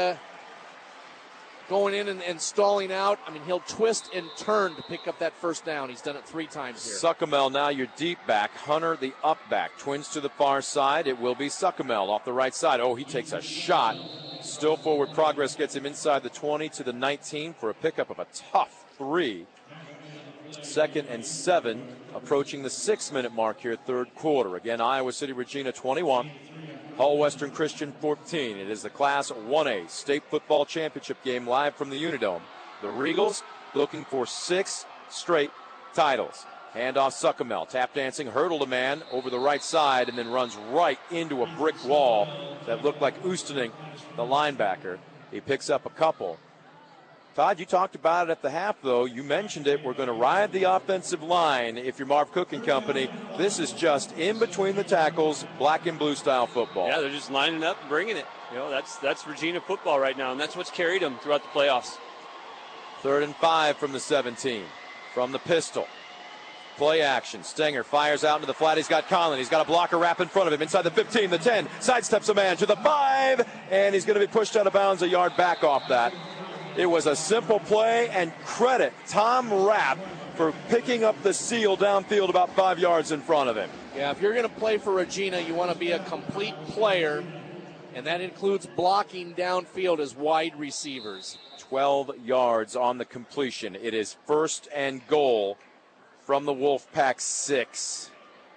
going in and stalling out. I mean, he'll twist and turn to pick up that first down. He's done it 3 times here. Suckamel now your deep back. Hunter the up back. Twins to the far side. It will be Suckamel off the right side. Oh, he takes a shot. Still forward progress gets him inside the 20 to the 19 for a pickup of a tough 3. 2nd and 7, approaching the 6-minute mark here, 3rd quarter. Again, Iowa City Regina 21, Hull Western Christian 14. It is the Class 1A State Football Championship game live from the Unidome. The Regals looking for 6 straight titles. Handoff Suckamel, tap dancing, hurdled a man over the right side and then runs right into a brick wall that looked like Oostening, the linebacker. He picks up a couple. Todd, you talked about it at the half, though. You mentioned it. We're going to ride the offensive line if you're Marv Cook and company. This is just in between the tackles, black and blue style football. Yeah, they're just lining up and bringing it. You know, that's Regina football right now, and that's what's carried them throughout the playoffs. 3rd and 5 from the 17. From the pistol. Play action. Stenger fires out into the flat. He's got Conlon. He's got a blocker wrap in front of him. Inside the 15, the 10. Sidesteps a man to the 5. And he's going to be pushed out of bounds a yard back off that. It was a simple play, and credit Tom Rapp for picking up the seal downfield about 5 yards in front of him. Yeah, if you're going to play for Regina, you want to be a complete player, and that includes blocking downfield as wide receivers. 12 yards on the completion. It is 1st and goal from the Wolfpack 6.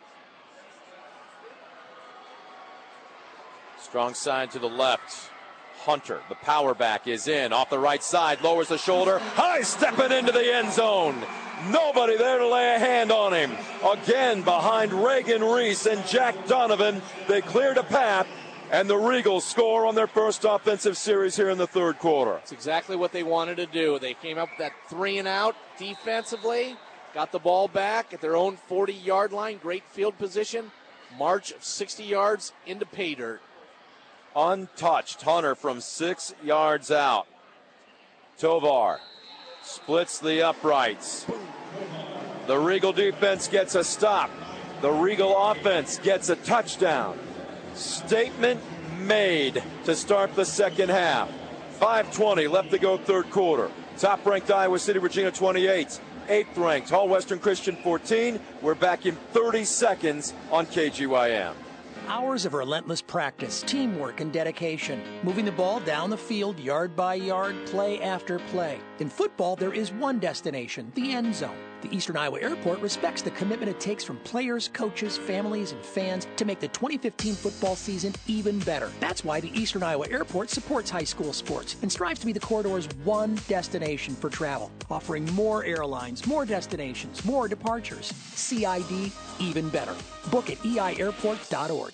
Strong side to the left. Hunter, the power back, is in. Off the right side, lowers the shoulder. High stepping into the end zone. Nobody there to lay a hand on him. Again, behind Reagan Reese and Jack Donovan, they cleared a path, and the Regals score on their first offensive series here in the 3rd quarter. That's exactly what they wanted to do. They came up with that 3 and out defensively. Got the ball back at their own 40-yard line. Great field position. March of 60 yards into pay dirt. Untouched. Hunter from 6 yards out. Tovar splits the uprights. The Regal defense gets a stop. The Regal offense gets a touchdown. Statement made to start the second half. 5:20 left to go 3rd quarter. Top-ranked Iowa City Regina 28. 8th ranked Hull Western Christian 14. We're back in 30 seconds on KGYM. Hours of relentless practice, teamwork, and dedication. Moving the ball down the field, yard by yard, play after play. In football, there is one destination, the end zone. The Eastern Iowa Airport respects the commitment it takes from players, coaches, families, and fans to make the 2015 football season even better. That's why the Eastern Iowa Airport supports high school sports and strives to be the corridor's one destination for travel, offering more airlines, more destinations, more departures. CID, even better. Book at eiairport.org.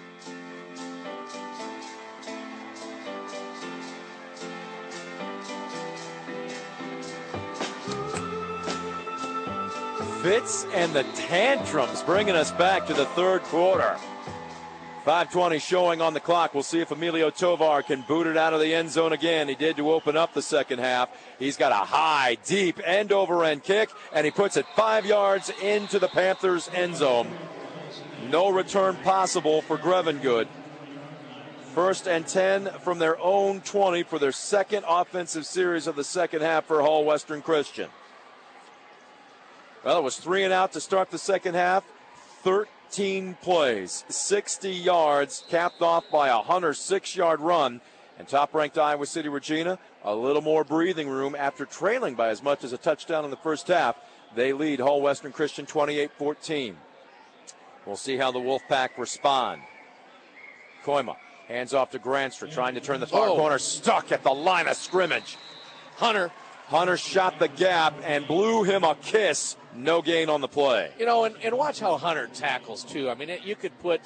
Fitz and the tantrums bringing us back to the third quarter. 5:20 showing on the clock. We'll see if Emilio Tovar can boot it out of the end zone again. He did to open up the second half. He's got a high, deep, end-over-end kick, and he puts it 5 yards into the Panthers' end zone. No return possible for Grevengood. 1st and 10 from their own 20 for their second offensive series of the second half for Hull Western Christian. Well, it was 3 and out to start the second half. 13 plays, 60 yards, capped off by a Hunter 6-yard run. And top-ranked Iowa City Regina, a little more breathing room after trailing by as much as a touchdown in the first half. They lead Hull Western Christian 28-14. We'll see how the Wolfpack respond. Koima hands off to Granstra, trying to turn the far corner, stuck at the line of scrimmage. Hunter shot the gap and blew him a kiss. No gain on the play. You know, and watch how Hunter tackles, too. I mean, you could put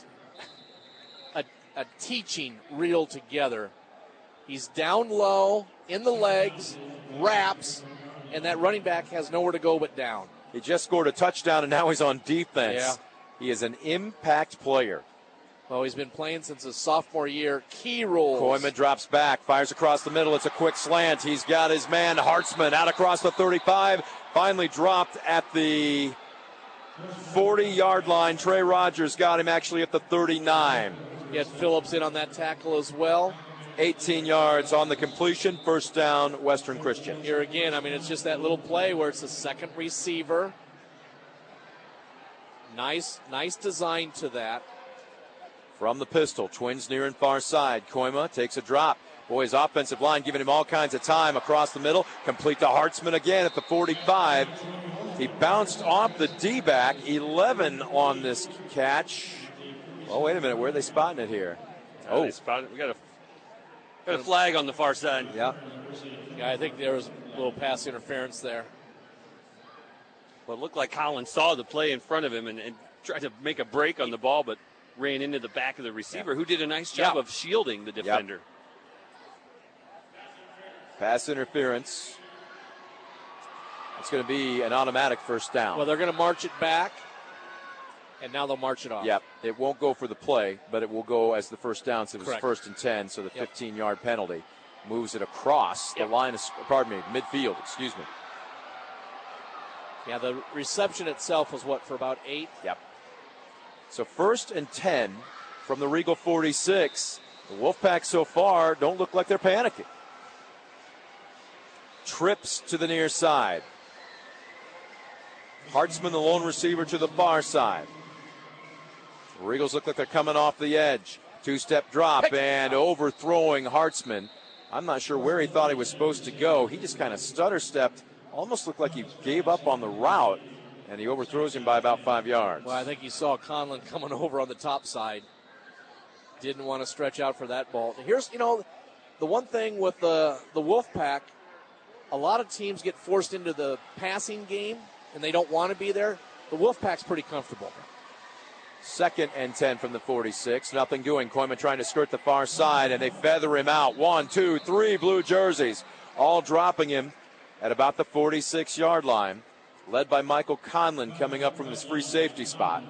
a teaching reel together. He's down low, in the legs, wraps, and that running back has nowhere to go but down. He just scored a touchdown, and now he's on defense. Yeah. He is an impact player. Well, he's been playing since his sophomore year. Key roles. Koima drops back, fires across the middle. It's a quick slant. He's got his man, Hartzman, out across the 35. Finally dropped at the 40-yard line. Trey Rogers got him actually at the 39. He had Phillips in on that tackle as well. 18 yards on the completion. First down, Western Christian. Here again, I mean, it's just that little play where it's the second receiver. Nice design to that. From the pistol, Twins near and far side. Koima takes a drop. Boy, his offensive line giving him all kinds of time across the middle. Complete to Hartzman again at the 45. He bounced off the D-back. 11 on this catch. Oh, wait a minute. Where are they spotting it here? They spotted it. We got a flag on the far side. Yeah. Yeah, I think there was a little pass interference there. Well, it looked like Collins saw the play in front of him and tried to make a break on the ball, but ran into the back of the receiver, who did a nice job of shielding the defender. Yep. Pass interference. It's going to be an automatic first down. Well, they're going to march it back, and now they'll march it off. Yep. It won't go for the play, but it will go as the first down. So it was Correct. 1st and 10, so the 15-yard penalty moves it across the line of, midfield, excuse me. Yeah, the reception itself was for about 8? Yep. So 1st and 10 from the Regal 46. The Wolfpack so far don't look like they're panicking. Trips to the near side. Hartzman, the lone receiver, to the far side. The Regals look like they're coming off the edge. Two-step drop and overthrowing Hartzman. I'm not sure where he thought he was supposed to go. He just kind of stutter-stepped. Almost looked like he gave up on the route, and he overthrows him by about 5 yards. Well, I think you saw Conlon coming over on the top side. Didn't want to stretch out for that ball. Here's, the one thing with the Wolfpack, a lot of teams get forced into the passing game, and they don't want to be there. The Wolfpack's pretty comfortable. 2nd and 10 from the 46. Nothing doing. Koima trying to skirt the far side, and they feather him out. 1, 2, 3 blue jerseys, all dropping him at about the 46-yard line, led by Michael Conlon coming up from his free safety spot.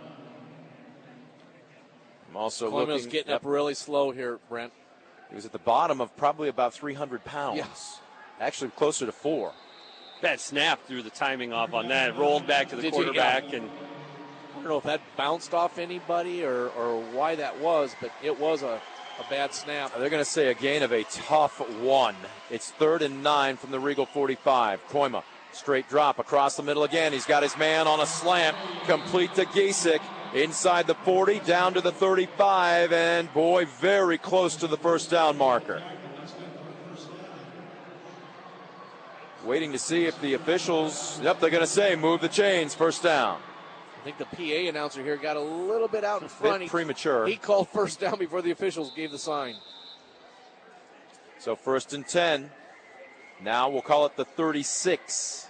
I'm also Koima's getting up really slow here, Brent. He was at the bottom of probably about 300 pounds. Yeah. Actually closer to 4. Bad snap, threw the timing off on that. Rolled back to the quarterback. And I don't know if that bounced off anybody or why that was, but it was a bad snap. They're going to say a gain of a tough 1. It's 3rd and 9 from the Regal 45. Koima, straight drop across the middle again. He's got his man on a slant. Complete to Giesik. Inside the 40, down to the 35, and boy, very close to the first down marker. Waiting to see if the officials, they're going to say move the chains, first down. I think the PA announcer here got a little bit out in front. Bit premature. He called first down before the officials gave the sign. So 1st and 10. Now we'll call it the 36.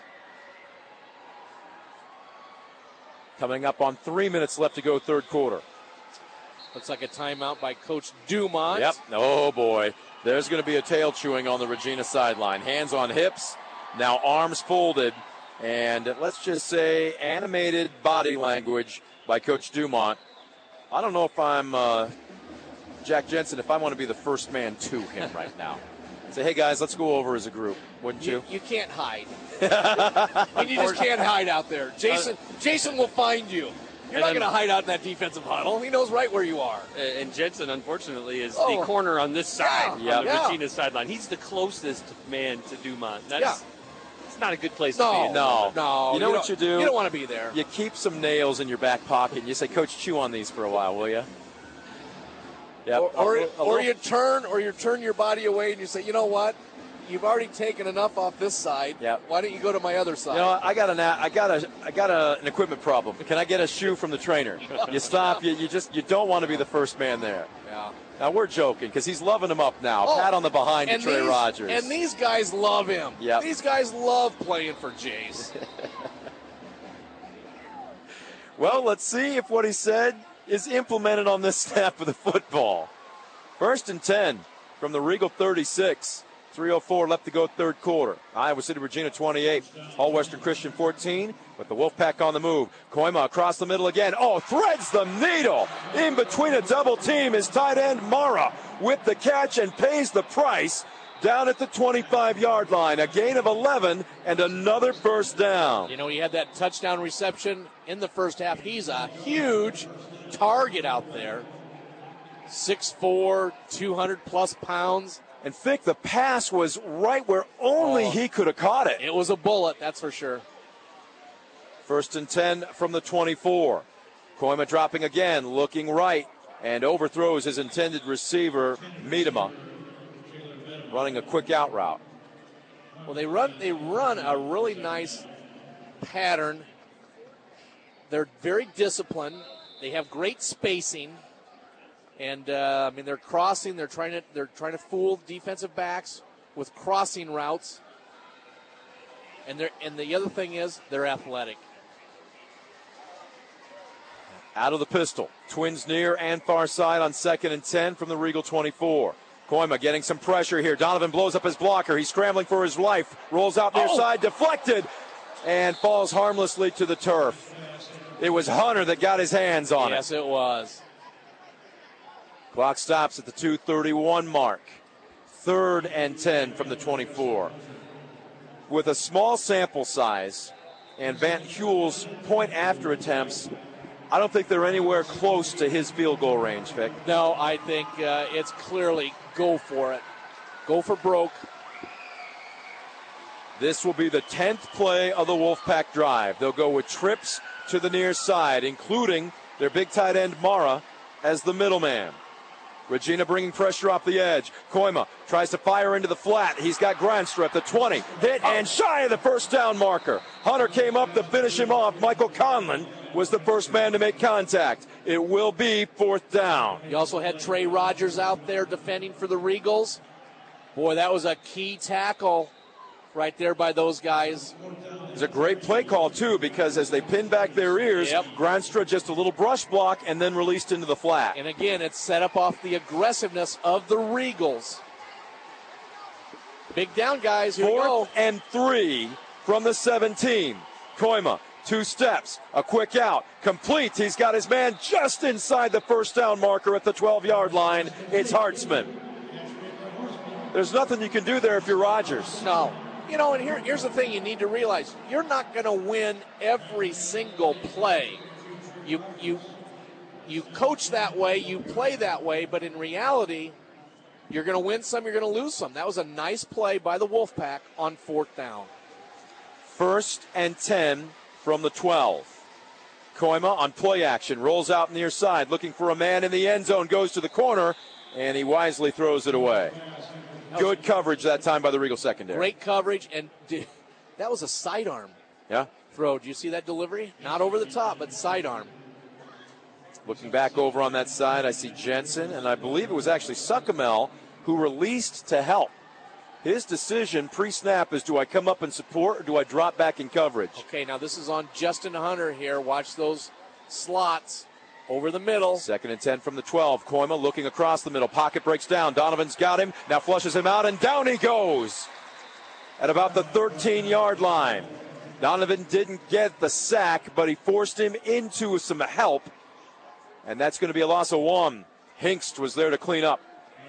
Coming up on 3 minutes left to go, third quarter. Looks like a timeout by Coach Dumont. Yep. Oh, boy. There's going to be a tail chewing on the Regina sideline. Hands on hips, now arms folded, and let's just say animated body language by Coach Dumont. I don't know if I'm Jack Jensen, if I want to be the first man to him right now. Say, hey, guys, let's go over as a group, wouldn't you? You can't hide. And you just can't hide out there. Jason will find you. You're not going to hide out in that defensive huddle. He knows right where you are. And Jensen, unfortunately, is the corner on this side, on the Regina sideline. He's the closest man to Dumont. It's not a good place to be. No. You know what you do? You don't want to be there. You keep some nails in your back pocket, and you say, Coach, chew on these for a while, will you? Yep. Or you turn your body away and you say, you know what? You've already taken enough off this side. Yep. Why don't you go to my other side? You know, I got an equipment problem. Can I get a shoe from the trainer? You stop. You don't want to be the first man there. Yeah. Now we're joking because he's loving him up now. Pat on the behind to Trey Rogers. And these guys love him. Yep. These guys love playing for Jace. Well, let's see if what he said is implemented on this snap of the football. 1st and 10 from the Regal 36. 3:04 left to go, third quarter. Iowa City, Regina 28. All Western Christian 14 with the Wolfpack on the move. Koima across the middle again. Oh, threads the needle. In between a double team is tight end Mara with the catch and pays the price down at the 25-yard line. A gain of 11 and another first down. You know, he had that touchdown reception in the first half. He's a huge target out there. 6'4", 200-plus pounds. And Fick, the pass was right where only he could have caught it. It was a bullet, that's for sure. 1st and 10 from the 24. Koima dropping again, looking right, and overthrows his intended receiver, Miedema, running a quick out route. Well, they run a really nice pattern. They're very disciplined. They have great spacing. And they're crossing. They're trying to fool defensive backs with crossing routes. And the other thing is they're athletic. Out of the pistol, twins near and far side on 2nd and 10 from the Regal 24. Koima getting some pressure here. Donovan blows up his blocker. He's scrambling for his life. Rolls out near side, deflected, and falls harmlessly to the turf. It was Hunter that got his hands on it. Yes, it was. Clock stops at the 2:31 mark. 3rd and 10 from the 24. With a small sample size and Van Huel's point after attempts, I don't think they're anywhere close to his field goal range, Vic. No, I think it's clearly go for it. Go for broke. This will be the 10th play of the Wolfpack drive. They'll go with trips to the near side, including their big tight end Mara as the middleman. Regina bringing pressure off the edge. Koima tries to fire into the flat. He's got Granstra at the 20. Hit and shy of the first down marker. Hunter came up to finish him off. Michael Conlon was the first man to make contact. It will be 4th down. You also had Trey Rogers out there defending for the Regals. Boy, that was a key tackle right there by those guys. It's a great play call, too, because as they pin back their ears, Granstra just a little brush block and then released into the flat. And again, it's set up off the aggressiveness of the Regals. Big down, guys. Here we go. 4th and 3 from the 17. Koima, 2 steps, a quick out, complete. He's got his man just inside the first down marker at the 12-yard line. It's Hartzman. There's nothing you can do there if you're Rogers. No. You know, and here's the thing you need to realize. You're not going to win every single play. You coach that way, you play that way, but in reality, you're going to win some, you're going to lose some. That was a nice play by the Wolfpack on 4th down. 1st and 10 from the 12. Koima on play action, rolls out near side, looking for a man in the end zone, goes to the corner, and he wisely throws it away. Good coverage that time by the Regal secondary. Great coverage, and That was a sidearm Yeah. throw. Do you see that delivery? Not over the top, but sidearm. Looking back over on that side, I see Jensen, and I believe it was actually Suckamel who released to help. His decision pre-snap is, do I come up and support or do I drop back in coverage? Okay, now this is on Justin Hunter here. Watch those slots over the middle. 2nd and 10 from the 12. Koima looking across the middle. Pocket breaks down. Donovan's got him. Now flushes him out, and down he goes at about the 13-yard line. Donovan didn't get the sack, but he forced him into some help, and that's going to be a loss of 1. Hinkst was there to clean up.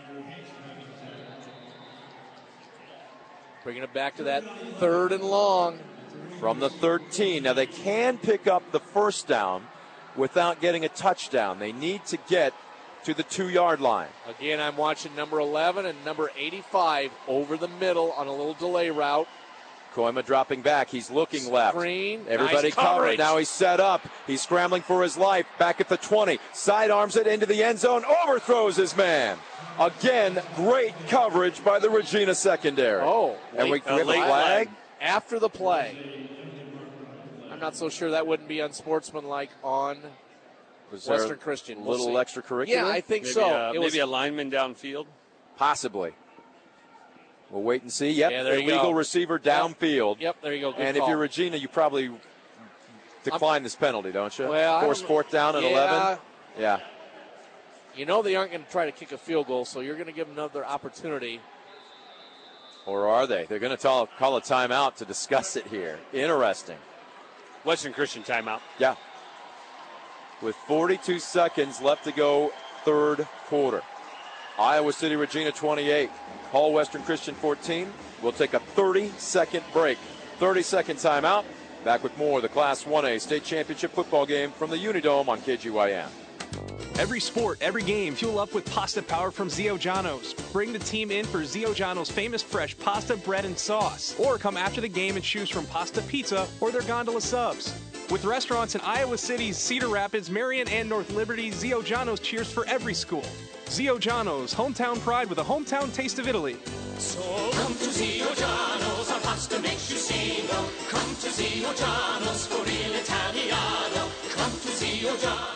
Bringing it back to that 3rd and long. From the 13. Now they can pick up the first down without getting a touchdown. They need to get to the 2-yard line. Again, I'm watching number 11 and number 85 over the middle on a little delay route. Koima dropping back. He's looking left. Screen. Everybody Nice covered. coverage. Now he's set up. He's scrambling for his life. Back at the 20. Sidearms it into the end zone. Overthrows his man. Again, great coverage by the Regina secondary. Oh, and we have a flag? After the play. I'm not so sure that wouldn't be unsportsmanlike on Was there Western Christian. a We'll little see. extracurricular? Yeah, I think so. It was Maybe a lineman downfield? Possibly. We'll wait and see. Yep, Yeah, there you illegal go. receiver downfield. Yep, there you go. Good And if call. you're Regina, you probably decline this penalty, don't you? Well, I Force don't- 4th down and yeah. 11. Yeah. You know they aren't going to try to kick a field goal, so you're going to give them another opportunity. Or are they? They're going to call a timeout to discuss it here. Interesting. Western Christian timeout. Yeah. With 42 seconds left to go, 3rd quarter. Iowa City, Regina 28. Hall Western Christian 14. We'll take a 30-second break. 30-second timeout. Back with more of the Class 1A state championship football game from the Unidome on KGYN. Every sport, every game, fuel up with pasta power from Zio Giano's. Bring the team in for Zio Giano's famous fresh pasta, bread, and sauce. Or come after the game and choose from pasta pizza or their gondola subs. With restaurants in Iowa City, Cedar Rapids, Marion, and North Liberty, Zio Giano's cheers for every school. Zio Giano's, hometown pride with a hometown taste of Italy. So come to Zio Giano's, our pasta makes you single. Come to Zio Giano's for real Italiano. Come to Zio Giano's.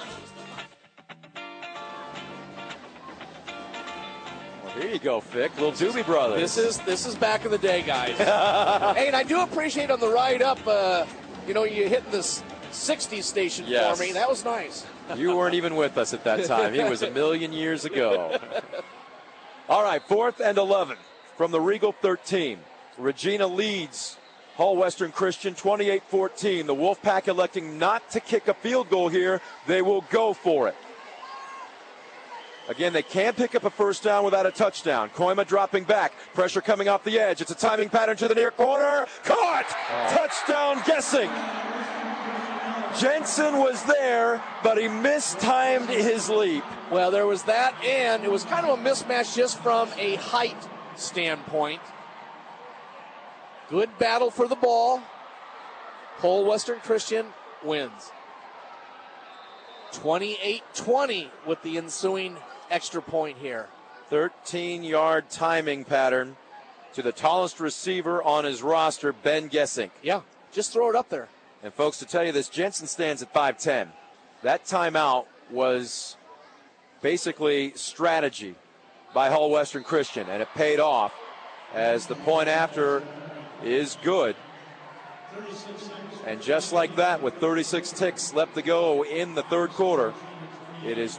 Here you go, Fick. Little Doobie Brothers. This is back in the day, guys. Hey, and I do appreciate on the ride up, you hitting this 60s station Yes. for me. That was nice. You weren't even with us at that time. It was a million years ago. All right, 4th and 11 from the Regal 13. Regina leads Hall Western Christian 28-14. The Wolfpack electing not to kick a field goal here. They will go for it. Again, they can pick up a first down without a touchdown. Koima dropping back. Pressure coming off the edge. It's a timing pattern to the near corner. Caught! Touchdown guessing. Jensen was there, but he mistimed his leap. Well, there was that, and it was kind of a mismatch just from a height standpoint. Good battle for the ball. Hull Western Christian wins. 28-20 with the ensuing extra point here. 13-yard timing pattern to the tallest receiver on his roster, Ben Gessink. Yeah, just throw it up there. And folks, to tell you this, Jensen stands at 5'10". That timeout was basically strategy by Hull Western Christian, and it paid off as the point after is good. And just like that, with 36 ticks left to go in the 3rd quarter, it is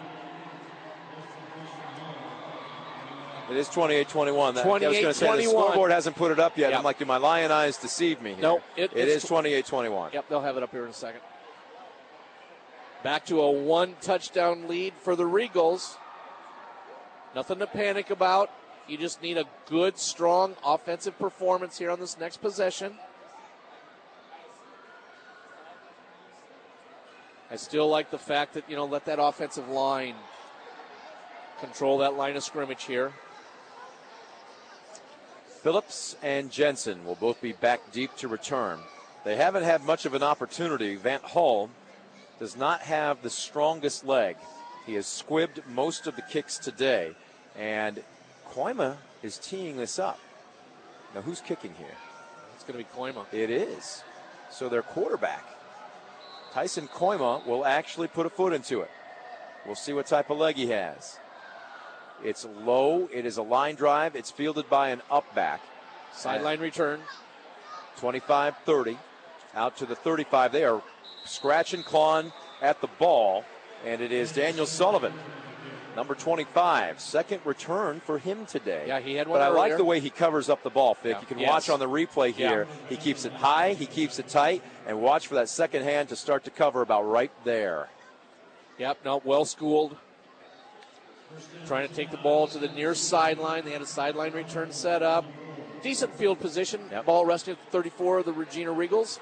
28-21. I was going to say the scoreboard hasn't put it up yet. Yep. I'm like, do my lion eyes deceive me here? No, it is 28-21. Yep, they'll have it up here in a second. Back to a 1-touchdown lead for the Regals. Nothing to panic about. You just need a good, strong offensive performance here on this next possession. I still like the fact that, let that offensive line control that line of scrimmage here. Phillips and Jensen will both be back deep to return. They haven't had much of an opportunity. Van Hull does not have the strongest leg. He has squibbed most of the kicks today. And Koima is teeing this up. Now, who's kicking here? It's going to be Koima. It is. So their quarterback, Tyson Koima, will actually put a foot into it. We'll see what type of leg he has. It's low. It is a line drive. It's fielded by an up back. Sideline return. 25-30. Out to the 35. They are scratching, clawing at the ball. And it is Daniel Sullivan, number 25. Second return for him today. Yeah, he had one But earlier. I like the way he covers up the ball, Vic. Yeah. You can Yes. watch on the replay here. Yeah. He keeps it high. He keeps it tight. And watch for that second hand to start to cover about right there. Yep, no, well schooled. Trying to take the ball to the near sideline. They had a sideline return set up. Decent field position. Ball resting at the 34 of the Regina Regals.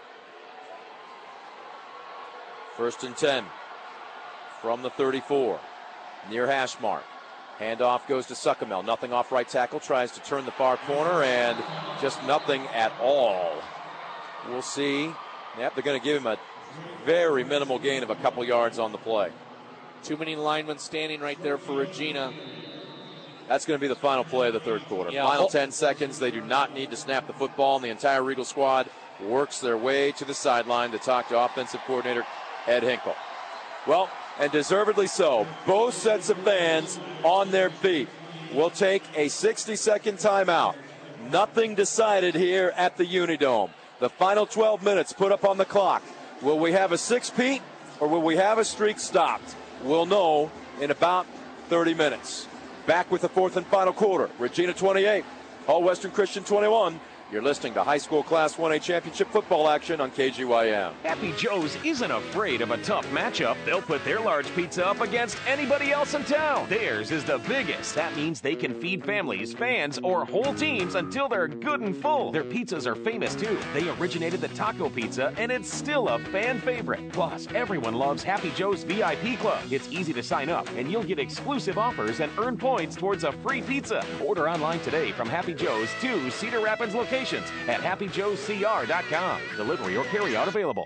1st and 10 from the 34. Near hash mark. Handoff goes to Suckamel. Nothing off right tackle. Tries to turn the far corner and just nothing at all. We'll see. Yep, they're going to give him a very minimal gain of a couple yards on the play. Too many linemen standing right there for Regina. That's going to be the final play of the third quarter. Yeah. Final 10 seconds. They do not need to snap the football, and the entire Regal squad works their way to the sideline to talk to offensive coordinator Ed Hinkle. Well, and deservedly so. Both sets of fans on their feet. We'll take a 60-second timeout. Nothing decided here at the Unidome. The final 12 minutes put up on the clock. Will we have a six-peat or will we have a streak stopped? We'll know in about 30 minutes. Back with the fourth and final quarter. Regina 28, Hall Western Christian 21. You're listening to high school Class 1A championship football action on KGYM. Happy Joe's isn't afraid of a tough matchup. They'll put their large pizza up against anybody else in town. Theirs is the biggest. That means they can feed families, fans, or whole teams until they're good and full. Their pizzas are famous too. They originated the taco pizza, and it's still a fan favorite. Plus, everyone loves Happy Joe's VIP Club. It's easy to sign up, and you'll get exclusive offers and earn points towards a free pizza. Order online today from Happy Joe's 2 Cedar Rapids locations at happyjoescr.com. Delivery or carryout available.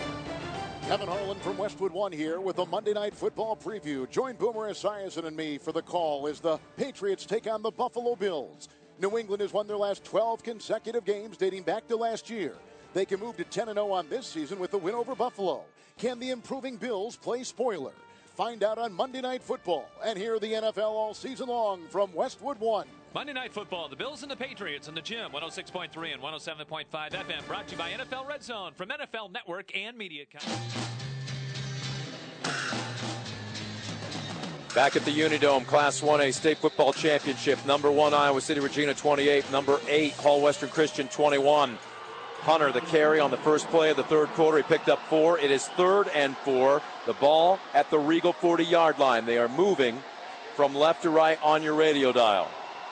Kevin Harlan from Westwood One here with the Monday Night Football preview. Join Boomer Esiason and me for the call as the Patriots take on the Buffalo Bills. New England has won their last 12 consecutive games dating back to last year. They can move to 10-0 on this season with the win over Buffalo. Can the improving Bills play spoiler? Find out on Monday Night Football and hear the NFL all season long from Westwood One. Monday Night Football, the Bills and the Patriots in the gym, 106.3 and 107.5 FM, brought to you by NFL Red Zone from NFL Network and Media. Back at the Unidome, Class 1A State Football Championship. Number 1, Iowa City, Regina 28. Number 8, Hall Western Christian 21. Hunter, the carry on the first play of the third quarter. He picked up 4. It is 3rd and 4. The ball at the Regal 40-yard line. They are moving from left to right on your radio dial.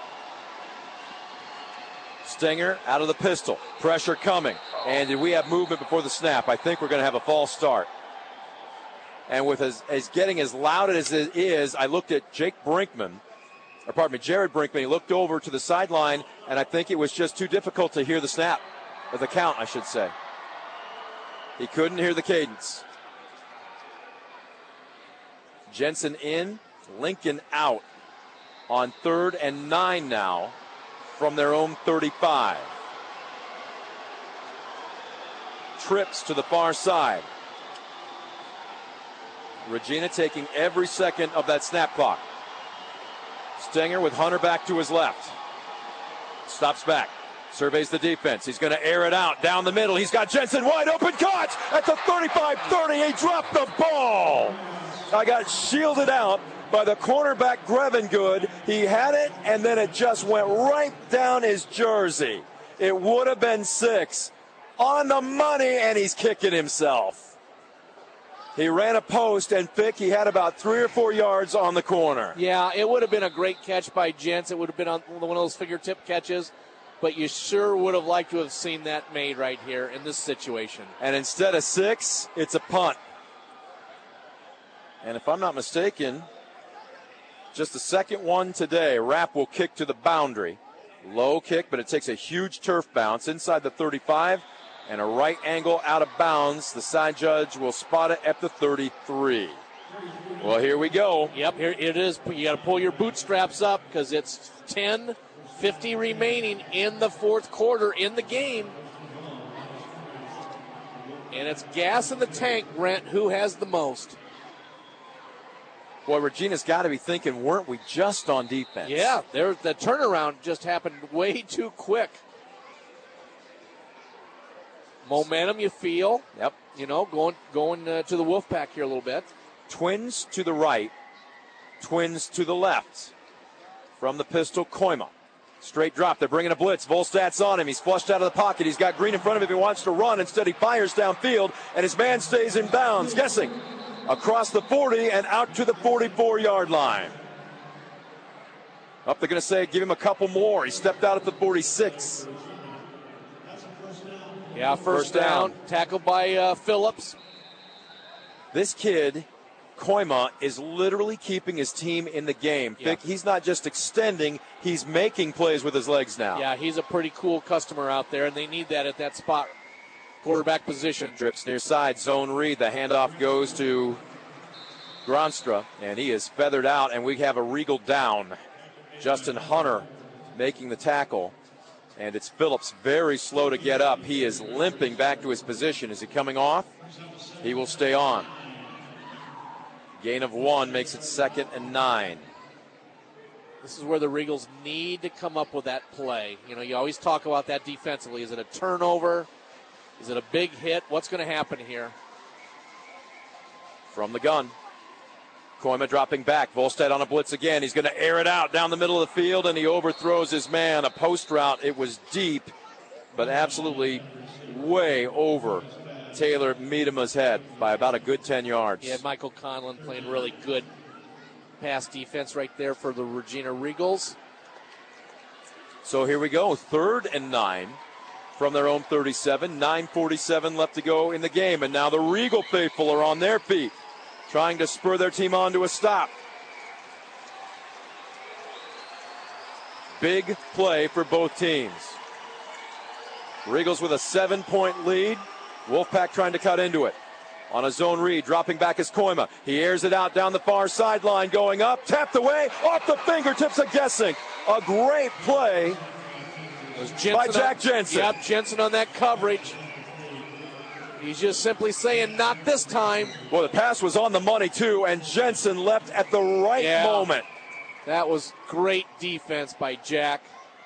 Stinger out of the pistol. Pressure coming. And did we have movement before the snap? I think we're going to have a false start. And with as getting as loud as it is, I looked at Jared Brinkman. He looked over to the sideline, and I think it was just too difficult to hear the snap. Or the count, I should say. He couldn't hear the cadence. Jensen in, Lincoln out on 3rd and 9 now from their own 35. Trips to the far side. Regina taking every second of that snap clock. Stinger with Hunter back to his left. Stops back. Surveys the defense. He's going to air it out down the middle. He's got Jensen wide open. Caught at the 35-30. He dropped the ball. I got shielded out by the cornerback Grevengood. He had it, and then it just went right down his jersey. It would have been 6 on the money, and he's kicking himself. He ran a post, and he had about 3 or 4 yards on the corner. Yeah, it would have been a great catch by Jens. It would have been on one of those fingertip catches. But you sure would have liked to have seen that made right here in this situation. And instead of 6, it's a punt. And if I'm not mistaken, just the second one today. Rapp will kick to the boundary. Low kick, but it takes a huge turf bounce inside the 35 and a right angle out of bounds. The side judge will spot it at the 33. Well, here we go. Yep, here it is. You got to pull your bootstraps up because it's 10:50 remaining in the fourth quarter in the game. And it's gas in the tank, Brent. Who has the most? Boy, Regina's got to be thinking, weren't we just on defense? Yeah, the turnaround just happened way too quick. Momentum, you feel. Yep. You know, going to the Wolfpack here a little bit. Twins to the right, Twins to the left. From the pistol, Koima. Straight drop. They're bringing a blitz. Volstad's on him. He's flushed out of the pocket. He's got Green in front of him. He wants to run. Instead, he fires downfield, and his man stays in bounds. Guessing across the 40 and out to the 44-yard line. Up, they're going to say, give him a couple more. He stepped out at the 46. Yeah, first down. Tackled by Phillips. This kid, Koima, is literally keeping his team in the game. Yeah. He's not just extending, he's making plays with his legs now. Yeah, he's a pretty cool customer out there, and they need that at that spot. Quarterback position. Drips near side, zone read. The handoff goes to Gronstra, and he is feathered out, and we have a Regal down. Justin Hunter making the tackle, and it's Phillips very slow to get up. He is limping back to his position. Is he coming off? He will stay on. Gain of 1 makes it 2nd and 9. This is where the Regals need to come up with that play. You know, you always talk about that defensively. Is it a turnover? Is it a big hit? What's going to happen here? From the gun. Koima dropping back. Volstad on a blitz again. He's going to air it out down the middle of the field, and he overthrows his man. A post route. It was deep, but absolutely way over Taylor Miedema's head by about a good 10 yards. Yeah, Michael Conlon playing really good pass defense right there for the Regina Regals. So here we go. 3rd and 9 from their own 37. 9:47 left to go in the game. And now the Regal faithful are on their feet, trying to spur their team on to a stop. Big play for both teams. Regals with a 7-point lead. Wolfpack trying to cut into it. On a zone read, dropping back is Koima. He airs it out down the far sideline, going up, tapped away, off the fingertips of Gessing. A great play by Jack Jensen. Yep, Jensen on that coverage. He's just simply saying, not this time. Well, the pass was on the money, too, and Jensen left at the right moment. That was great defense by Jack.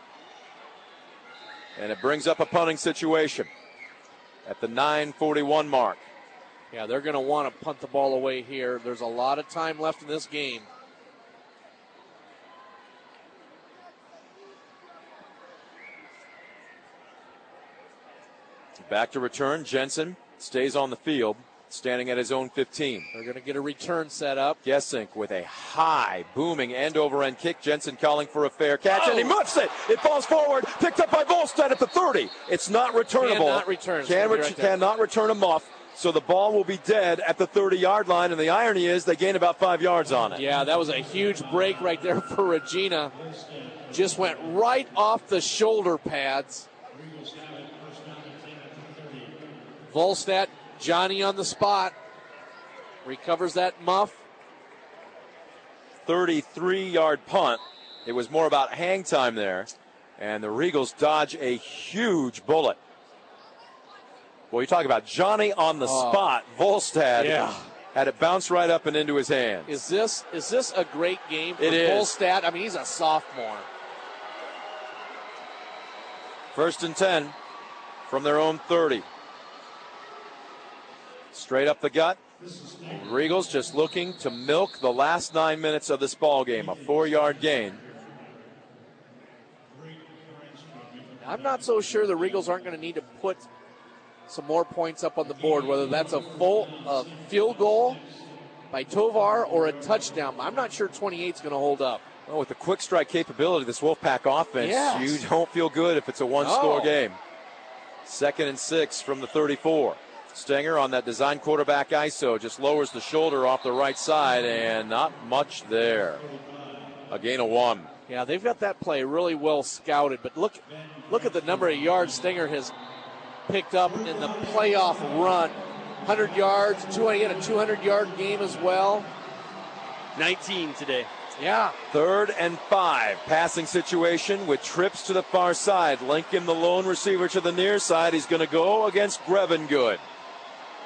And it brings up a punting situation at the 9:41 mark. Yeah, they're going to want to punt the ball away here. There's a lot of time left in this game. Back to return. Jensen stays on the field, standing at his own 15. They're going to get a return set up. Gessink with a high, booming end-over-end kick. Jensen calling for a fair catch, and he muffs it. It falls forward, picked up by Volstad at the 30. It's not returnable. Cannot return. Cannot return a muff. So the ball will be dead at the 30-yard line, and the irony is they gain about 5 yards on it. Yeah, that was a huge break right there for Regina. Just went right off the shoulder pads. Volstad, Johnny on the spot. Recovers that muff. 33-yard punt. It was more about hang time there. And the Regals dodge a huge bullet. Well, you talk about Johnny on the spot. Volstad had it bounce right up and into his hands. Is this a great game for Volstad? I mean, he's a sophomore. 1st and 10 from their own 30. Straight up the gut. Regals just looking to milk the last 9 minutes of this ball game. A 4-yard gain. I'm not so sure the Regals aren't going to need to put some more points up on the board, whether that's a field goal by Tovar or a touchdown. I'm not sure 28 is going to hold up. Well, with the quick strike capability of this Wolfpack offense, you don't feel good if it's a one-score game. 2nd and 6 from the 34. Stenger on that design quarterback ISO just lowers the shoulder off the right side, and not much there. A gain of 1. Yeah, they've got that play really well scouted, but look at the number of yards Stenger has picked up in the playoff run. 100 yards, he had a 200-yard game as well. 19 today. Yeah. 3rd and 5. Passing situation with trips to the far side. Lincoln, the lone receiver, to the near side. He's going to go against Grevengood.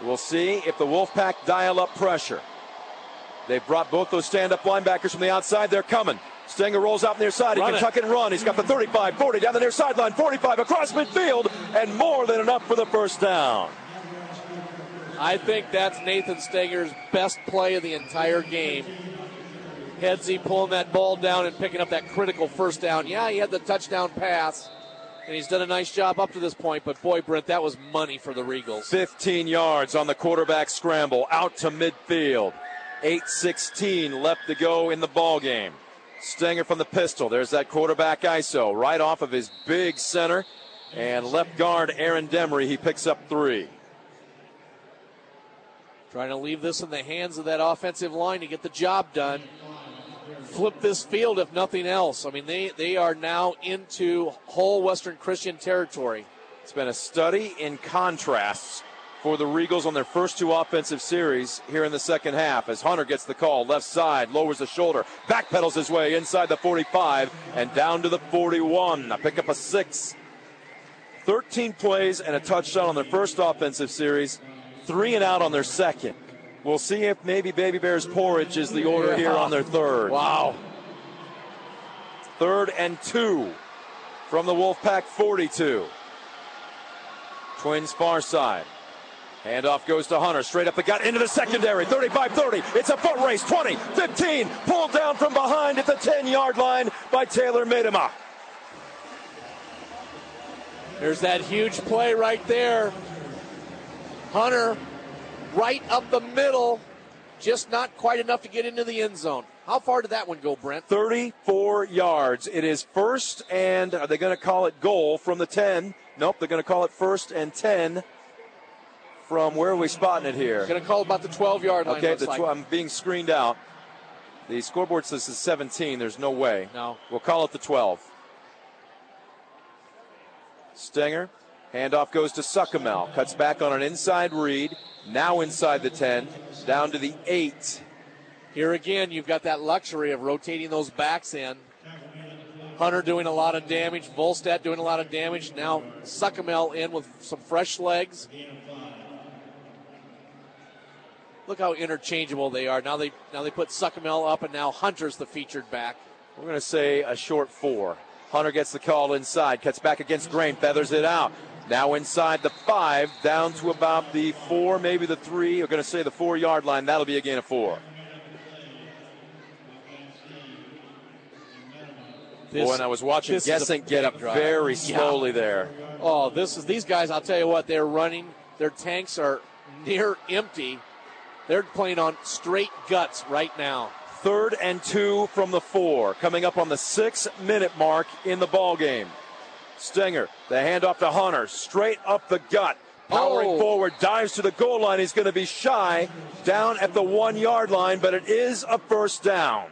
We'll see if the Wolfpack dial up pressure. They've brought both those stand-up linebackers from the outside. They're coming. Stenger rolls out near side. He can tuck it and run. He's got the 35, 40 down the near sideline, 45 across midfield, and more than enough for the first down. I think that's Nathan Stenger's best play of the entire game. Headsy pulling that ball down and picking up that critical first down. Yeah, he had the touchdown pass, and he's done a nice job up to this point, but boy, Brent, that was money for the Regals. 15 yards on the quarterback scramble out to midfield. 8:16 left to go in the ball game. Stenger from the pistol. There's that quarterback ISO right off of his big center. And left guard Aaron Demery, he picks up 3. Trying to leave this in the hands of that offensive line to get the job done. Flip this field if nothing else. I mean, they are now into whole Western Christian territory. It's been a study in contrasts for the Regals on their first 2 offensive series here in the second half as Hunter gets the call. Left side, lowers the shoulder, backpedals his way inside the 45 and down to the 41. A pick up a 6. 13 plays and a touchdown on their first offensive series. 3 and out on their second. We'll see if maybe Baby Bears porridge is the order here on their third. Wow. 3rd and 2 from the Wolfpack 42. Twins far side. Handoff goes to Hunter, straight up the gut, into the secondary, 35-30. It's a foot race, 20, 15, pulled down from behind at the 10-yard line by Taylor Medema. There's that huge play right there. Hunter right up the middle, just not quite enough to get into the end zone. How far did that one go, Brent? 34 yards. It is first and, are they going to call it goal from the 10? Nope, they're going to call it 1st and 10. From where are we spotting it here? Going to call about the 12-yard line. Okay, I'm being screened out. The scoreboard says it's 17. There's no way. No. We'll call it the 12. Stenger. Handoff goes to Suckamel. Cuts back on an inside read. Now inside the 10. Down to the 8. Here again, you've got that luxury of rotating those backs in. Hunter doing a lot of damage. Volstad doing a lot of damage. Now Suckamel in with some fresh legs. Look how interchangeable they are. Now they put Suckamel up, and now Hunter's the featured back. We're going to say a short 4. Hunter gets the call inside, cuts back against Grain, feathers it out. Now inside the 5, down to about the 4, maybe the 3. We're going to say the 4-yard line. That'll be a gain of 4. Boy, and I was watching Gessink get up very slowly there. Oh, these guys, I'll tell you what, they're running. Their tanks are near empty. They're playing on straight guts right now. 3rd and 2 from the 4, coming up on the 6-minute mark in the ball game. Stenger, the handoff to Hunter, straight up the gut, powering forward, dives to the goal line. He's going to be shy down at the 1-yard line, but it is a first down.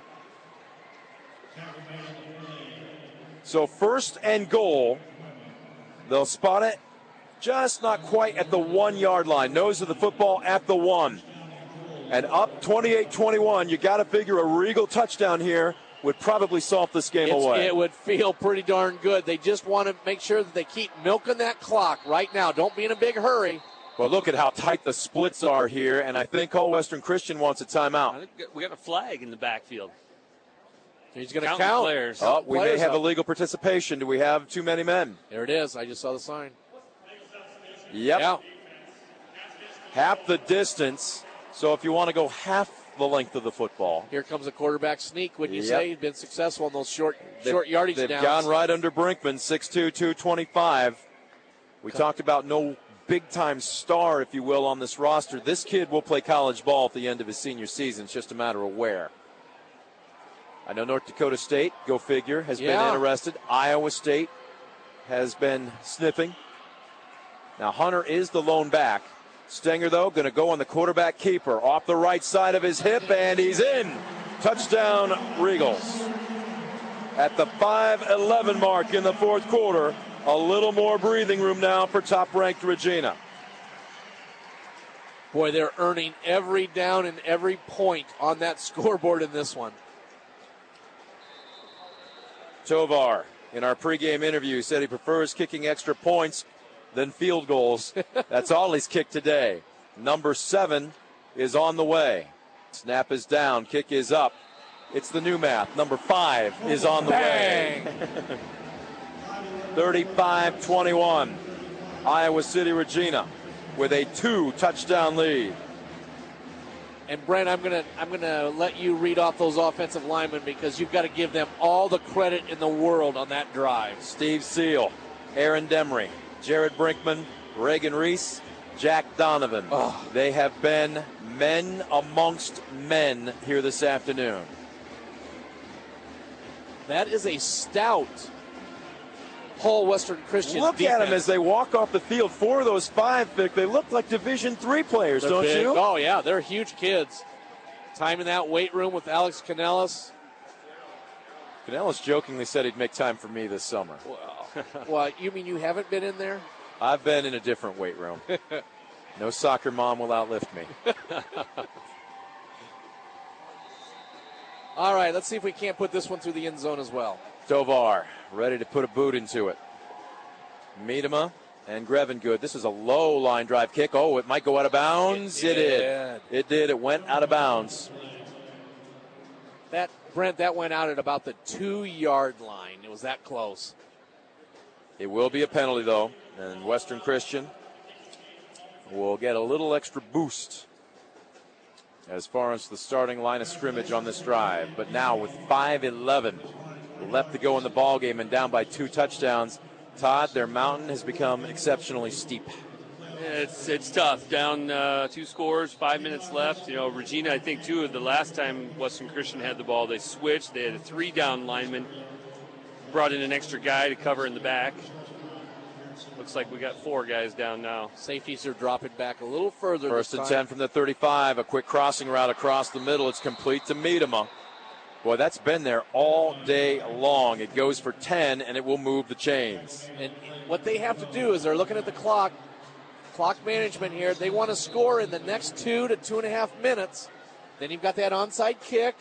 So 1st and goal, they'll spot it just not quite at the 1-yard line. Nose of the football at the 1. And up 28-21, you got to figure a Regal touchdown here would probably solve this game away. It would feel pretty darn good. They just want to make sure that they keep milking that clock right now. Don't be in a big hurry. Well, look at how tight the splits are here, and I think all Western Christian wants a timeout. I think we got a flag in the backfield. He's going to count players. Oh, we may have illegal participation. Do we have too many men? There it is. I just saw the sign. Yep. Yeah. Half the distance. So if you want to go half the length of the football. Here comes a quarterback sneak, wouldn't you say? He's been successful in those short yardage downs. They've gone right under Brinkman, 6'2", 225. We talked about no big-time star, if you will, on this roster. This kid will play college ball at the end of his senior season. It's just a matter of where. I know North Dakota State, go figure, has been interested. Iowa State has been sniffing. Now Hunter is the lone back. Stenger, though, going to go on the quarterback keeper off the right side of his hip, and he's in. Touchdown, Regals. At the 5:11 mark in the fourth quarter, a little more breathing room now for top-ranked Regina. Boy, they're earning every down and every point on that scoreboard in this one. Tovar, in our pregame interview, said he prefers kicking extra points than field goals. That's all he's kicked today. Number 7 is on the way. Snap is down. Kick is up. It's the new math. Number 5 is on the way. 35-21. Iowa City Regina with a 2-touchdown lead. And Brent, I'm gonna let you read off those offensive linemen because you've got to give them all the credit in the world on that drive. Steve Seal, Aaron Demery, Jared Brinkman, Reagan Reese, Jack Donovan. Oh. They have been men amongst men here this afternoon. That is a stout Hull Western Christian Look defense. at them as they walk off the field. 4 of those 5, Vic, they look like Division III players, They're don't big. you? Oh, yeah, they're huge kids. Time in that weight room with Alex Canellis. Canellis jokingly said he'd make time for me this summer. Well, you mean you haven't been in there? I've been in a different weight room. No soccer mom will outlift me. All right, let's see if we can't put this one through the end zone as well. Tovar ready to put a boot into it. Miedema and Grevengood. This is a low line drive kick. Oh, it might go out of bounds. It did. It did. It went out of bounds. That went out at about the 2-yard line. It was that close. It will be a penalty, though, and Western Christian will get a little extra boost as far as the starting line of scrimmage on this drive. But now with 5:11 left to go in the ball game and down by 2 touchdowns, Todd, their mountain has become exceptionally steep. It's tough. Down 2 scores, 5 minutes left. You know, Regina, I think, too, the last time Western Christian had the ball, they switched. They had a 3-down lineman, brought in an extra guy to cover in the back. Looks like we got 4 guys down now. Safeties are dropping back a little further. First and 10 from the 35. A quick crossing route across the middle. It's complete to Miedema. Boy, that's been there all day long. It goes for 10, and it will move the chains. And what they have to do is they're looking at the clock management here. They want to score in the next 2 to 2.5 minutes. Then you've got that onside kick.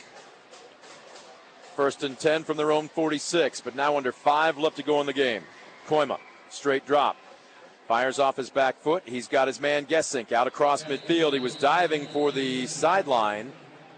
First and 10 from their own 46, but now under 5 left to go in the game. Koima, straight drop. Fires off his back foot. He's got his man Gesink out across midfield. He was diving for the sideline.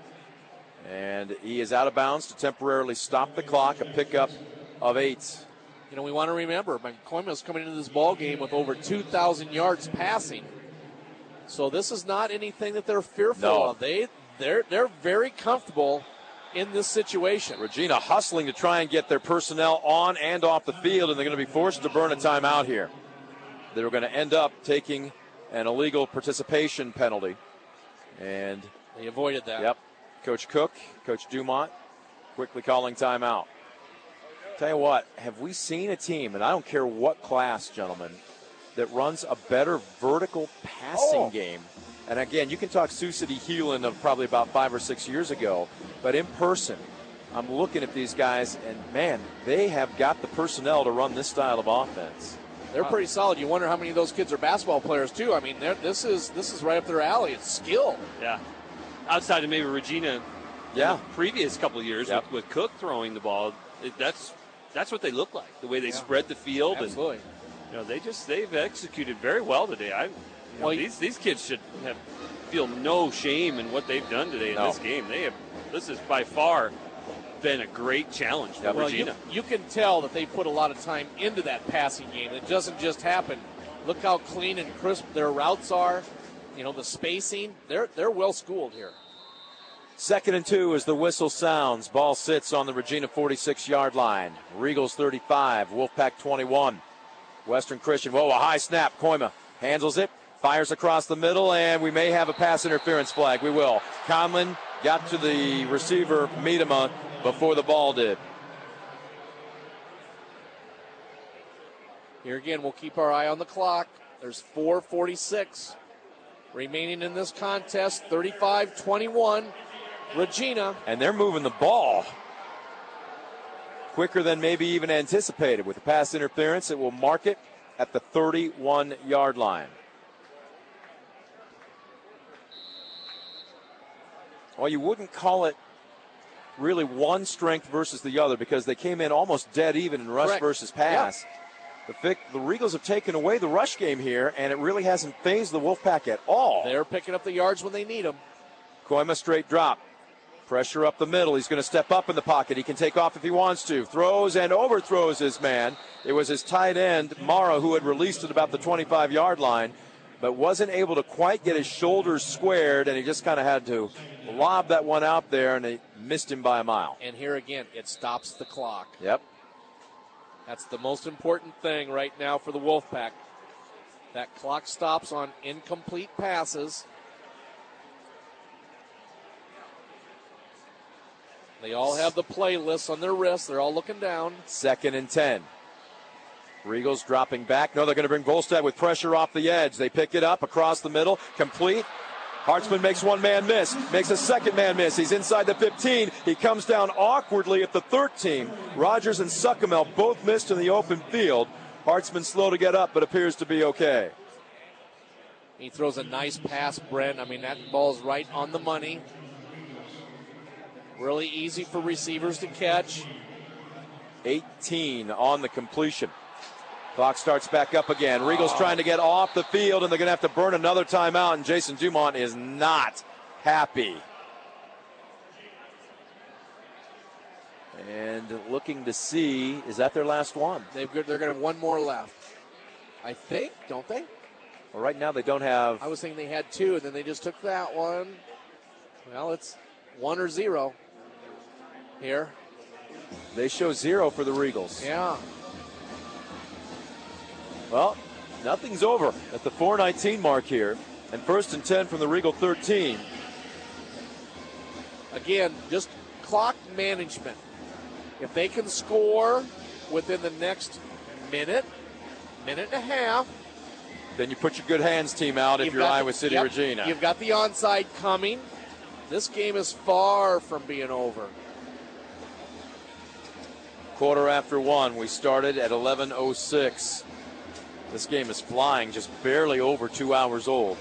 And he is out of bounds to temporarily stop the clock. A pickup of 8. You know, we want to remember, Koima's coming into this ball game with over 2,000 yards passing. So this is not anything that they're fearful of. They're very comfortable in this situation. Regina hustling to try and get their personnel on and off the field, and they're going to be forced to burn a timeout here. They're going to end up taking an illegal participation penalty. And they avoided that. Yep. Coach Cook, Coach Dumont, quickly calling timeout. Tell you what, have we seen a team, and I don't care what class, gentlemen, that runs a better vertical passing game? And again, you can talk Sioux City Heelan of probably about 5 or 6 years ago, but in person, I'm looking at these guys, and man, they have got the personnel to run this style of offense. They're pretty solid. You wonder how many of those kids are basketball players too. I mean, this is right up their alley. It's skill. Yeah. Outside of maybe Regina, yeah, in the previous couple of years with Cook throwing the ball, that's what they look like. The way they spread the field. Absolutely. And, you know, they've executed very well today. These kids should feel no shame in what they've done today in this game. This has by far been a great challenge for Regina. You can tell that they put a lot of time into that passing game. It doesn't just happen. Look how clean and crisp their routes are. You know, the spacing. They're well schooled here. 2nd and 2 as the whistle sounds. Ball sits on the Regina 46-yard line. Regals 35, Wolfpack 21. Western Christian, a high snap. Koima handles it, fires across the middle, and we may have a pass interference flag. We will. Conlon got to the receiver, Miedema, before the ball did. Here again, we'll keep our eye on the clock. There's 4:46 remaining in this contest. 35-21. Regina. And they're moving the ball quicker than maybe even anticipated. With the pass interference, it will mark it at the 31-yard line. Well, you wouldn't call it really one strength versus the other because they came in almost dead even in rush versus pass. Yep. The Regals have taken away the rush game here, and it really hasn't fazed the Wolfpack at all. They're picking up the yards when they need them. Koima straight drop. Pressure up the middle. He's going to step up in the pocket. He can take off if he wants to. Throws and overthrows his man. It was his tight end, Mara, who had released it about the 25-yard line, but wasn't able to quite get his shoulders squared, and he just kind of had to lob that one out there, and they missed him by a mile. And here again, it stops the clock. Yep. That's the most important thing right now for the Wolfpack. That clock stops on incomplete passes. They all have the playlists on their wrists. They're all looking down. 2nd and 10. Regals dropping back. No, they're going to bring Volstad with pressure off the edge. They pick it up across the middle. Complete. Hartzman makes one man miss. Makes a second man miss. He's inside the 15. He comes down awkwardly at the 13. Rogers and Suckamel both missed in the open field. Hartzman slow to get up, but appears to be okay. He throws a nice pass, Brent. I mean, that ball's right on the money. Really easy for receivers to catch. 18 on the completion. Clock starts back up again. Regals trying to get off the field, and they're going to have to burn another timeout, and Jason Dumont is not happy. And looking to see, is that their last one? They're going to have one more left. I think, don't they? Well, right now they don't have. I was thinking they had two, and then they just took that one. Well, it's 1 or 0 here. They show 0 for the Regals. Yeah. Well, nothing's over at the 4:19 mark here. And 1st and 10 from the Regal 13. Again, just clock management. If they can score within the next minute and a half, then you put your good hands team out if you're Iowa City Regina. You've got the onside coming. This game is far from being over. 1:15. We started at 11:06. This game is flying, just barely over 2 hours old.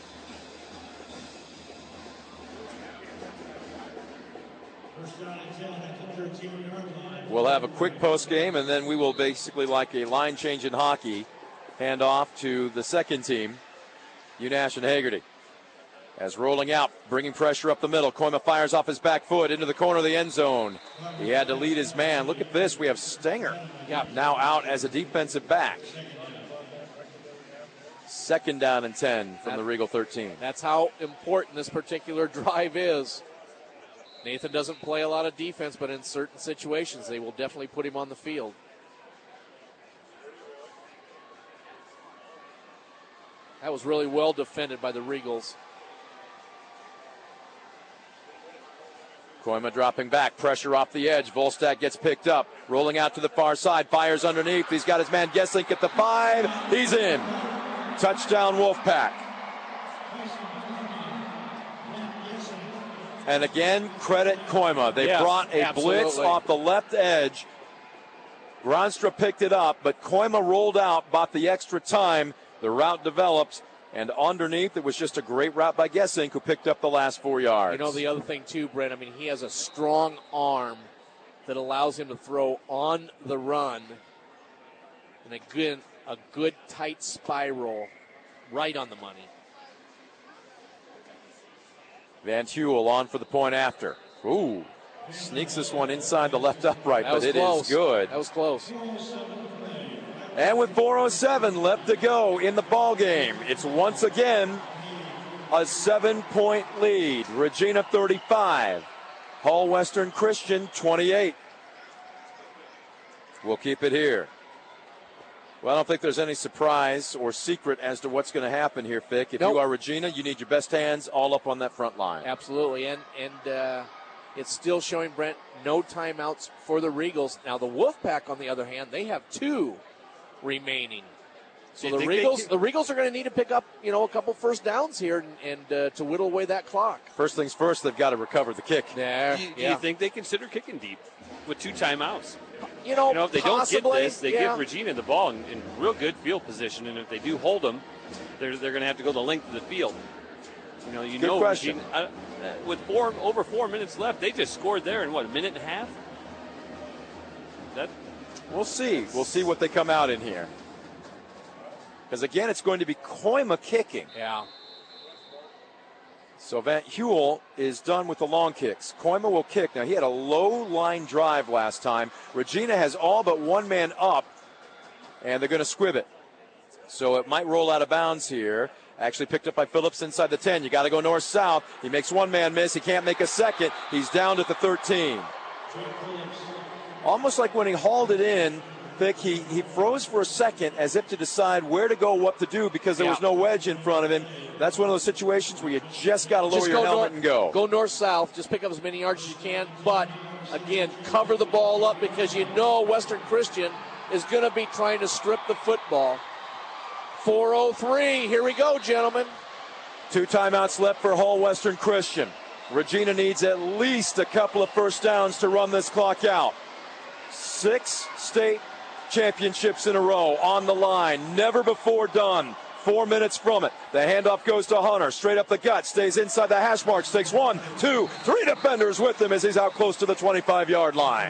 We'll have a quick post game, and then we will basically, like a line change in hockey, hand off to the second team, UNash and Hagerty. As rolling out, bringing pressure up the middle. Koima fires off his back foot into the corner of the end zone. He had to lead his man. Look at this. We have Stenger now out as a defensive back. 2nd down and 10 from the Regal 13. That's how important this particular drive is. Nathan doesn't play a lot of defense, but in certain situations, they will definitely put him on the field. That was really well defended by the Regals. Koima dropping back, pressure off the edge. Volstad gets picked up, rolling out to the far side, fires underneath. He's got his man Gesslink at the 5. He's in. Touchdown Wolfpack. And again, credit Koima. They brought a blitz off the left edge. Gronstra picked it up, but Koima rolled out, bought the extra time. The route developed, and underneath it was just a great route by Gesslink, who picked up the last 4 yards. You know, the other thing too, Brent, I mean, he has a strong arm that allows him to throw on the run. And again, a good tight spiral right on the money. Van Huel on for the point after. Ooh, sneaks this one inside the left upright, but it is good. That was close. And with 4:07 left to go in the ball game, it's once again a 7-point lead. Regina 35, Hall Western Christian 28. We'll keep it here. Well, I don't think there's any surprise or secret as to what's going to happen here, Fick. If you are Regina, you need your best hands all up on that front line. Absolutely, and it's still showing, Brent, no timeouts for the Regals. Now, the Wolfpack, on the other hand, they have 2 remaining. So the Regals are going to need to pick up, a couple first downs here and to whittle away that clock. First things first, they've got to recover the kick. Do you think they consider kicking deep with 2 timeouts? If they don't get this, they give Regina the ball in real good field position, and if they do hold them, they're going to have to go the length of the field. Good question. Regina, with over 4 minutes left, they just scored there in a minute and a half? We'll see. We'll see what they come out in here. Because, again, it's going to be Koima kicking. Yeah. So Van Huel is done with the long kicks. Koima will kick. Now, he had a low line drive last time. Regina has all but one man up, and they're going to squib it. So it might roll out of bounds here. Actually picked up by Phillips inside the 10. You got to go north-south. He makes one man miss. He can't make a second. He's down at the 13. Almost like when he hauled it in, Vic, he froze for a second as if to decide where to go, what to do, because there was no wedge in front of him. That's one of those situations where you just got to lower your helmet and go. Go north-south. Just pick up as many yards as you can. But, again, cover the ball up because you know Western Christian is going to be trying to strip the football. 4:03. Here we go, gentlemen. 2 timeouts left for Hull Western Christian. Regina needs at least a couple of first downs to run this clock out. 6 state championships in a row on the line. Never before done. 4 minutes from it. The handoff goes to Hunter. Straight up the gut. Stays inside the hash marks. Takes 1, 2, 3 defenders with him as he's out close to the 25-yard line.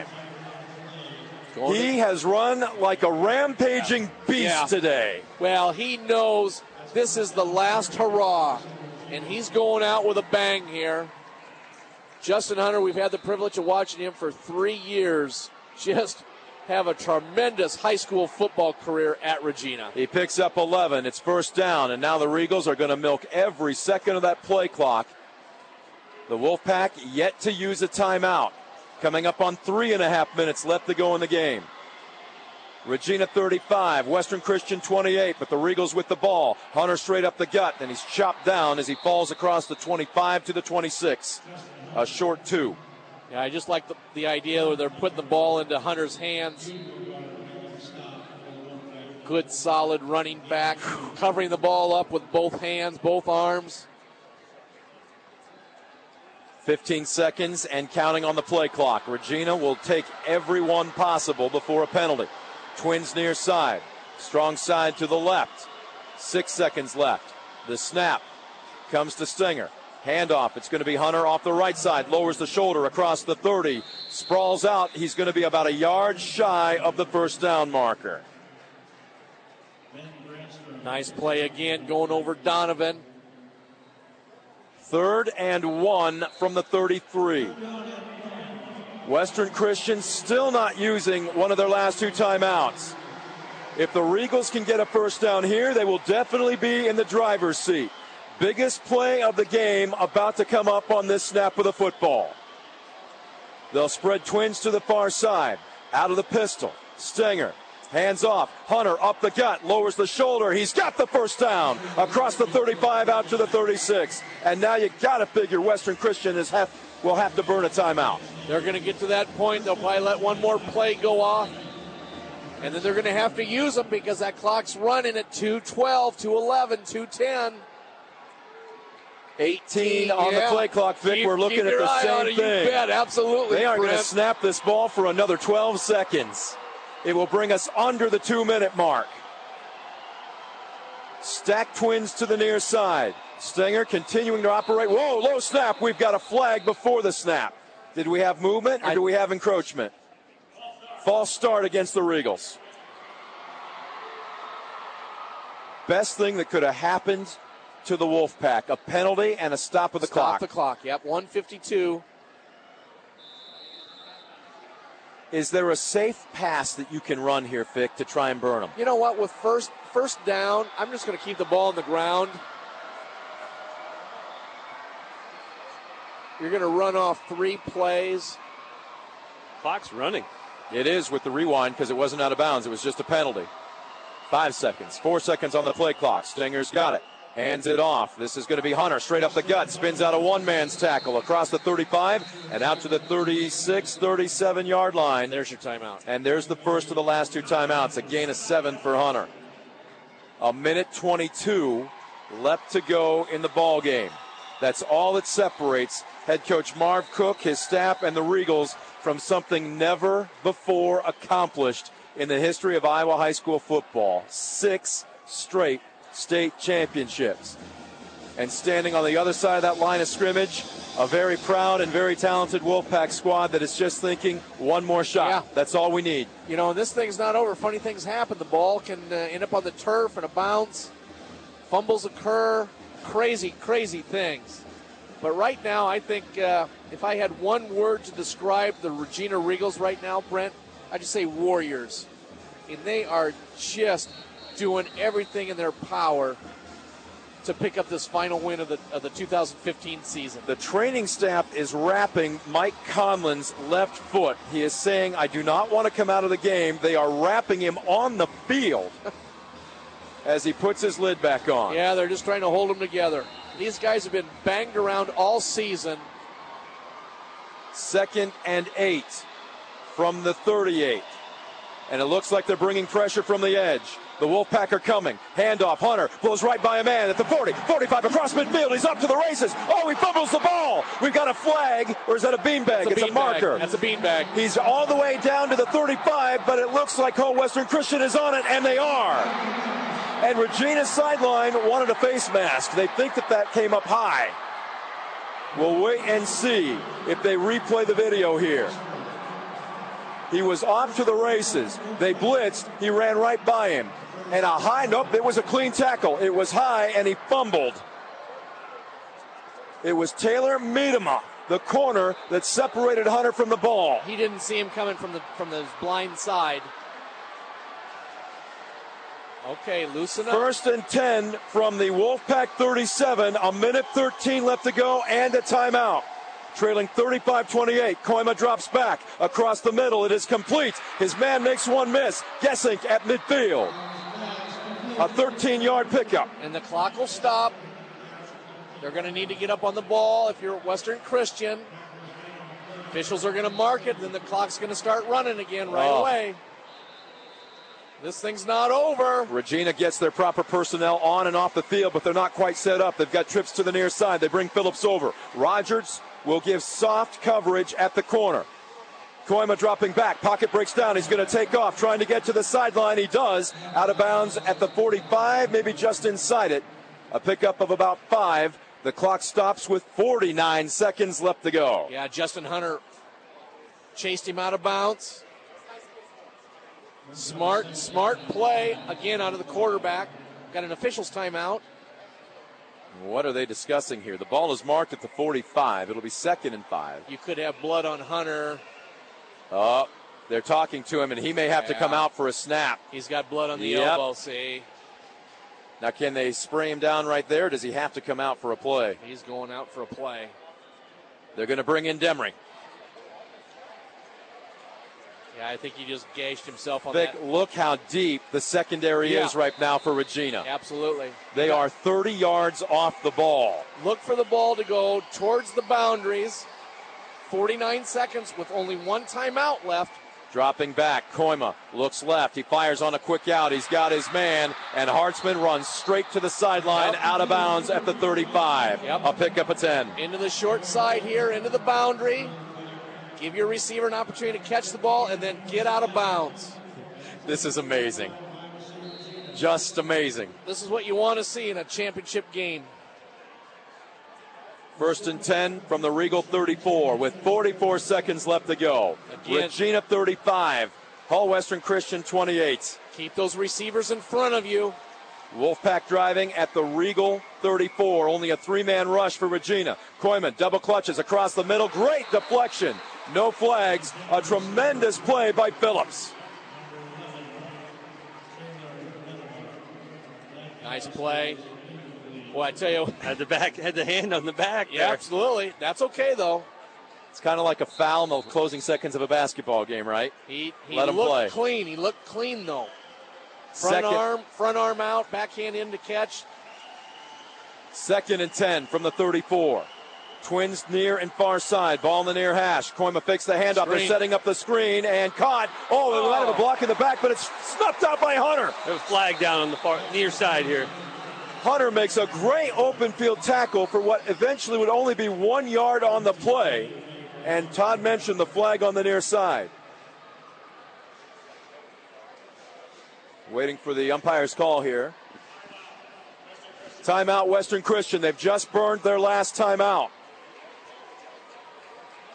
He has run like a rampaging beast today. Well, he knows this is the last hurrah, and he's going out with a bang here. Justin Hunter, we've had the privilege of watching him for 3 years. Just have a tremendous high school football career at Regina. He picks up 11. It's first down, and now the Regals are going to milk every second of that play clock. The Wolfpack yet to use a timeout. Coming up on 3.5 minutes left to go in the game. Regina 35, Western Christian 28, but the Regals with the ball. Hunter straight up the gut, and he's chopped down as he falls across the 25 to the 26. A short 2. Yeah, I just like the idea where they're putting the ball into Hunter's hands. Good, solid running back, covering the ball up with both hands, both arms. 15 seconds and counting on the play clock. Regina will take every one possible before a penalty. Twins near side. Strong side to the left. 6 seconds left. The snap comes to Stinger. Handoff. It's going to be Hunter off the right side. Lowers the shoulder across the 30. Sprawls out. He's going to be about a yard shy of the first down marker. Nice play again going over Donovan. 3rd and 1 from the 33. Western Christian still not using one of their last 2 timeouts. If the Regals can get a first down here, they will definitely be in the driver's seat. Biggest play of the game about to come up on this snap of the football. They'll spread Twins to the far side. Out of the pistol. Stinger. Hands off. Hunter up the gut. Lowers the shoulder. He's got the first down. Across the 35 out to the 36. And now you got to figure Western Christian will have to burn a timeout. They're going to get to that point. They'll probably let one more play go off. And then they're going to have to use them because that clock's running at 2:12, 2:11, 2:10. 18 on the play clock, Vic. We're looking at the same thing. You bet, absolutely. They are going to snap this ball for another 12 seconds. It will bring us under the 2-minute mark. Stack Twins to the near side. Stinger continuing to operate. Whoa, low snap. We've got a flag before the snap. Did we have movement or do we have encroachment? False start against the Regals. Best thing that could have happened to the Wolfpack, a penalty and a stop of the clock. Stop the clock, yep, 1:52. Is there a safe pass that you can run here, Fick, to try and burn them? You know what, with first down, I'm just going to keep the ball on the ground. You're going to run off 3 plays. Clock's running. It is with the rewind because it wasn't out of bounds. It was just a penalty. 5 seconds, 4 seconds on the play clock. Stinger's got it. Hands it off. This is going to be Hunter. Straight up the gut. Spins out a one-man's tackle across the 35 and out to the 36, 37-yard line. There's your timeout. And there's the first of the last 2 timeouts. A gain of 7 for Hunter. 1:22 left to go in the ball game. That's all that separates head coach Marv Cook, his staff, and the Regals from something never before accomplished in the history of Iowa high school football. 6 straight state championships. And standing on the other side of that line of scrimmage A very proud and very talented Wolfpack squad that is just thinking one more shot. Yeah. That's all we need. You know, this thing's not over. Funny things happen. The ball can end up on the turf and a bounce. Fumbles occur. Crazy, crazy things. But right now, I think if I had one word to describe the Regina Regals right now, Brent, I'd just say warriors. And they are just doing everything in their power to pick up this final win of the 2015 season. The training staff is wrapping Mike Conlon's left foot. He is saying, I do not want to come out of the game. They are wrapping him on the field as he puts his lid back on. Yeah, they're just trying to hold him together. These guys have been banged around all season. 2nd and 8 from the 38. And it looks like they're bringing pressure from the edge. The Wolfpack are coming. Handoff. Hunter blows right by a man at the 40, 45 across midfield. He's up to the races. Oh, he fumbles the ball. We've got a flag, or is that a beanbag? It's a marker. That's a beanbag. He's all the way down to the 35, but it looks like Hull Western Christian is on it, and they are. And Regina's sideline wanted a face mask. They think that came up high. We'll wait and see if they replay the video here. He was off to the races. They blitzed. He ran right by him. And a high, nope, it was a clean tackle. It was high, and he fumbled. It was Taylor Miedema, the corner, that separated Hunter from the ball. He didn't see him coming from the blind side. Okay, loosen up. 1st and 10 from the Wolfpack 37. A minute 13 left to go and a timeout. Trailing 35-28. Koima drops back across the middle. It is complete. His man makes one miss. Gesink at midfield. A 13-yard pickup. And the clock will stop. They're going to need to get up on the ball if you're Western Christian. Officials are going to mark it, then the clock's going to start running again right away. This thing's not over. Regina gets their proper personnel on and off the field, but they're not quite set up. They've got trips to the near side. They bring Phillips over. Rogers will give soft coverage at the corner. Koima dropping back. Pocket breaks down. He's going to take off, trying to get to the sideline. He does. Out of bounds at the 45, maybe just inside it. A pickup of about 5. The clock stops with 49 seconds left to go. Yeah, Justin Hunter chased him out of bounds. Smart play again out of the quarterback. Got an official's timeout. What are they discussing here? The ball is marked at the 45. It'll be 2nd and 5. You could have blood on Hunter. Oh, they're talking to him, and he may have to come out for a snap. He's got blood on the elbow, see. Now, can they spray him down right there, or does he have to come out for a play? He's going out for a play. They're going to bring in Demry. Yeah, I think he just gashed himself on Vic, that. Look how deep the secondary is right now for Regina. Absolutely. They are 30 yards off the ball. Look for the ball to go towards the boundaries. 49 seconds with only one timeout left. Dropping back, Koima looks left. He fires on a quick out. He's got his man, and Hartzman runs straight to the sideline, out of bounds at the 35. A pickup of 10. Into the short side here, into the boundary. Give your receiver an opportunity to catch the ball and then get out of bounds. This is amazing. Just amazing. This is what you want to see in a championship game. 1st and 10 from the Regal 34 with 44 seconds left to go. Again, Regina 35, Hull Western Christian 28. Keep those receivers in front of you. Wolfpack driving at the Regal 34. Only a 3-man rush for Regina. Koiman double clutches across the middle. Great deflection. No flags. A tremendous play by Phillips. Nice play. Boy, I tell you. Had the hand on the back. Yeah, absolutely. That's okay, though. It's kind of like a foul in the closing seconds of a basketball game, right? He Let him looked play. clean. He looked clean, though. Front arm out, backhand in to catch. 2nd and 10 from the 34. Twins near and far side. Ball in the near hash. Koima fakes the handoff. They're setting up the screen and caught. Oh, they might have a block in the back, but it's snuffed out by Hunter. There's a flag down on the far near side here. Hunter makes a great open field tackle for what eventually would only be 1 yard on the play. And Todd mentioned the flag on the near side. Waiting for the umpire's call here. Timeout, Western Christian. They've just burned their last timeout.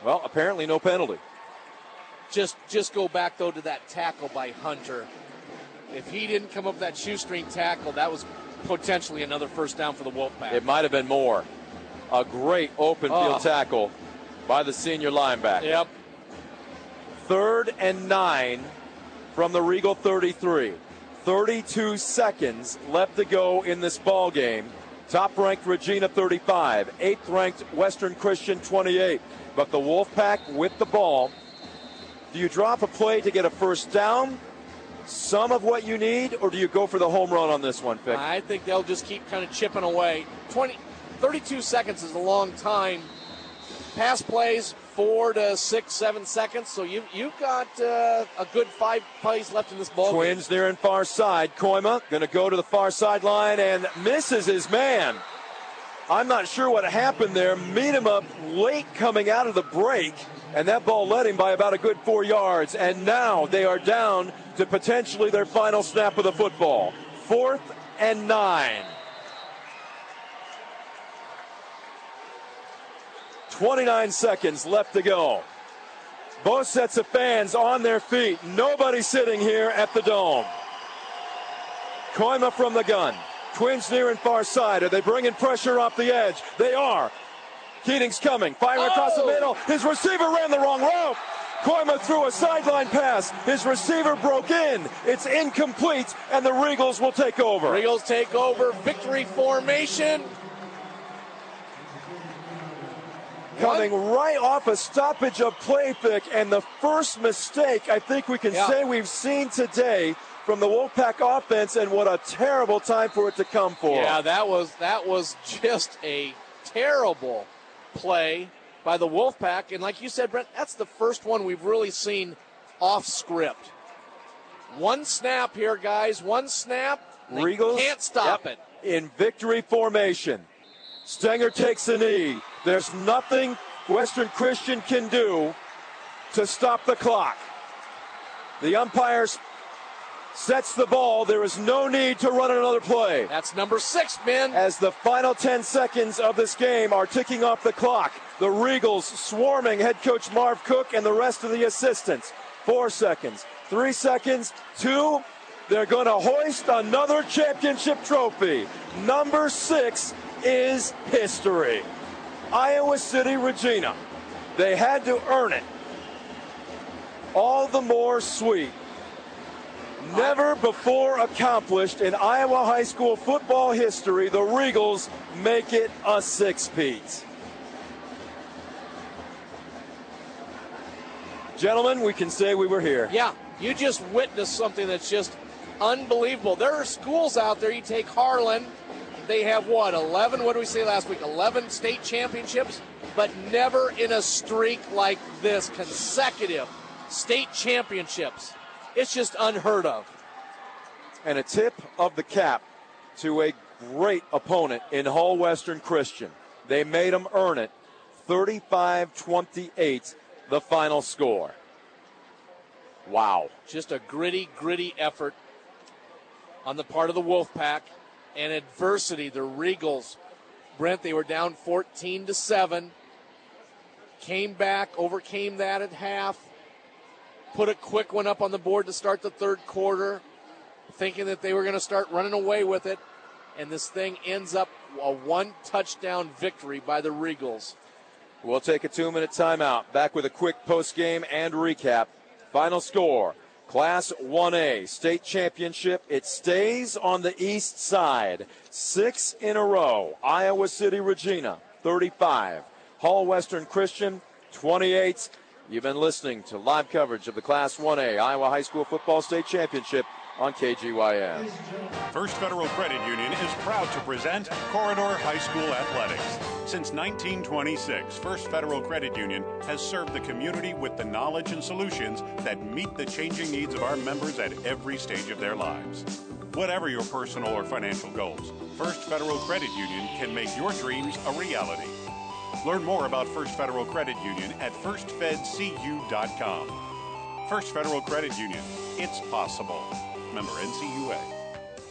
Well, apparently no penalty. Just go back, though, to that tackle by Hunter. If he didn't come up with that shoestring tackle, that was potentially another first down for the Wolfpack. It might have been more. A great open field tackle by the senior linebacker. Yep. 3rd and 9 from the Regal 33. 32 seconds left to go in this ball game. Top-ranked Regina 35. 8th-ranked Western Christian 28. But the Wolfpack with the ball. Do you drop a play to get a first down? Some of what you need, or do you go for the home run on this one, Vic? I think they'll just keep kind of chipping away. 32 seconds is a long time. Pass plays 4 to 6, 7 seconds, so you've got a good 5 plays left in this ball game. Twins near and far side. Koima going to go to the far sideline and misses his man. I'm not sure what happened there. Meet him up late coming out of the break, and that ball led him by about a good 4 yards. And now they are down to potentially their final snap of the football. 4th and 9. 29 seconds left to go. Both sets of fans on their feet. Nobody sitting here at the Dome. Koima from the gun. Twins near and far side. Are they bringing pressure off the edge? They are. Keating's coming. Firing across the middle. His receiver ran the wrong route. Koima threw a sideline pass. His receiver broke in. It's incomplete, and the Regals will take over. Regals take over. Victory formation. Coming right off a stoppage of play, Vic, and the first mistake I think we can say we've seen today from the Wolfpack offense, and what a terrible time for it to come for. Yeah, that was just a terrible play by the Wolfpack, and like you said, Brent, that's the first one we've really seen off script. One snap here, guys. One snap. Regals can't stop it. In victory formation. Stenger takes a knee. There's nothing Western Christian can do to stop the clock. The umpire sets the ball. There is no need to run another play. That's number 6, Ben. As the final 10 seconds of this game are ticking off the clock, the Regals swarming head coach Marv Cook and the rest of the assistants. 4 seconds, 3 seconds, 2. They're going to hoist another championship trophy. Number 6 is history. Iowa City, Regina. They had to earn it. All the more sweet. Never before accomplished in Iowa high school football history, the Regals make it a 6-peat. Gentlemen, we can say we were here. Yeah, you just witnessed something that's just unbelievable. There are schools out there, you take Harlan, they have 11, what did we say last week, 11 state championships, but never in a streak like this, consecutive state championships. It's just unheard of. And a tip of the cap to a great opponent in Hull Western Christian. They made them earn it. 35-28, the final score. Wow. Just a gritty effort on the part of the Wolfpack. And adversity, the Regals, Brent, they were down 14-7. Came back, overcame that at half. Put a quick one up on the board to start the third quarter, thinking that they were going to start running away with it. And this thing ends up a 1-touchdown victory by the Regals. We'll take a 2-minute timeout. Back with a quick postgame and recap. Final score, Class 1A state championship. It stays on the east side. 6 in a row. Iowa City, Regina, 35. Hull Western Christian, 28. You've been listening to live coverage of the Class 1A Iowa High School Football State Championship on KGYS. First Federal Credit Union is proud to present Corridor High School Athletics. Since 1926, First Federal Credit Union has served the community with the knowledge and solutions that meet the changing needs of our members at every stage of their lives. Whatever your personal or financial goals, First Federal Credit Union can make your dreams a reality. Learn more about First Federal Credit Union at firstfedcu.com. First Federal Credit Union. It's possible. Member NCUA.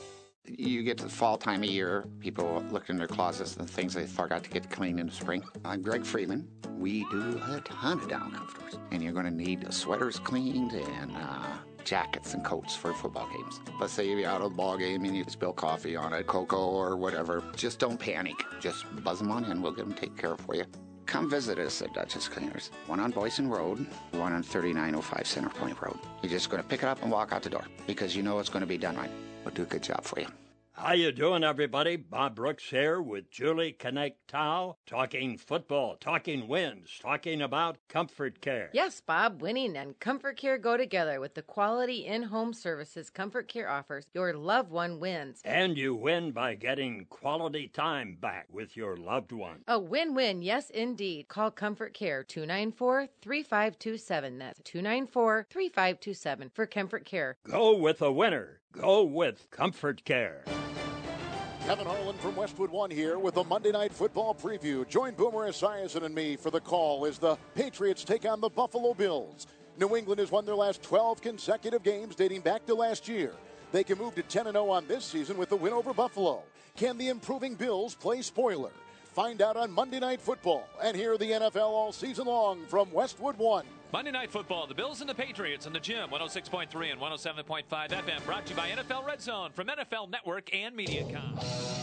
You get to the fall time of year, people look in their closets and things they forgot to get cleaned in the spring. I'm Greg Freeman. We do a ton of down comforters. And you're going to need sweaters cleaned and jackets and coats for football games. Let's say you're out of the ball game and you spill coffee on it, cocoa or whatever. Just don't panic. Just buzz them on in. We'll get them taken care of for you. Come visit us at Dutchess Cleaners. One on Boyson Road, one on 3905 Center Point Road. You're just going to pick it up and walk out the door because you know it's going to be done right. We'll do a good job for you. How you doing, everybody? Bob Brooks here with Julie Connect-Tao, talking football, talking wins, talking about Comfort Care. Yes, Bob, winning and Comfort Care go together with the quality in-home services Comfort Care offers. Your loved one wins. And you win by getting quality time back with your loved one. A win-win, yes, indeed. Call Comfort Care, 294-3527. That's 294-3527 for Comfort Care. Go with a winner. Go with Comfort Care. Kevin Harlan from Westwood One here with the Monday Night Football preview. Join Boomer Esiason and me for the call as the Patriots take on the Buffalo Bills. New England has won their last 12 consecutive games dating back to last year. They can move to 10-0 on this season with the win over Buffalo. Can the improving Bills play spoiler? Find out on Monday Night Football and hear the NFL all season long from Westwood One. Monday Night Football, the Bills and the Patriots on the Gym, 106.3 and 107.5 FM, brought to you by NFL Red Zone from NFL Network and Mediacom.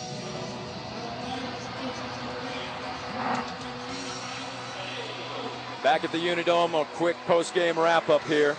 Back at the Unidome, a quick post-game wrap-up here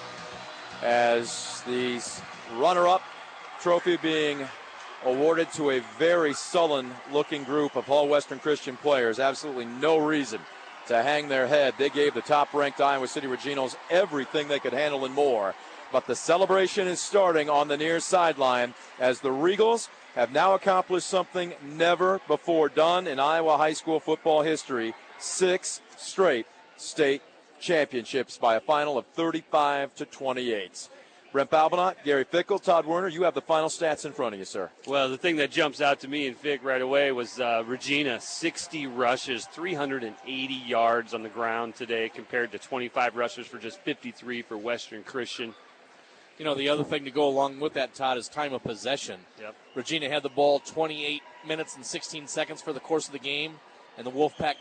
as the runner-up trophy being awarded to a very sullen-looking group of Hall Western Christian players. Absolutely no reason to hang their head. They gave the top-ranked Iowa City Reginos everything they could handle and more. But the celebration is starting on the near sideline as the Regals have now accomplished something never before done in Iowa high school football history. 6 straight state championships by a final of 35-28. Brent Balbinot, Gary Fickle, Todd Werner, you have the final stats in front of you, sir. Well, the thing that jumps out to me and Fick right away was Regina, 60 rushes, 380 yards on the ground today compared to 25 rushes for just 53 for Western Christian. You know, the other thing to go along with that, Todd, is time of possession. Yep. Regina had the ball 28 minutes and 16 seconds for the course of the game, and the Wolfpack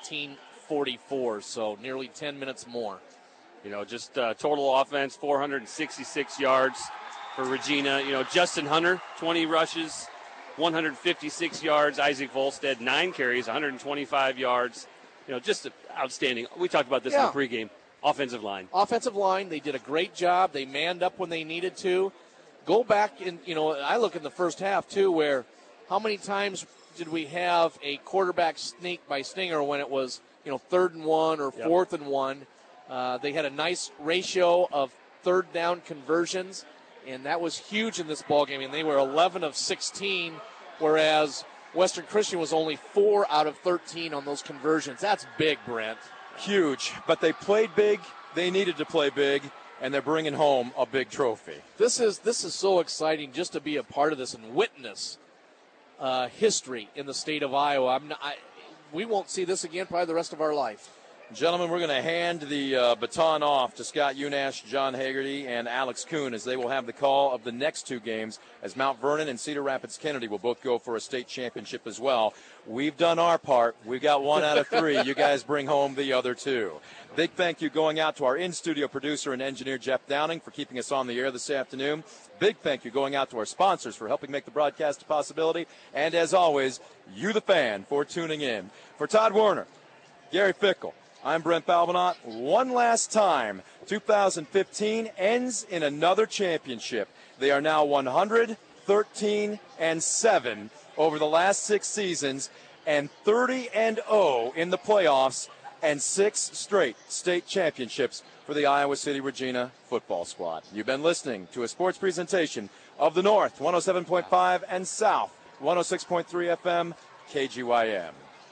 19:44, so nearly 10 minutes more. You know, just total offense, 466 yards for Regina. You know, Justin Hunter, 20 rushes, 156 yards. Isaac Volstead, 9 carries, 125 yards. You know, just outstanding. We talked about this in the pregame. Offensive line. Offensive line, they did a great job. They manned up when they needed to. Go back and, you know, I look in the first half, too, where how many times did we have a quarterback sneak by Stinger when it was, you know, 3rd and 1 or 4th and 1? They had a nice ratio of third down conversions, and that was huge in this ballgame. And they were 11 of 16, whereas Western Christian was only 4 out of 13 on those conversions. That's big, Brent. Huge, but they played big. They needed to play big, and they're bringing home a big trophy. This is so exciting just to be a part of this and witness history in the state of Iowa. We won't see this again probably the rest of our life. Gentlemen, we're going to hand the baton off to Scott Unash, John Hagerty, and Alex Kuhn as they will have the call of the next 2 games as Mount Vernon and Cedar Rapids Kennedy will both go for a state championship as well. We've done our part. We've got 1 out of 3. You guys bring home the other 2. Big thank you going out to our in-studio producer and engineer, Jeff Downing, for keeping us on the air this afternoon. Big thank you going out to our sponsors for helping make the broadcast a possibility. And as always, you the fan for tuning in. For Todd Werner, Gary Fickle, I'm Brent Balbinot. One last time, 2015 ends in another championship. They are now 113-7 over the last 6 seasons and 30-0 in the playoffs and 6 straight state championships for the Iowa City Regina football squad. You've been listening to a sports presentation of the North, 107.5, and South, 106.3 FM, KGYM.